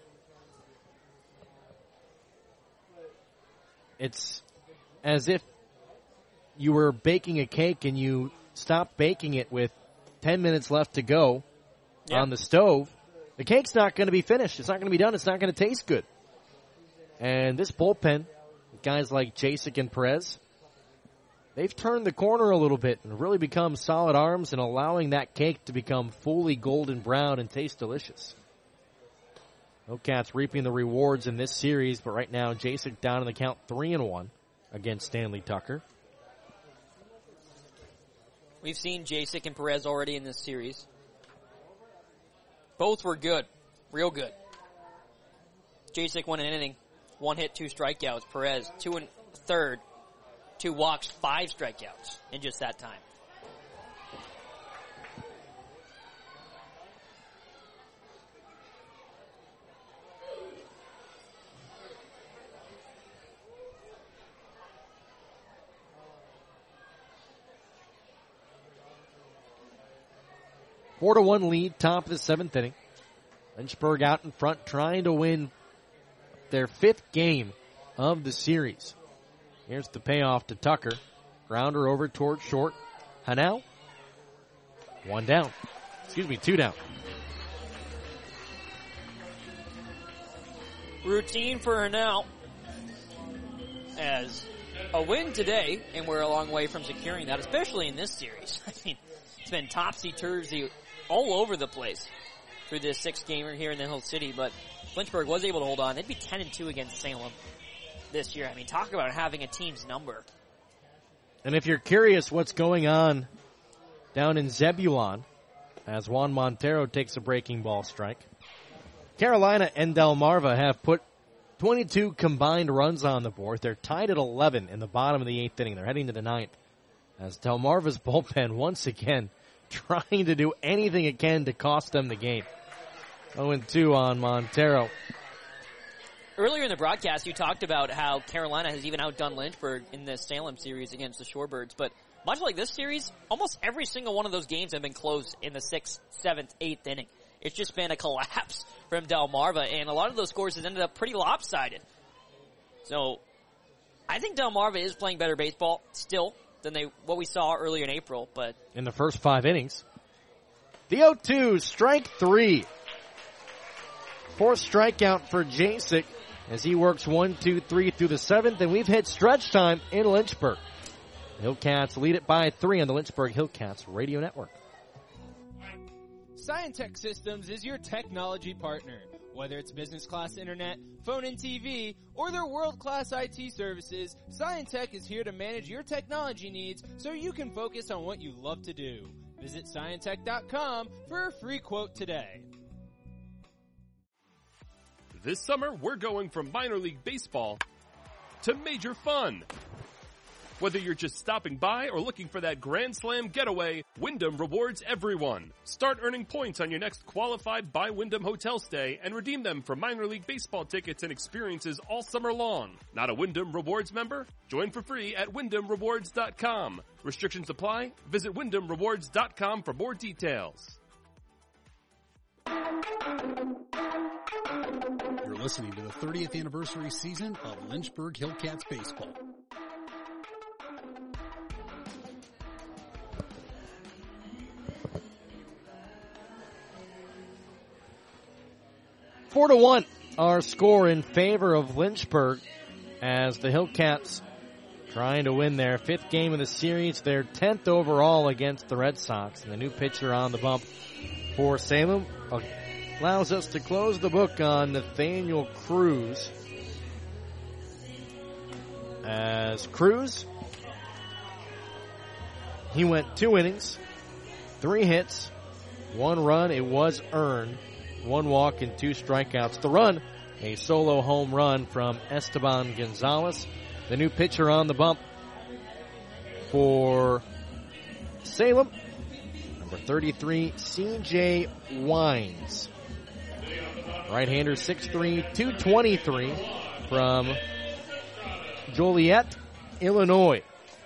It's as if you were baking a cake and you stopped baking it with ten minutes left to go yeah. on the stove. The cake's not going to be finished. It's not going to be done. It's not going to taste good. And this bullpen, guys like Jasek and Perez, they've turned the corner a little bit and really become solid arms and allowing that cake to become fully golden brown and taste delicious. Hillcats reaping the rewards in this series, but right now Jasek down in the count three and one against Stanley Tucker. We've seen Jasek and Perez already in this series. Both were good. Real good. Jasek won an inning. One hit, two strikeouts. Perez, two and third. Two walks, five strikeouts in just that time. Four to one lead, top of the seventh inning. Lynchburg out in front, trying to win their fifth game of the series. Here's the payoff to Tucker. Grounder over toward short. Hanau. One down. Excuse me, two down. Routine for Hanau. As a win today, and we're a long way from securing that, especially in this series. I mean, it's been topsy-turvy all over the place through this sixth gamer here in the Hill City, but Lynchburg was able to hold on. They'd be ten and two against Salem this year. I mean, talk about having a team's number. And if you're curious what's going on down in Zebulon, as Juan Montero takes a breaking ball strike, Carolina and Delmarva have put twenty-two combined runs on the board. They're tied at eleven in the bottom of the eighth inning. They're heading to the ninth, as Delmarva's bullpen once again trying to do anything it can to cost them the game. oh and two on Montero. Earlier in the broadcast, you talked about how Carolina has even outdone Lynchburg in this Salem series against the Shorebirds. But much like this series, almost every single one of those games have been close in the sixth, seventh, eighth inning. It's just been a collapse from Delmarva, and a lot of those scores have ended up pretty lopsided. So I think Delmarva is playing better baseball still. than they what we saw earlier in April. But in the first five innings, the oh two, strike three. Fourth strikeout for Jasek as he works one, two, three through the seventh, and we've hit stretch time in Lynchburg. The Hillcats lead it by three on the Lynchburg Hillcats Radio Network. Scientech Systems is your technology partner. Whether it's business class internet, phone and T V, or their world-class I T services, Scientech is here to manage your technology needs so you can focus on what you love to do. Visit Scientech dot com for a free quote today. This summer, we're going from minor league baseball to major fun. Whether you're just stopping by or looking for that Grand Slam getaway, Wyndham rewards everyone. Start earning points on your next qualified by Wyndham hotel stay and redeem them for minor league baseball tickets and experiences all summer long. Not a Wyndham Rewards member? Join for free at Wyndham Rewards dot com. Restrictions apply. Visit Wyndham Rewards dot com for more details. You're listening to the thirtieth anniversary season of Lynchburg Hillcats baseball. Four to one, our score in favor of Lynchburg as the Hillcats trying to win their fifth game of the series, their tenth overall against the Red Sox. And the new pitcher on the bump for Salem allows us to close the book on Nathaniel Cruz. As Cruz, he went two innings, three hits, one run. It was earned. One walk and two strikeouts. The run, a solo home run from Esteban Gonzalez. The new pitcher on the bump for Salem, number thirty-three, C J Wines. Right-hander, six three, two twenty-three from Joliet, Illinois.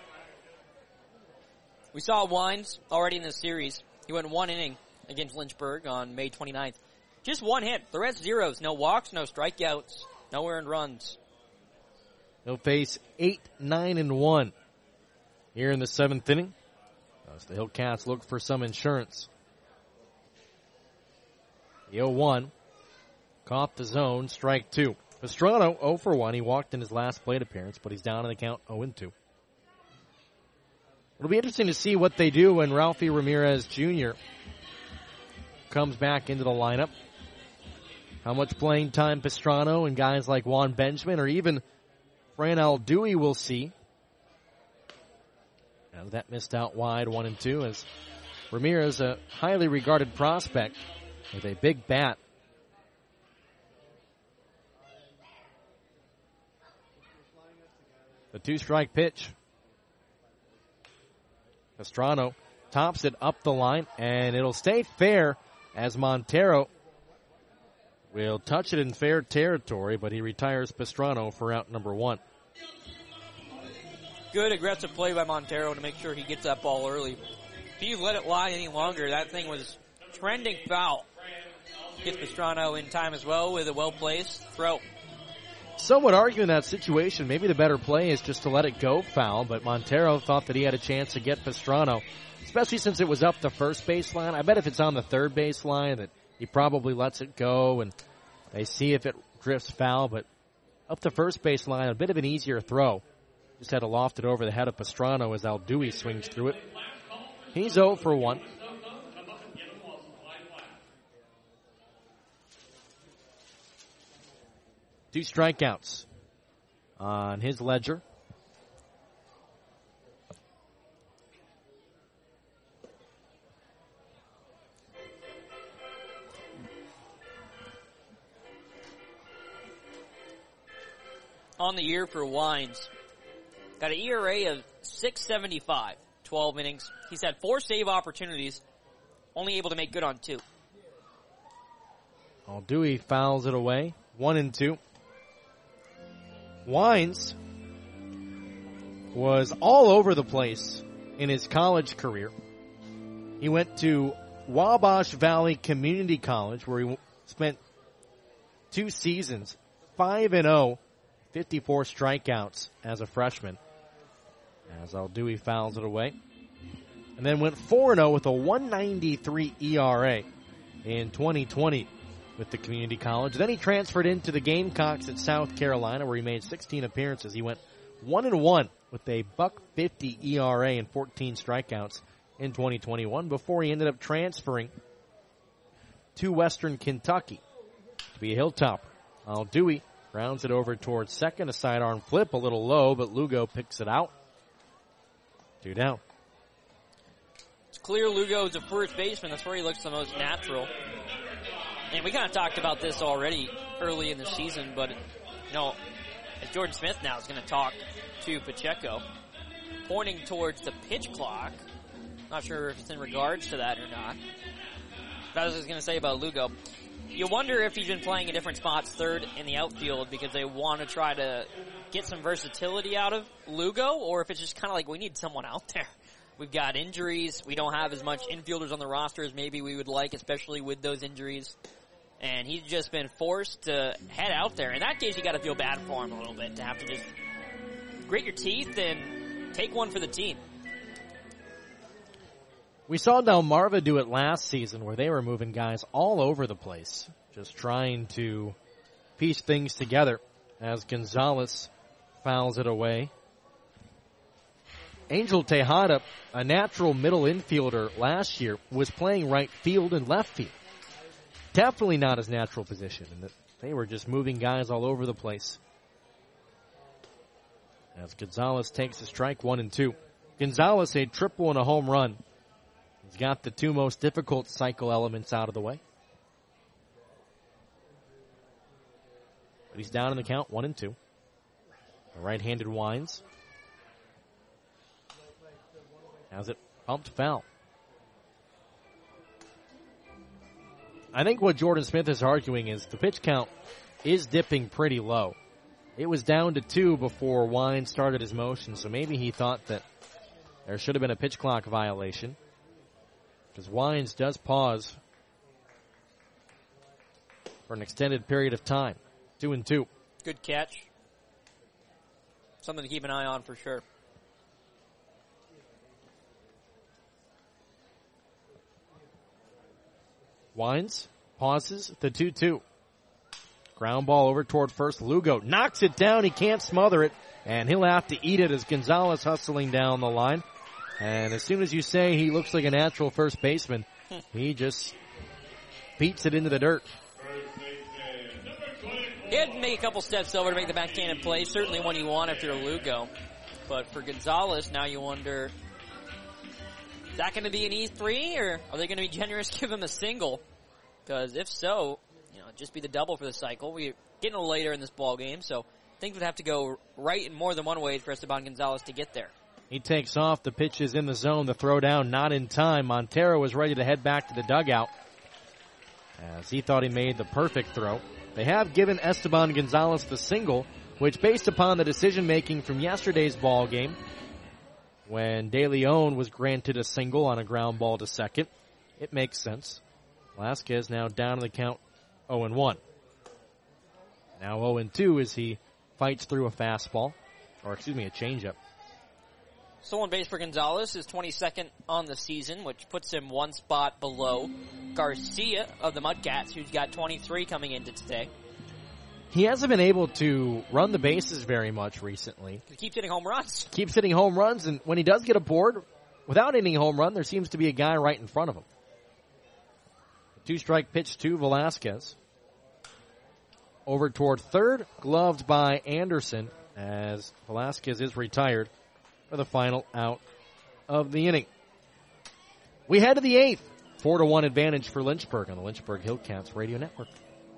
we saw Wines already in the series. He went one inning against Lynchburg on May twenty-ninth. Just one hit. The rest zeros. No walks, no strikeouts, no earned runs. He'll face eight, nine, and one here in the seventh inning as the Hillcats look for some insurance. The oh one caught the zone, strike two. Pastrano oh for one. He walked in his last plate appearance, but he's down in the count oh and two. It'll be interesting to see what they do when Ralphie Ramirez Junior comes back into the lineup. How much playing time Pastrano and guys like Juan Benjamin or even Fran Aldui will see. Now that missed out wide, one and two, as Ramirez, a highly regarded prospect with a big bat. The two-strike pitch. Pastrano tops it up the line, and it'll stay fair as Montero will touch it in fair territory, but he retires Pastrano for out number one. Good aggressive play by Montero to make sure he gets that ball early. If he let it lie any longer, that thing was trending foul. Gets Pastrano in time as well with a well-placed throw. Some would argue in that situation, maybe the better play is just to let it go foul, but Montero thought that he had a chance to get Pastrano, especially since it was up the first baseline. I bet if it's on the third baseline that he probably lets it go and they see if it drifts foul, but up the first baseline, a bit of an easier throw. Just had to loft it over the head of Pastrano as Aldui swings through it. He's oh for one. Two strikeouts on his ledger. On the year for Wines, got an E R A of six seventy-five, twelve innings. He's had four save opportunities, only able to make good on two. Aldui fouls it away, one and two. Wines was all over the place in his college career. He went to Wabash Valley Community College, where he spent two seasons, five and oh, fifty-four strikeouts as a freshman. as Al Dewey fouls it away. And then went four and oh with a one ninety-three E R A in twenty twenty with the community college. Then he transferred into the Gamecocks at South Carolina, where he made sixteen appearances. He went one and one with a buck fifty E R A and fourteen strikeouts in twenty twenty-one before he ended up transferring to Western Kentucky to be a Hilltopper. Al Dewey rounds it over towards second, a sidearm flip, a little low, but Lugo picks it out. Two down. It's clear Lugo is a first baseman. That's where he looks the most natural. And we kind of talked about this already early in the season, but, you know, as Jordan Smith now is going to talk to Pacheco, pointing towards the pitch clock. Not sure if it's in regards to that or not. But I was just going to say about Lugo, you wonder if he's been playing in different spots, third in the outfield, because they want to try to get some versatility out of Lugo, or if it's just kind of like we need someone out there. We've got injuries. We don't have as much infielders on the roster as maybe we would like, especially with those injuries. And he's just been forced to head out there. In that case, you got to feel bad for him a little bit, to have to just grit your teeth and take one for the team. We saw Delmarva do it last season, where they were moving guys all over the place, just trying to piece things together as Gonzalez fouls it away. Angel Tejada, a natural middle infielder last year, was playing right field and left field. Definitely not his natural position, and they were just moving guys all over the place. As Gonzalez takes a strike, one and two. Gonzalez, a triple and a home run. He's got the two most difficult cycle elements out of the way. But he's down in the count, one and two. The right-handed winds. Has it pumped foul. I think what Jordan Smith is arguing is the pitch count is dipping pretty low. It was down to two before Wine started his motion, so maybe he thought that there should have been a pitch clock violation, because Wines does pause for an extended period of time. Two and two. Good catch. Something to keep an eye on for sure. Wines pauses the two two. Ground ball over toward first. Lugo knocks it down. He can't smother it, and he'll have to eat it as Gonzalez hustling down the line. And as soon as you say he looks like a natural first baseman, he just beats it into the dirt. He had to make a couple steps over to make the backhanded play. Certainly one you want after Lugo. But for Gonzalez, now you wonder, is that going to be an E three, or are they going to be generous, give him a single? Because if so, you know, just be the double for the cycle. We're getting a little later in this ball game, so things would have to go right in more than one way for Esteban Gonzalez to get there. He takes off. The pitch is in the zone. The throw down not in time. Montero was ready to head back to the dugout as he thought he made the perfect throw. They have given Esteban Gonzalez the single, which, based upon the decision-making from yesterday's ball game, when De Leon was granted a single on a ground ball to second, it makes sense. Velasquez now down in the count oh and one. Now oh and two as he fights through a fastball, or excuse me, a changeup. So on base for Gonzalez is twenty-second on the season, which puts him one spot below Garcia of the Mudcats, who's got twenty-three coming into today. He hasn't been able to run the bases very much recently. He keeps hitting home runs. Keeps hitting home runs, and when he does get aboard, without hitting a home run, there seems to be a guy right in front of him. Two-strike pitch to Velasquez. Over toward third, gloved by Anderson, as Velasquez is retired for the final out of the inning. We head to the eighth. Four to one advantage for Lynchburg on the Lynchburg Hillcats Radio Network.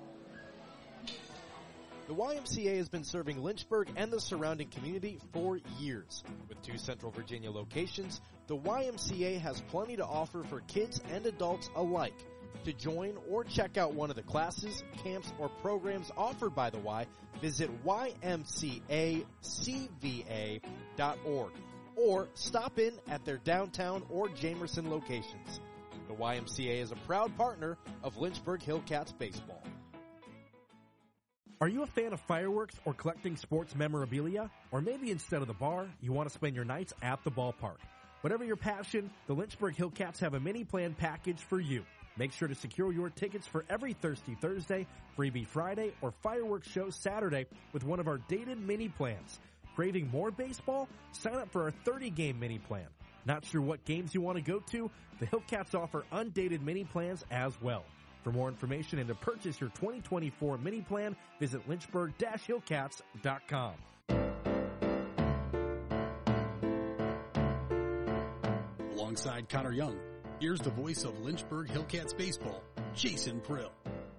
The Y M C A has been serving Lynchburg and the surrounding community for years. With two Central Virginia locations, the Y M C A has plenty to offer for kids and adults alike. To join or check out one of the classes, camps, or programs offered by the Y, visit Y M C A C V A dot org or stop in at their downtown or Jamerson locations. The Y M C A is a proud partner of Lynchburg Hillcats baseball. Are you a fan of fireworks or collecting sports memorabilia? Or maybe instead of the bar, you want to spend your nights at the ballpark? Whatever your passion, the Lynchburg Hillcats have a mini plan package for you. Make sure to secure your tickets for every Thirsty Thursday, Freebie Friday, or Fireworks Show Saturday with one of our dated mini plans. Craving more baseball? Sign up for our thirty-game mini plan. Not sure what games you want to go to? The Hillcats offer undated mini plans as well. For more information and to purchase your twenty twenty-four mini plan, visit lynchburg dash hillcats dot com. Alongside Connor Young, here's the voice of Lynchburg Hillcats baseball, Jason Prill.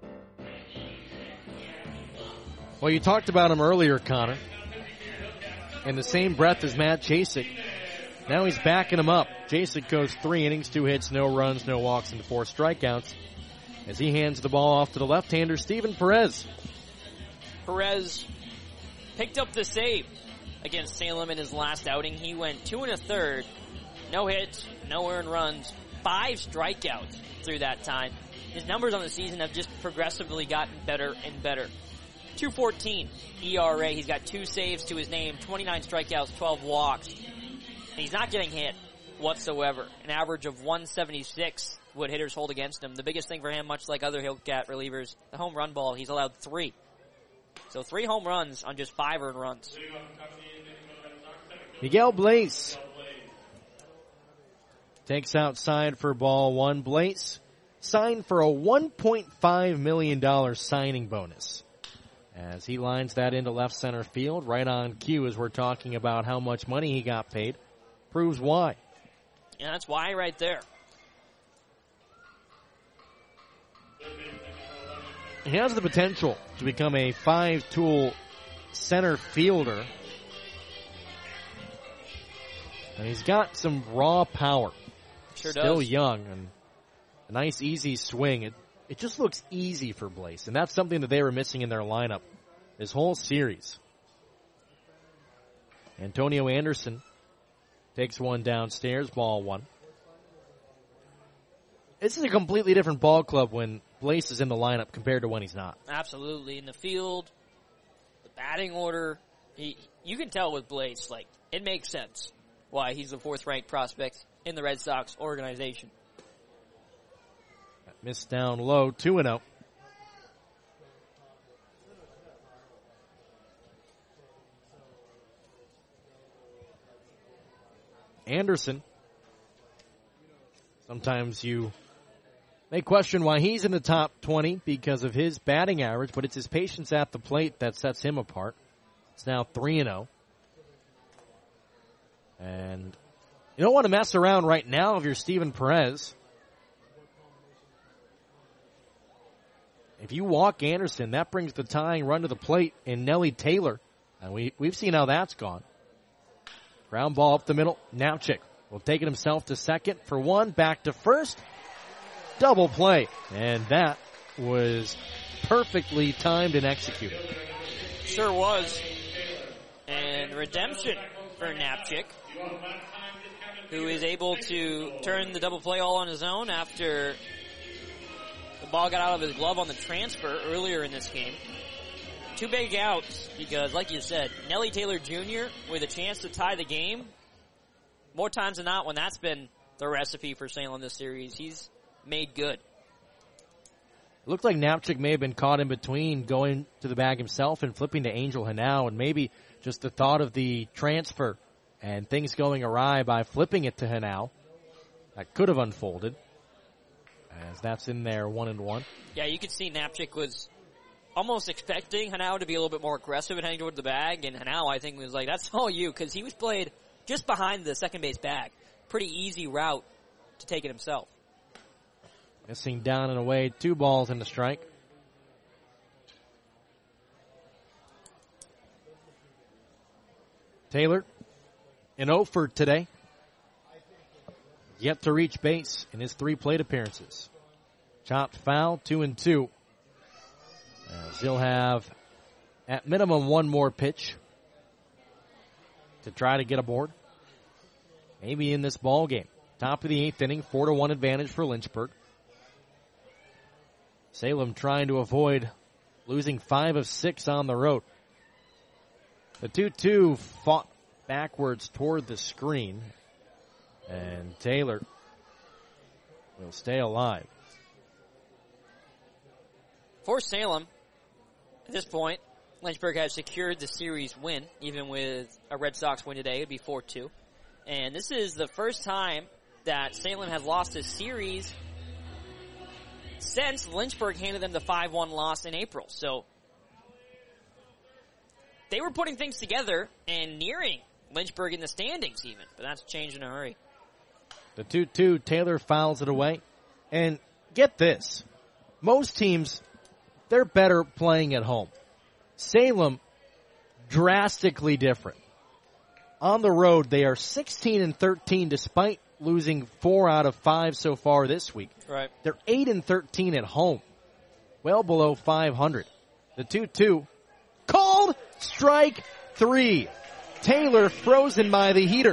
Well, you talked about him earlier, Connor. In the same breath as Matt Jasek. Now he's backing him up. Jasek goes three innings, two hits, no runs, no walks, and four strikeouts as he hands the ball off to the left-hander, Steven Perez. Perez picked up the save against Salem in his last outing. He went two and a third, no hits, no earned runs, five strikeouts through that time. His numbers on the season have just progressively gotten better and better. two fourteen E R A. He's got two saves to his name, twenty-nine strikeouts, twelve walks. And he's not getting hit whatsoever. An average of one seventy-six would hitters hold against him. The biggest thing for him, much like other Hillcat relievers, the home run ball. He's allowed three. So three home runs on just five earned runs. Miguel Blaze takes outside for ball one. Blaze signed for a one point five million dollars signing bonus as he lines that into left center field, right on cue as we're talking about how much money he got paid. Proves why. Yeah, that's why right there. He has the potential to become a five-tool center fielder. And he's got some raw power. Sure Still does. young and a nice, easy swing. It, it just looks easy for Blaze, and that's something that they were missing in their lineup this whole series. Antonio Anderson takes one downstairs, ball one. This is a completely different ball club when Blaze is in the lineup compared to when he's not. Absolutely. In the field, the batting order, he, you can tell with Blaze, like, it makes sense why he's the fourth-ranked prospect in the Red Sox organization. Missed down low, two and oh. Anderson. Sometimes you may question why he's in the top twenty because of his batting average, but it's his patience at the plate that sets him apart. It's now three and oh. And you don't want to mess around right now if you're Steven Perez. If you walk Anderson, that brings the tying run to the plate in Nelly Taylor. And we, we've seen how that's gone. Ground ball up the middle. Napchik will take it himself to second for one. Back to first. Double play. And that was perfectly timed and executed. Sure was. And redemption for Napchik, who is able to turn the double play all on his own after the ball got out of his glove on the transfer earlier in this game. Two big outs because, like you said, Nelly Taylor Junior with a chance to tie the game. More times than not, when that's been the recipe for Salem this series, he's made good. It looked like Napchik may have been caught in between going to the bag himself and flipping to Angel Hanau, and maybe just the thought of the transfer and things going awry by flipping it to Hanau. That could have unfolded, as that's in there one and one. Yeah, you could see Napchik was almost expecting Hanau to be a little bit more aggressive and heading toward the bag, and Hanau, I think, was like, that's all you, because he was played just behind the second base bag. Pretty easy route to take it himself. Missing down and away, two balls and a strike. Taylor, an oh for today. Yet to reach base in his three plate appearances. Chopped foul, two and two. As he'll have at minimum one more pitch to try to get aboard. Maybe in this ball game. Top of the eighth inning, four to one advantage for Lynchburg. Salem trying to avoid losing five of six on the road. The two two fought backwards toward the screen, and Taylor will stay alive. For Salem, at this point, Lynchburg has secured the series win, even with a Red Sox win today. It would be four two. And this is the first time that Salem has lost a series since Lynchburg handed them the five one loss in April. So they were putting things together and nearing Lynchburg in the standings even, but that's changed in a hurry. The two two, Taylor fouls it away. And get this, most teams, they're better playing at home. Salem, drastically different. On the road, they are sixteen and thirteen despite losing four out of five so far this week. Right. They're eight and thirteen at home, well below five hundred. The two two, called strike three. Taylor frozen by the heater.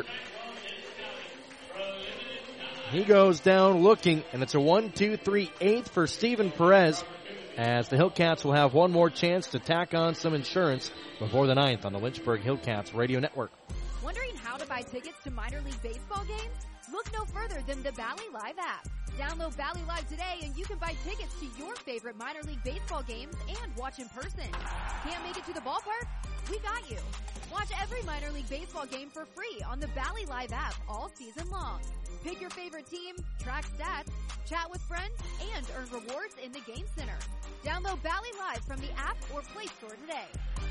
He goes down looking, and it's a one two three eighth for Steven Perez, as the Hillcats will have one more chance to tack on some insurance before the ninth on the Lynchburg Hillcats Radio Network. Wondering how to buy tickets to minor league baseball games? Look no further than the Bally Live app. Download Bally Live today and you can buy tickets to your favorite minor league baseball games and watch in person. Can't make it to the ballpark? We got you. Watch every minor league baseball game for free on the Bally Live app all season long. Pick your favorite team, track stats, chat with friends, and earn rewards in the game center. Download Bally Live from the app or Play Store today.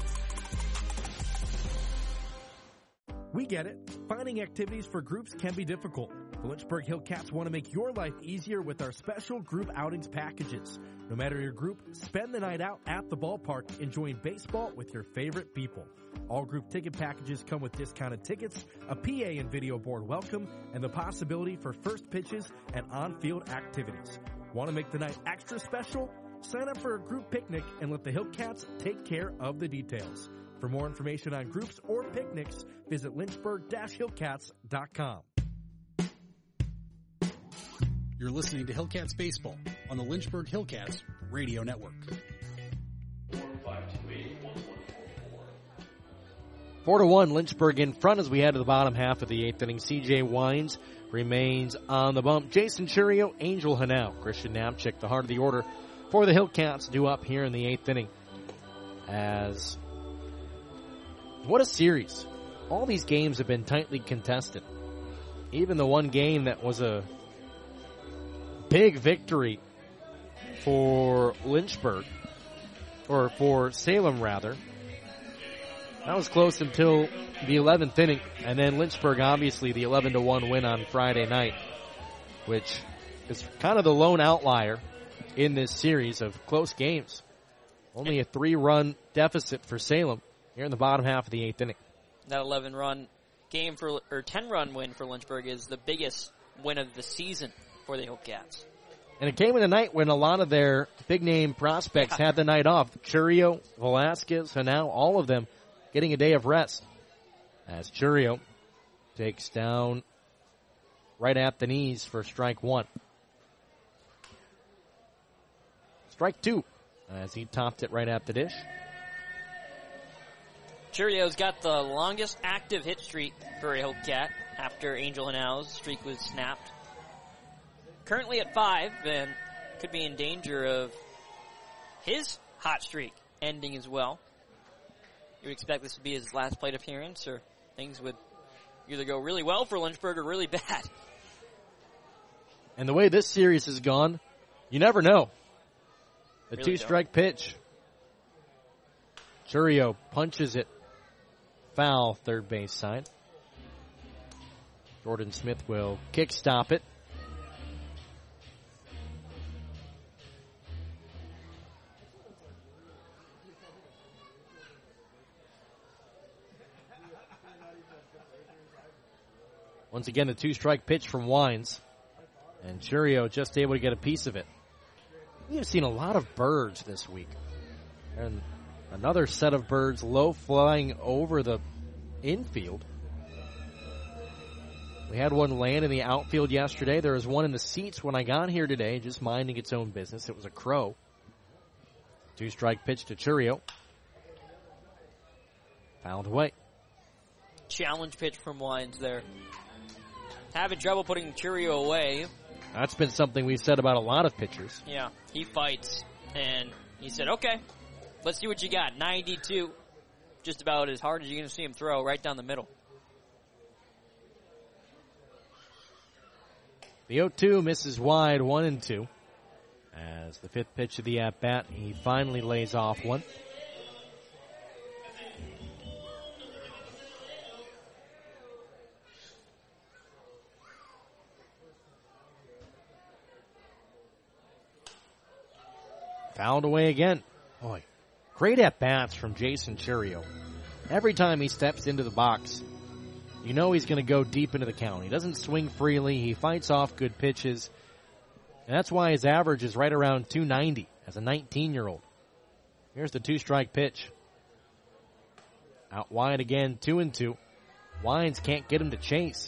We get it. Finding activities for groups can be difficult. The Lynchburg Hillcats want to make your life easier with our special group outings packages. No matter your group, spend the night out at the ballpark enjoying baseball with your favorite people. All group ticket packages come with discounted tickets, a P A and video board welcome, and the possibility for first pitches and on-field activities. Want to make the night extra special? Sign up for a group picnic and let the Hillcats take care of the details. For more information on groups or picnics, visit lynchburg dash hillcats dot com. You're listening to Hillcats Baseball on the Lynchburg Hillcats Radio Network. Four to one, Lynchburg in front as we head to the bottom half of the eighth inning. C J Wines remains on the bump. Jason Churio, Angel Hanau, Christian Knapchick, the heart of the order for the Hillcats, due up here in the eighth inning. As what a series! All these games have been tightly contested. Even the one game that was a big victory for Lynchburg, or for Salem rather. That was close until the eleventh inning, and then Lynchburg obviously the eleven to one win on Friday night, which is kind of the lone outlier in this series of close games. Only a three-run deficit for Salem here in the bottom half of the eighth inning. That eleven-run game for, or ten-run win for Lynchburg is the biggest win of the season for the Hillcats. And it came in a night when a lot of their big-name prospects yeah. had the night off. Churio, Velasquez, Hanau, all of them getting a day of rest. As Churio takes down right at the knees for strike one. Strike two as he topped it right at the dish. Churio's got the longest active hit streak for a Hillcat after Angel Hanau's streak was snapped. Currently at five, and could be in danger of his hot streak ending as well. You would expect this to be his last plate appearance, or things would either go really well for Lynchburg or really bad. And the way this series has gone, you never know. The Really two-strike pitch. Churio punches it foul, third base side. Jordan Smith will kick stop it. Once again, the two-strike pitch from Wines. And Churio just able to get a piece of it. We have seen a lot of birds this week. And another set of birds low flying over the infield. We had one land in the outfield yesterday. There was one in the seats when I got here today, just minding its own business. It was a crow. Two-strike pitch to Churio. Fouled away. Challenge pitch from Wines there. Having trouble putting Churio away. That's been something we've said about a lot of pitchers. Yeah, he fights. And he said, okay, let's see what you got. ninety-two. Just about as hard as you're going to see him throw, right down the middle. The oh two misses wide, one and two. As the fifth pitch of the at-bat, he finally lays off one. Fouled away again. Boy, great at-bats from Jason Churio. Every time he steps into the box, you know he's going to go deep into the count. He doesn't swing freely. He fights off good pitches. And that's why his average is right around two ninety as a nineteen-year-old. Here's the two-strike pitch. Out wide again, two and two. Wines can't get him to chase.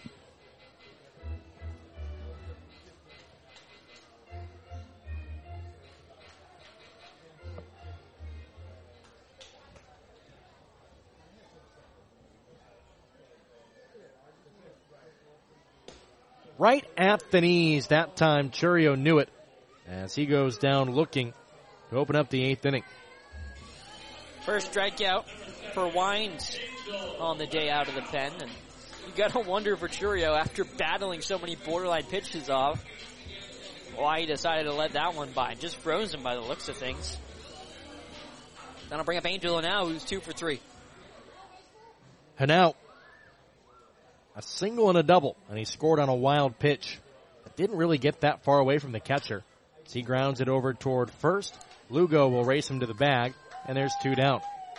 Right at the knees. That time, Churio knew it as he goes down looking to open up the eighth inning. First strikeout for Wines on the day out of the pen. And you got to wonder for Churio, after battling so many borderline pitches off, why he decided to let that one by. Just froze him by the looks of things. That'll bring up Angelo now, who's two for three. Hanau. A single and a double, and he scored on a wild pitch. It didn't really get that far away from the catcher. As he grounds it over toward first, Lugo will race him to the bag, and there's two down.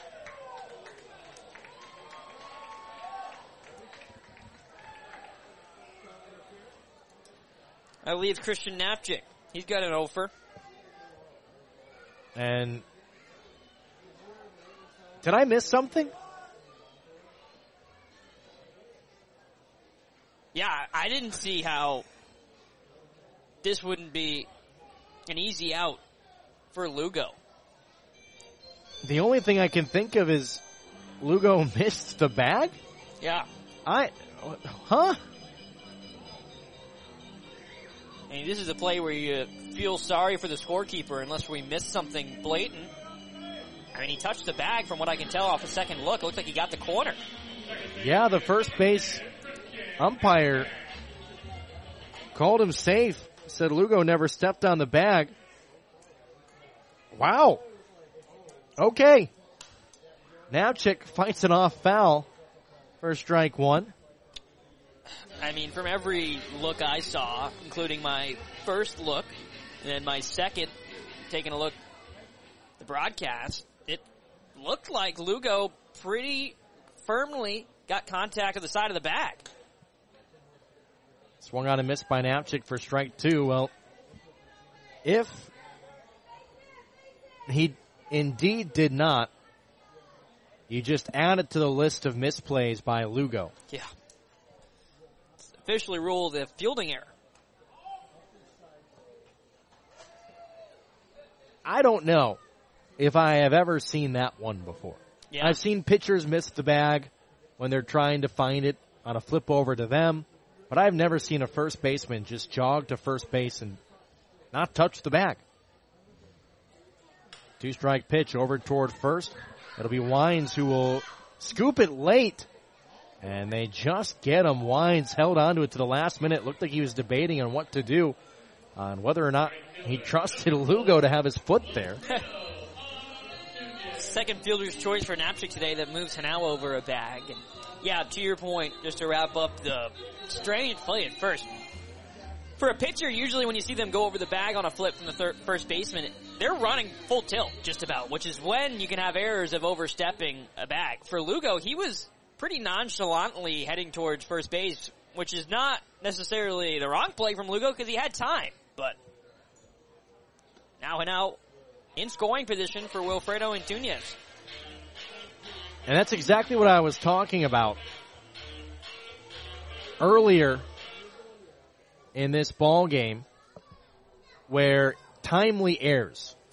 I leave Christian Knapczyk. He's got an offer. And did I miss something? Yeah, I didn't see how this wouldn't be an easy out for Lugo. The only thing I can think of is Lugo missed the bag? Yeah. I, huh? And this is a play where you feel sorry for the scorekeeper unless we missed something blatant. I mean, he touched the bag from what I can tell off a second look. It looks like he got the corner. Yeah, the first base umpire called him safe. Said Lugo never stepped on the bag. Wow. Okay. Knapczyk fights it off foul for strike one. I mean, from every look I saw, including my first look, and then my second, taking a look at the broadcast, it looked like Lugo pretty firmly got contact of the side of the bag. Swung on and missed by Knapczyk for strike two. Well, if he indeed did not, you just add it to the list of misplays by Lugo. Yeah. It's officially ruled a fielding error. I don't know if I have ever seen that one before. Yeah. I've seen pitchers miss the bag when they're trying to find it on a flip over to them, but I've never seen a first baseman just jog to first base and not touch the bag. Two-strike pitch over toward first. It'll be Wines who will scoop it late, and they just get him. Wines held onto it to the last minute. Looked like he was debating on what to do, on whether or not he trusted Lugo to have his foot there. Second fielder's choice for Knapczyk today that moves Hanau over a bag. And yeah, to your point, just to wrap up the strange play at first. For a pitcher, usually when you see them go over the bag on a flip from the third, first baseman, they're running full tilt just about, which is when you can have errors of overstepping a bag. For Lugo, he was pretty nonchalantly heading towards first base, which is not necessarily the wrong play from Lugo because he had time. But now Hanau in scoring position for Wilfredo Antunez. And that's exactly what I was talking about earlier in this ball game, where timely errors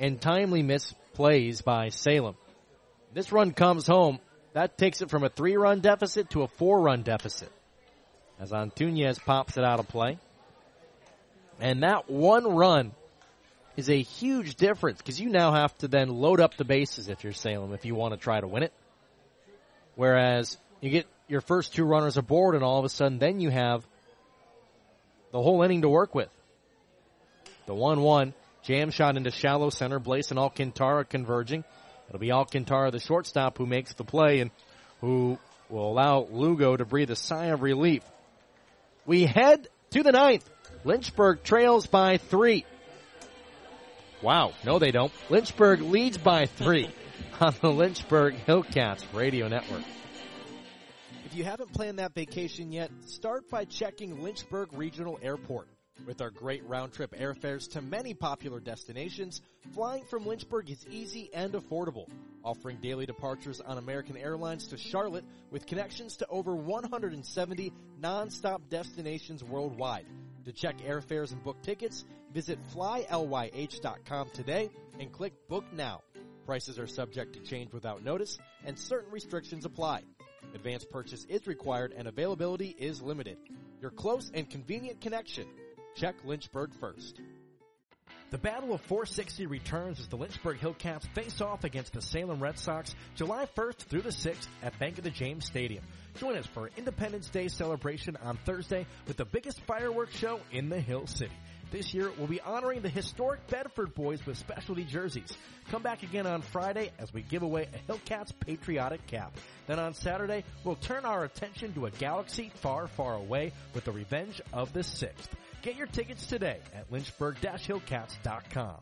and timely misplays by Salem. This run comes home. That takes it from a three-run deficit to a four-run deficit as Antunes pops it out of play. And that one run is a huge difference because you now have to then load up the bases if you're Salem if you want to try to win it. Whereas you get your first two runners aboard and all of a sudden then you have the whole inning to work with. The one one jam shot into shallow center. Blaise and Alcantara converging. It'll be Alcantara, the shortstop, who makes the play and who will allow Lugo to breathe a sigh of relief. We head to the ninth. Lynchburg trails by three. Wow, no they don't. Lynchburg leads by three on the Lynchburg Hillcats Radio Network. If you haven't planned that vacation yet, start by checking Lynchburg Regional Airport. With our great round-trip airfares to many popular destinations, flying from Lynchburg is easy and affordable, offering daily departures on American Airlines to Charlotte with connections to over one hundred seventy non-stop destinations worldwide. To check airfares and book tickets, visit fly ly h dot com today and click Book Now. Prices are subject to change without notice, and certain restrictions apply. Advance purchase is required and availability is limited. Your close and convenient connection. Check Lynchburg first. The Battle of four sixty returns as the Lynchburg Hillcats face off against the Salem Red Sox July first through the sixth at Bank of the James Stadium. Join us for Independence Day celebration on Thursday with the biggest fireworks show in the Hill City. This year, we'll be honoring the historic Bedford boys with specialty jerseys. Come back again on Friday as we give away a Hillcats patriotic cap. Then on Saturday, we'll turn our attention to a galaxy far, far away with the Revenge of the Sixth. Get your tickets today at lynchburg dash hillcats dot com.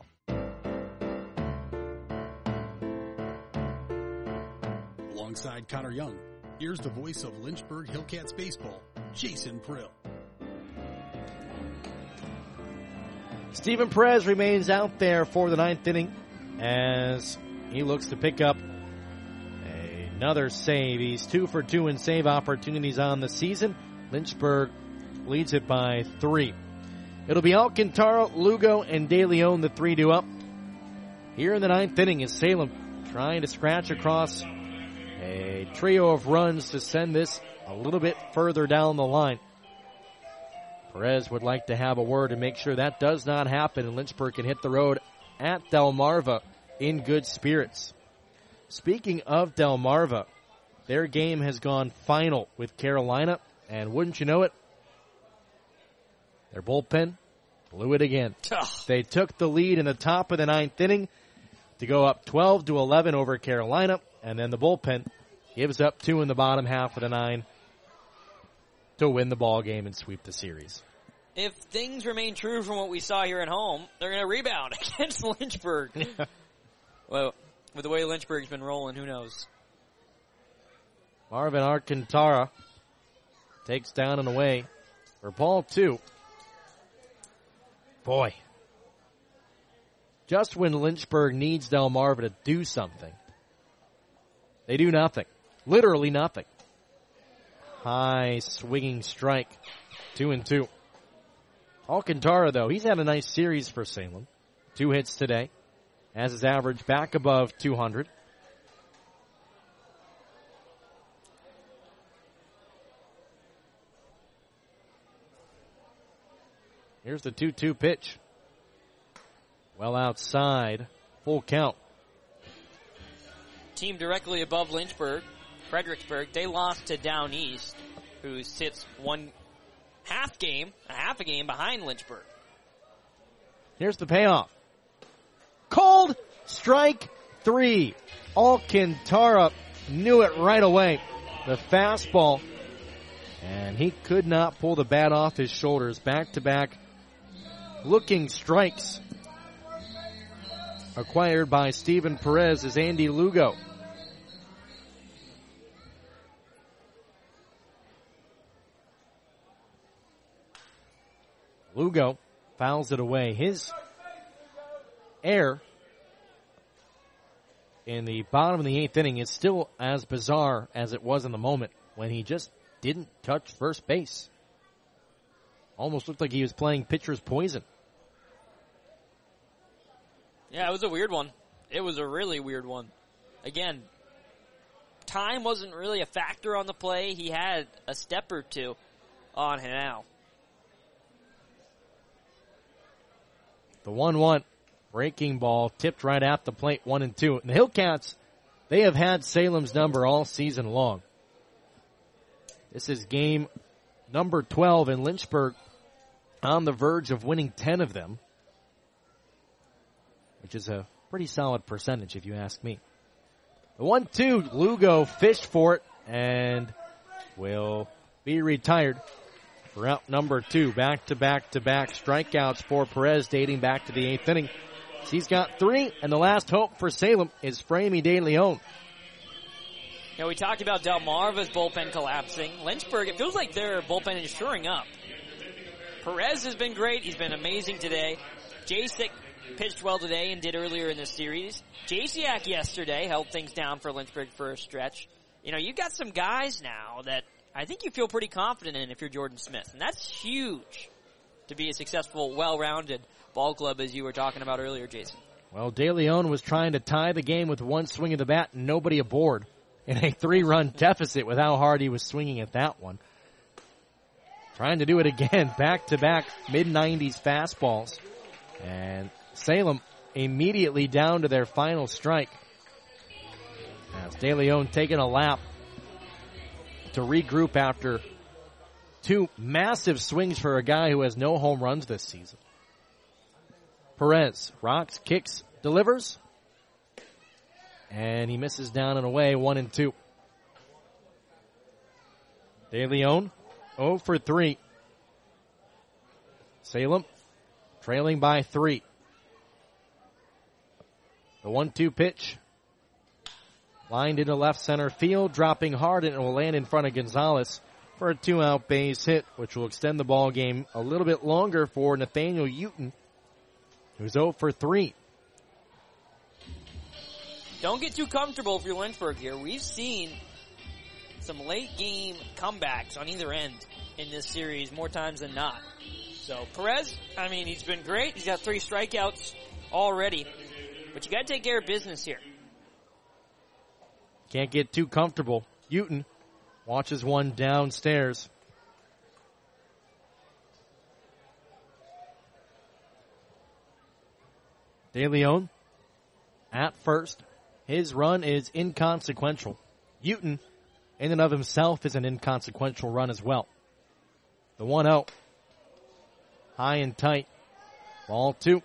Alongside Connor Young, here's the voice of Lynchburg Hillcats baseball, Jason Prill. Steven Perez remains out there for the ninth inning as he looks to pick up another save. He's two for two in save opportunities on the season. Lynchburg leads it by three. It'll be Alcantara, Lugo, and De Leon, the three due up. Here in the ninth inning is Salem trying to scratch across a trio of runs to send this a little bit further down the line. Perez would like to have a word and make sure that does not happen, and Lynchburg can hit the road at Delmarva in good spirits. Speaking of Delmarva, their game has gone final with Carolina, and wouldn't you know it, their bullpen blew it again. They took the lead in the top of the ninth inning to go up twelve to eleven over Carolina, and then the bullpen gives up two in the bottom half of the nine to win the ball game and sweep the series. If things remain true from what we saw here at home, they're going to rebound against Lynchburg. Well, with the way Lynchburg's been rolling, who knows? Marvin Alcantara takes down and away for ball two. Boy, just when Lynchburg needs Delmarva to do something, they do nothing. Literally nothing. High swinging strike. Two and two. Alcantara, though, he's had a nice series for Salem. Two hits today. Has his average back above two hundred. Here's the two two pitch. Well outside. Full count. Team directly above Lynchburg, Fredericksburg, they lost to Down East, who sits one half game, a half a game behind Lynchburg. Here's the payoff. Cold strike three. Alcantara knew it right away. The fastball. And he could not pull the bat off his shoulders. Back-to-back looking strikes acquired by Steven Perez as Andy Lugo. Lugo fouls it away. His error in the bottom of the eighth inning is still as bizarre as it was in the moment when he just didn't touch first base. Almost looked like he was playing pitcher's poison. Yeah, it was a weird one. It was a really weird one. Again, time wasn't really a factor on the play. He had a step or two on him now. The one one breaking ball tipped right at the plate, one and two. And the Hillcats, they have had Salem's number all season long. This is game number twelve, and Lynchburg on the verge of winning ten of them, which is a pretty solid percentage if you ask me. The one two, Lugo fished for it and will be retired for out number two. Back to back to back strikeouts for Perez dating back to the eighth inning. He's got three, and the last hope for Salem is Framey De Leon. You know, we talked about Delmarva's bullpen collapsing. Lynchburg, it feels like their bullpen is shoring up. Perez has been great. He's been amazing today. Jacek pitched well today and did earlier in the series. Jasiak yesterday held things down for Lynchburg for a stretch. You know, you got some guys now that I think you feel pretty confident in if you're Jordan Smith. And that's huge to be a successful, well-rounded ball club as you were talking about earlier, Jason. Well, De Leon was trying to tie the game with one swing of the bat and nobody aboard in a three-run deficit with how hard he was swinging at that one. Trying to do it again, back-to-back mid nineties fastballs. And Salem immediately down to their final strike. As De Leon taking a lap to regroup after two massive swings for a guy who has no home runs this season. Perez rocks, kicks, delivers, and he misses down and away, one and two. De Leon, oh for three. Salem trailing by three. The one two pitch lined into left center field, dropping hard, and it will land in front of Gonzalez for a two-out base hit, which will extend the ball game a little bit longer for Nathaniel Uten, who's oh for three. Don't get too comfortable if you're Lynchburg here. We've seen some late-game comebacks on either end in this series more times than not. So Perez, I mean, he's been great. He's got three strikeouts already. But you got to take care of business here. Can't get too comfortable. Uten watches one downstairs. De Leon at first. His run is inconsequential. Uten, in and of himself, is an inconsequential run as well. The one oh. High and tight. Ball two.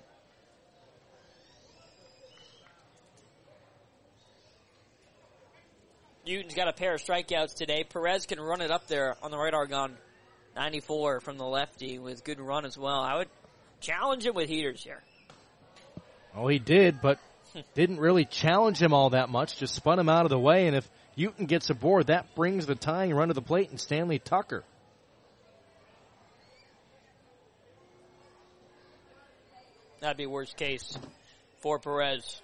Uten's got a pair of strikeouts today. Perez can run it up there on the right arc on ninety-four from the lefty with good run as well. I would challenge him with heaters here. Oh, he did, but didn't really challenge him all that much. Just spun him out of the way, and if Uten gets aboard, that brings the tying run to the plate and Stanley Tucker. That'd be worst case for Perez.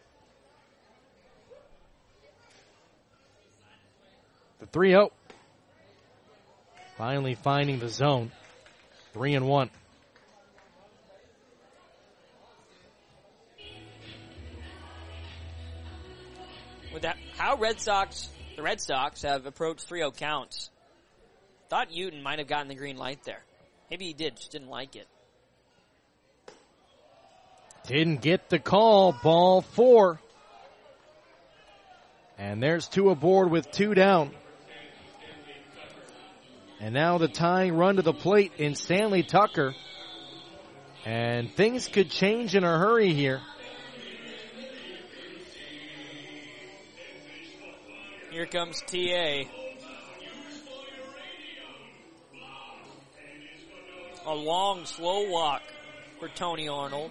The three oh. Finally finding the zone. Three and one. With that, how Red Sox, the Red Sox have approached three oh counts. Thought Uten might have gotten the green light there. Maybe he did, just didn't like it. Didn't get the call. Ball four. And there's two aboard with two down. And now the tying run to the plate in Stanley Tucker. And things could change in a hurry here. Here comes T A. A long, slow walk for Tony Arnold.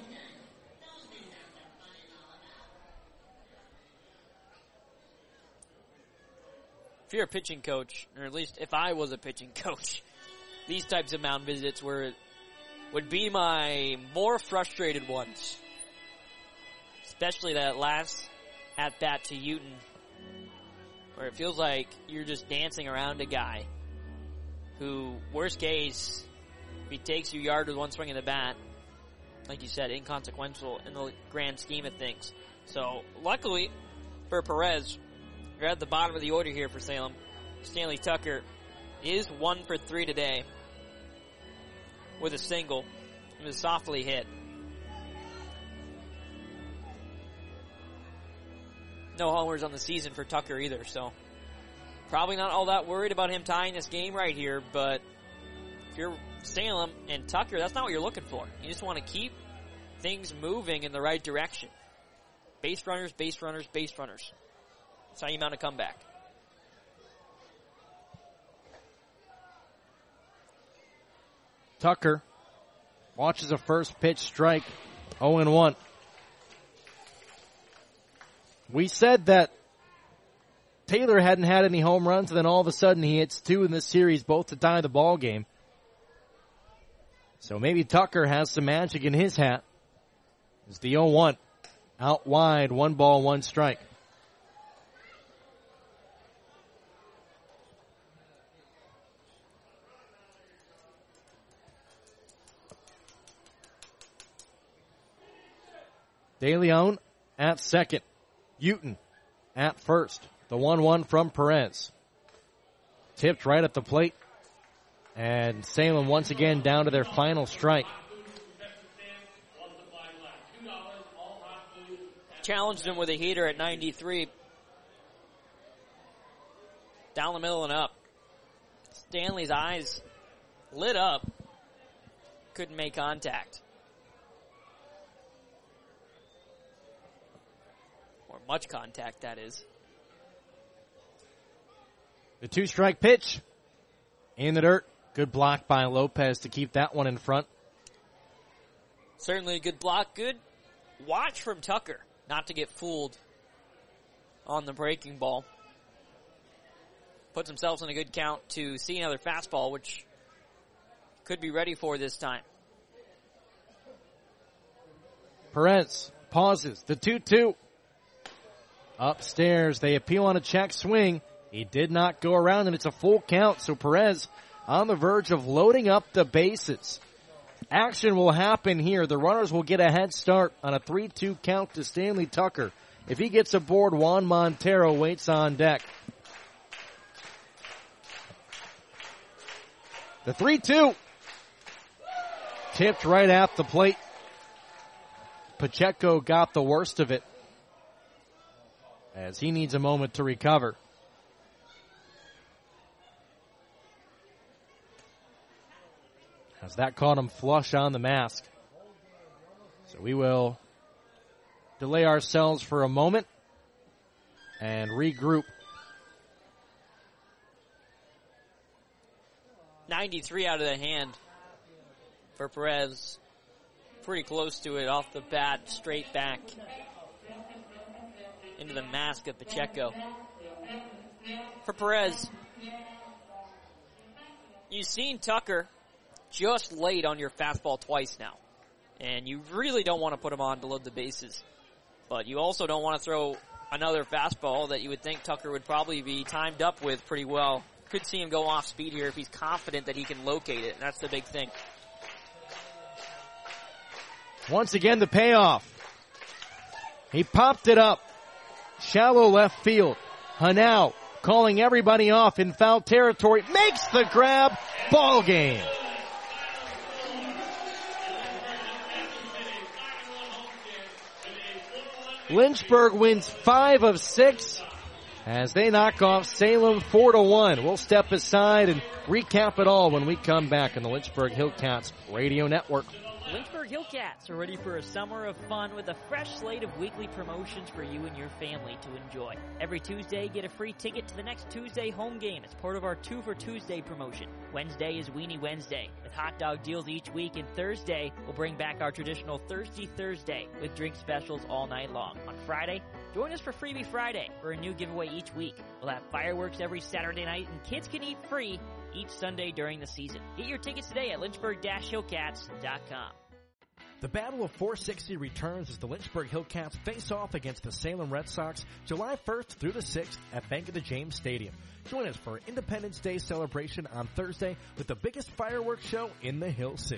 If you're a pitching coach, or at least if I was a pitching coach, these types of mound visits were would be my more frustrated ones. Especially that last at-bat to Uten, where it feels like you're just dancing around a guy who, worst case, if he takes you yard with one swing of the bat, like you said, inconsequential in the grand scheme of things. So, luckily for Perez, you're at the bottom of the order here for Salem. Stanley Tucker is one for three today with a single. It was softly hit. No homers on the season for Tucker either, so probably not all that worried about him tying this game right here, but if you're Salem and Tucker, that's not what you're looking for. You just want to keep things moving in the right direction. Base runners, base runners, base runners. That's how you mount a comeback. Tucker watches a first pitch strike, oh and one. We said that Taylor hadn't had any home runs, and then all of a sudden he hits two in this series, both to tie the ball game. So maybe Tucker has some magic in his hat. It's the oh one. Out wide, one ball, one strike. De Leon at second. Uton at first. The one one from Perez. Tipped right at the plate. And Salem once again down to their final strike. Challenged him with a heater at ninety-three. Down the middle and up. Stanley's eyes lit up. Couldn't make contact. Or much contact, that is. The two-strike pitch. In the dirt. Good block by Lopez to keep that one in front. Certainly a good block. Good watch from Tucker not to get fooled on the breaking ball. Puts himself in a good count to see another fastball, which could be ready for this time. Perez pauses. The two two. Upstairs, they appeal on a check swing. He did not go around, and it's a full count, so Perez on the verge of loading up the bases. Action will happen here. The runners will get a head start on a three two count to Stanley Tucker. If he gets aboard, Juan Montero waits on deck. The three two. Tipped right at the plate. Pacheco got the worst of it, as he needs a moment to recover. As that caught him flush on the mask. So we will delay ourselves for a moment and regroup. ninety-three out of the hand for Perez. Pretty close to it off the bat, straight back into the mask of Pacheco. For Perez, you've seen Tucker just laid on your fastball twice now. And you really don't want to put him on to load the bases. But you also don't want to throw another fastball that you would think Tucker would probably be timed up with pretty well. Could see him go off speed here if he's confident that he can locate it. And that's the big thing. Once again, the payoff. He popped it up. Shallow left field. Hanau calling everybody off in foul territory. Makes the grab. Ball game. Lynchburg wins five of six as they knock off Salem four to one. We'll step aside and recap it all when we come back on the Lynchburg Hillcats Radio Network. Lynchburg Hillcats are ready for a summer of fun with a fresh slate of weekly promotions for you and your family to enjoy. Every Tuesday, get a free ticket to the next Tuesday home game as part of our two for Tuesday promotion. Wednesday is Weenie Wednesday with hot dog deals each week, and Thursday we'll bring back our traditional Thirsty Thursday with drink specials all night long. On Friday, join us for Freebie Friday for a new giveaway each week. We'll have fireworks every Saturday night, and kids can eat free each Sunday during the season. Get your tickets today at lynchburg dash hillcats dot com. The Battle of four sixty returns as the Lynchburg Hillcats face off against the Salem Red Sox July first through the sixth at Bank of the James Stadium. Join us for Independence Day celebration on Thursday with the biggest fireworks show in the Hill City.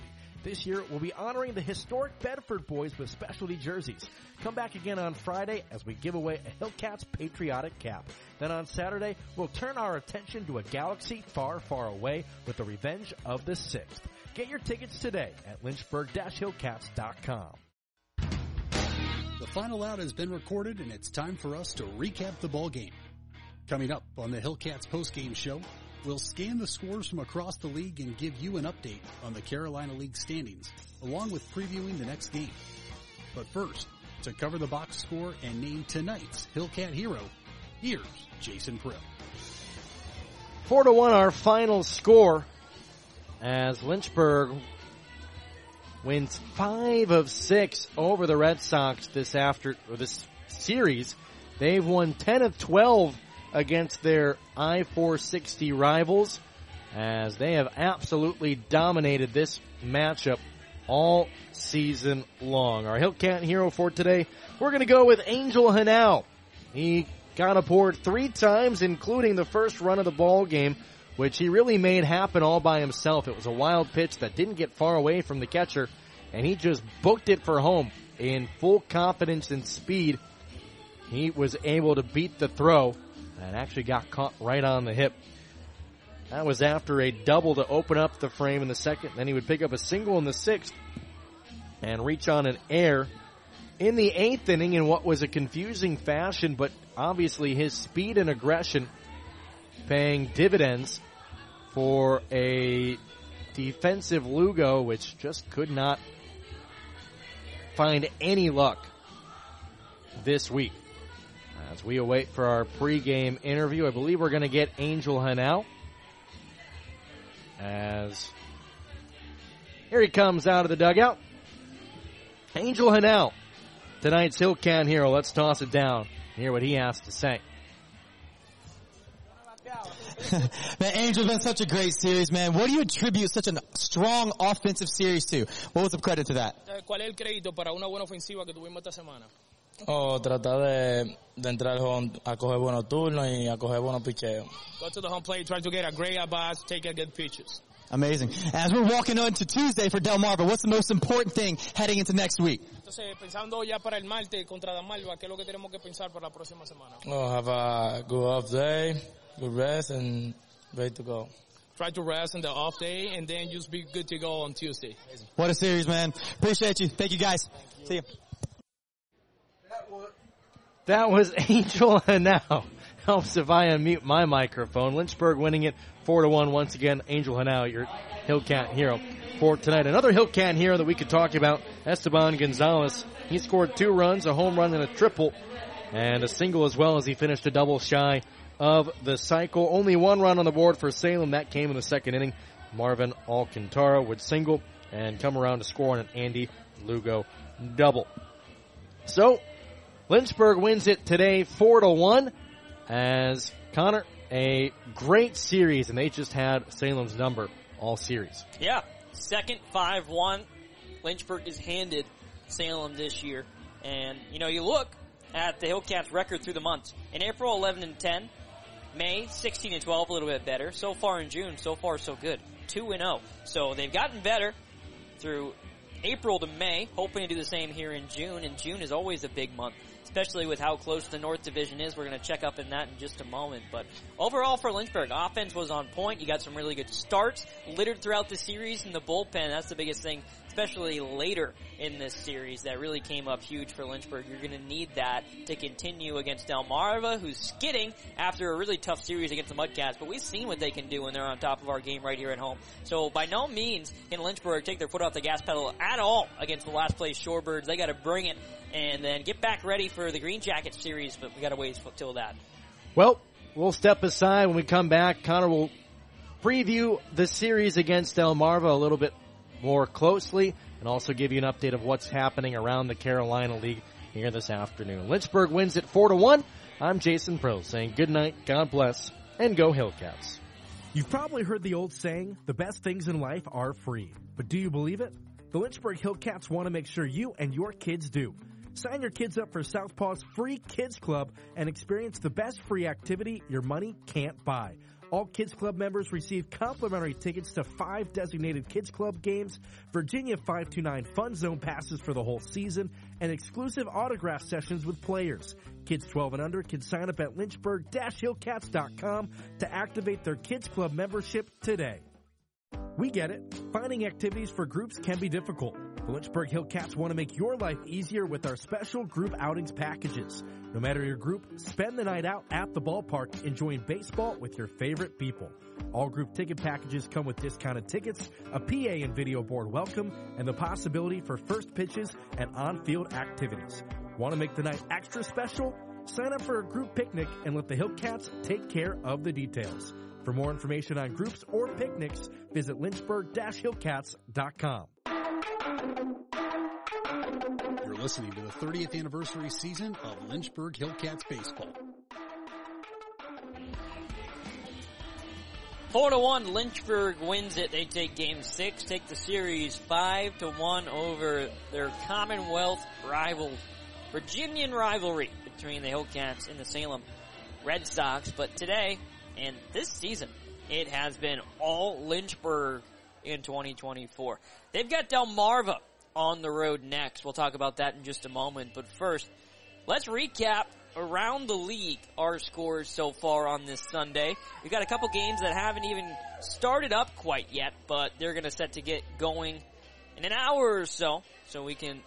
This year, we'll be honoring the historic Bedford boys with specialty jerseys. Come back again on Friday as we give away a Hillcats patriotic cap. Then on Saturday, we'll turn our attention to a galaxy far, far away with the Revenge of the Sixth. Get your tickets today at lynchburg dash hillcats dot com. The final out has been recorded, and it's time for us to recap the ball game. Coming up on the Hillcats postgame show, we'll scan the scores from across the league and give you an update on the Carolina League standings, along with previewing the next game. But first, to cover the box score and name tonight's Hillcat hero, here's Jason Prill. Four to one, our final score, as Lynchburg wins five of six over the Red Sox this after or this series. They've won ten of twelve against their I four sixty rivals, as they have absolutely dominated this matchup all season long. Our Hillcat hero for today, we're going to go with Angel Hanau. He got aboard three times, including the first run of the ball game, which he really made happen all by himself. It was a wild pitch that didn't get far away from the catcher, and he just booked it for home in full confidence and speed. He was able to beat the throw and actually got caught right on the hip. That was after a double to open up the frame in the second. Then he would pick up a single in the sixth and reach on an air in the eighth inning in what was a confusing fashion, but obviously his speed and aggression paying dividends for a defensive Lugo, which just could not find any luck this week. As we await for our pregame interview, I believe we're going to get Angel Hanau. As here he comes out of the dugout. Angel Hanau, tonight's Hillcat hero. Let's toss it down. Hear what he has to say. Man, Angel's been such a great series, man. What do you attribute such a strong offensive series to? What was the credit to that? ¿Cuál es el crédito para una buena ofensiva que tuvimos esta semana? O tratar de, de entrar al juego a coger buenos turnos y a coger buenos picheos. Go to the home plate, try to get a great at-bats, take a good pitches. Amazing. As we're walking on to Tuesday for Delmarva, what's the most important thing heading into next week? Entonces, pensando ya para el martes contra Delmarva, ¿qué es lo que tenemos que pensar para la próxima semana? Oh, have a good off day, good rest, and ready to go. Try to rest on the off day, and then just be good to go on Tuesday. What a series, man. Appreciate you. Thank you, guys. See you. That was Angel Hanau. Helps if I unmute my microphone. Lynchburg winning it four to one once again. Angel Hanau, your Hillcat hero for tonight. Another Hillcat hero that we could talk about, Esteban Gonzalez. He scored two runs, a home run and a triple, and a single as well as he finished a double shy of the cycle. Only one run on the board for Salem. That came in the second inning. Marvin Alcantara would single and come around to score on an Andy Lugo double. So, Lynchburg wins it today four to one, as Connor, a great series, and they just had Salem's number all series. Yeah, second five one. Lynchburg is handed Salem this year. And, you know, you look at the Hillcats record through the months. In April, eleven and ten. May, sixteen and twelve, a little bit better. So far in June, so far so good. two and oh. So they've gotten better through April to May, hoping to do the same here in June. And June is always a big month, especially with how close the North Division is. We're going to check up in that in just a moment. But overall for Lynchburg, offense was on point. You got some really good starts littered throughout the series, and the bullpen, that's the biggest thing, especially later in this series. That really came up huge for Lynchburg. You're going to need that to continue against Delmarva, who's skidding after a really tough series against the Mudcats. But we've seen what they can do when they're on top of our game right here at home. So by no means can Lynchburg take their foot off the gas pedal at all against the last place Shorebirds. They got to bring it and then get back ready for the Green Jacket series, but we got to wait till that. Well, we'll step aside. When we come back, Connor will preview the series against Delmarva a little bit more closely and also give you an update of what's happening around the Carolina League here this afternoon. Lynchburg wins it four to one. I'm Jason Prill saying good night, God bless, and go Hillcats. You've probably heard the old saying, the best things in life are free. But do you believe it? The Lynchburg Hillcats want to make sure you and your kids do. Sign your kids up for Southpaw's free kids club and experience the best free activity your money can't buy. All Kids Club members receive complimentary tickets to five designated Kids Club games, Virginia five two nine Fun Zone passes for the whole season, and exclusive autograph sessions with players. Kids twelve and under can sign up at lynchburg dash hillcats dot com to activate their Kids Club membership today. We get it. Finding activities for groups can be difficult. The Lynchburg Hillcats want to make your life easier with our special group outings packages. No matter your group, spend the night out at the ballpark enjoying baseball with your favorite people. All group ticket packages come with discounted tickets, a P A and video board welcome, and the possibility for first pitches and on-field activities. Want to make the night extra special? Sign up for a group picnic and let the Hillcats take care of the details. For more information on groups or picnics, visit lynchburg dash hillcats dot com. You're listening to the thirtieth anniversary season of Lynchburg Hillcats baseball. Four to one, Lynchburg wins it. They take game six, take the series five to one over their Commonwealth rival, Virginian rivalry between the Hillcats and the Salem Red Sox. But today, and this season, it has been all Lynchburg in twenty twenty-four. They've got Delmarva on the road next. We'll talk about that in just a moment. But first, let's recap around the league our scores so far on this Sunday. We've got a couple games that haven't even started up quite yet, but they're going to set to get going in an hour or so, so we can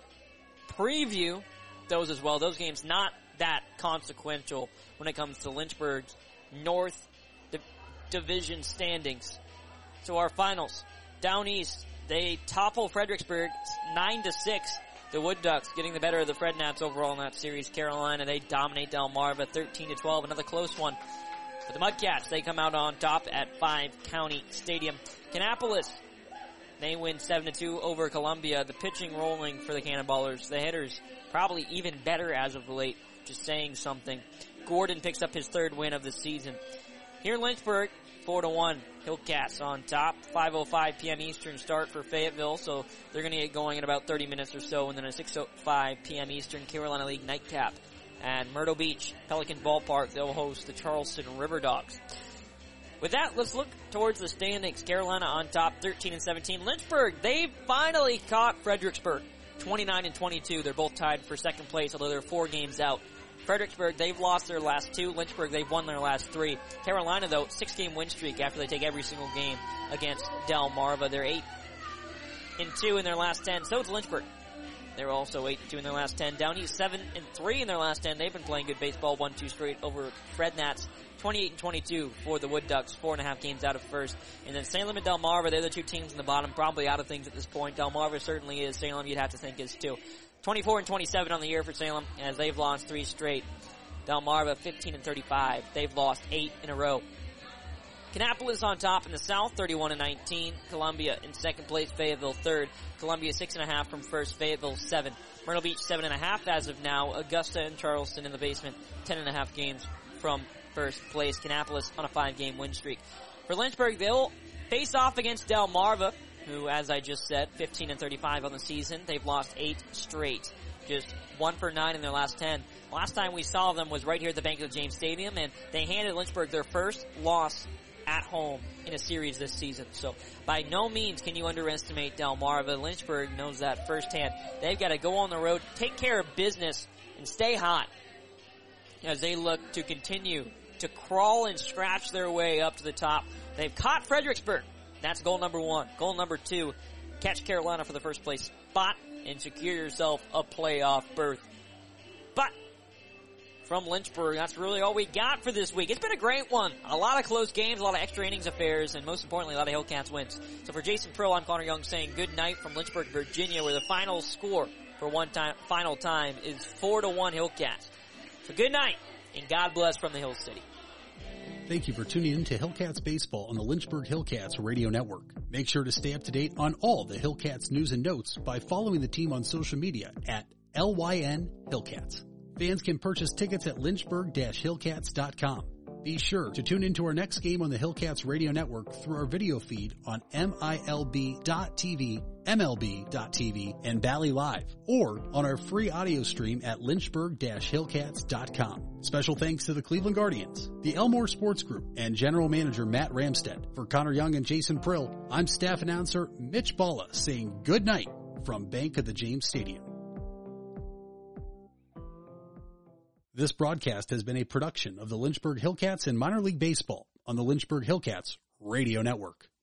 preview those as well. Those games not that consequential when it comes to Lynchburg's North Di- Division standings. So our finals. Down east, they topple Fredericksburg nine to six. The Wood Ducks getting the better of the Frednats overall in that series. Carolina, they dominate Delmarva thirteen to twelve. Another close one. But the Mudcats, they come out on top at Five County Stadium. Kannapolis, they win seven to two over Columbia. The pitching rolling for the Cannonballers. The hitters probably even better as of late. Just saying something. Gordon picks up his third win of the season. Here in Lynchburg, four to one, Hillcats on top. five oh five p.m. Eastern start for Fayetteville, so they're going to get going in about thirty minutes or so, and then a six oh five p.m. Eastern Carolina League nightcap. And Myrtle Beach, Pelican Ballpark, they'll host the Charleston River Dogs. With that, let's look towards the standings. Carolina on top, thirteen and seventeen. Lynchburg, they finally caught Fredericksburg, twenty-nine and twenty-two. They're both tied for second place, although they're four games out. Fredericksburg, they've lost their last two. Lynchburg, they've won their last three. Carolina, though, six-game win streak after they take every single game against Delmarva. They're eight and two in their last ten. So is Lynchburg. They're also eight and two in their last ten. Down east, seven and three in their last ten. They've been playing good baseball, one two straight over Frednats. twenty-eight and twenty-two for the Wood Ducks, four and a half games out of first. And then Salem and Delmarva, they're the two teams in the bottom, probably out of things at this point. Delmarva certainly is. Salem, you'd have to think, is too. twenty-four and twenty-seven on the year for Salem, as they've lost three straight. Delmarva, fifteen and thirty-five. They've lost eight in a row. Kannapolis on top in the south, thirty-one and nineteen. Columbia in second place, Fayetteville third. Columbia six and a half from first, Fayetteville seven. Myrtle Beach seven and a half as of now. Augusta and Charleston in the basement, ten and a half games from first place. Kannapolis on a five-game win streak. For Lynchburg, they'll face off against Delmarva, who, as I just said, fifteen and thirty-five on the season. They've lost eight straight. Just one for nine in their last ten. Last time we saw them was right here at the Bank of James Stadium, and they handed Lynchburg their first loss at home in a series this season. So by no means can you underestimate Delmarva. Lynchburg knows that firsthand. They've got to go on the road, take care of business, and stay hot as they look to continue to crawl and scratch their way up to the top. They've caught Fredericksburg. That's goal number one. Goal number two, catch Carolina for the first place spot and secure yourself a playoff berth. But from Lynchburg, that's really all we got for this week. It's been a great one. A lot of close games, a lot of extra innings affairs, and most importantly, a lot of Hillcats wins. So for Jason Prill, I'm Connor Young saying good night from Lynchburg, Virginia, where the final score for one time, final time is four to one Hillcats. So good night, and God bless from the Hill City. Thank you for tuning in to Hillcats Baseball on the Lynchburg Hillcats Radio Network. Make sure to stay up to date on all the Hillcats news and notes by following the team on social media at L Y N Hillcats. Fans can purchase tickets at lynchburg dash hillcats dot com. Be sure to tune into our next game on the Hillcats Radio Network through our video feed on M I L B dot T V, M L B dot T V, and Bally Live, or on our free audio stream at lynchburg dash hillcats dot com. Special thanks to the Cleveland Guardians, the Elmore Sports Group, and General Manager Matt Ramstead. For Connor Young and Jason Prill, I'm staff announcer Mitch Balla saying good night from Bank of the James Stadium. This broadcast has been a production of the Lynchburg Hillcats and Minor League Baseball on the Lynchburg Hillcats Radio Network.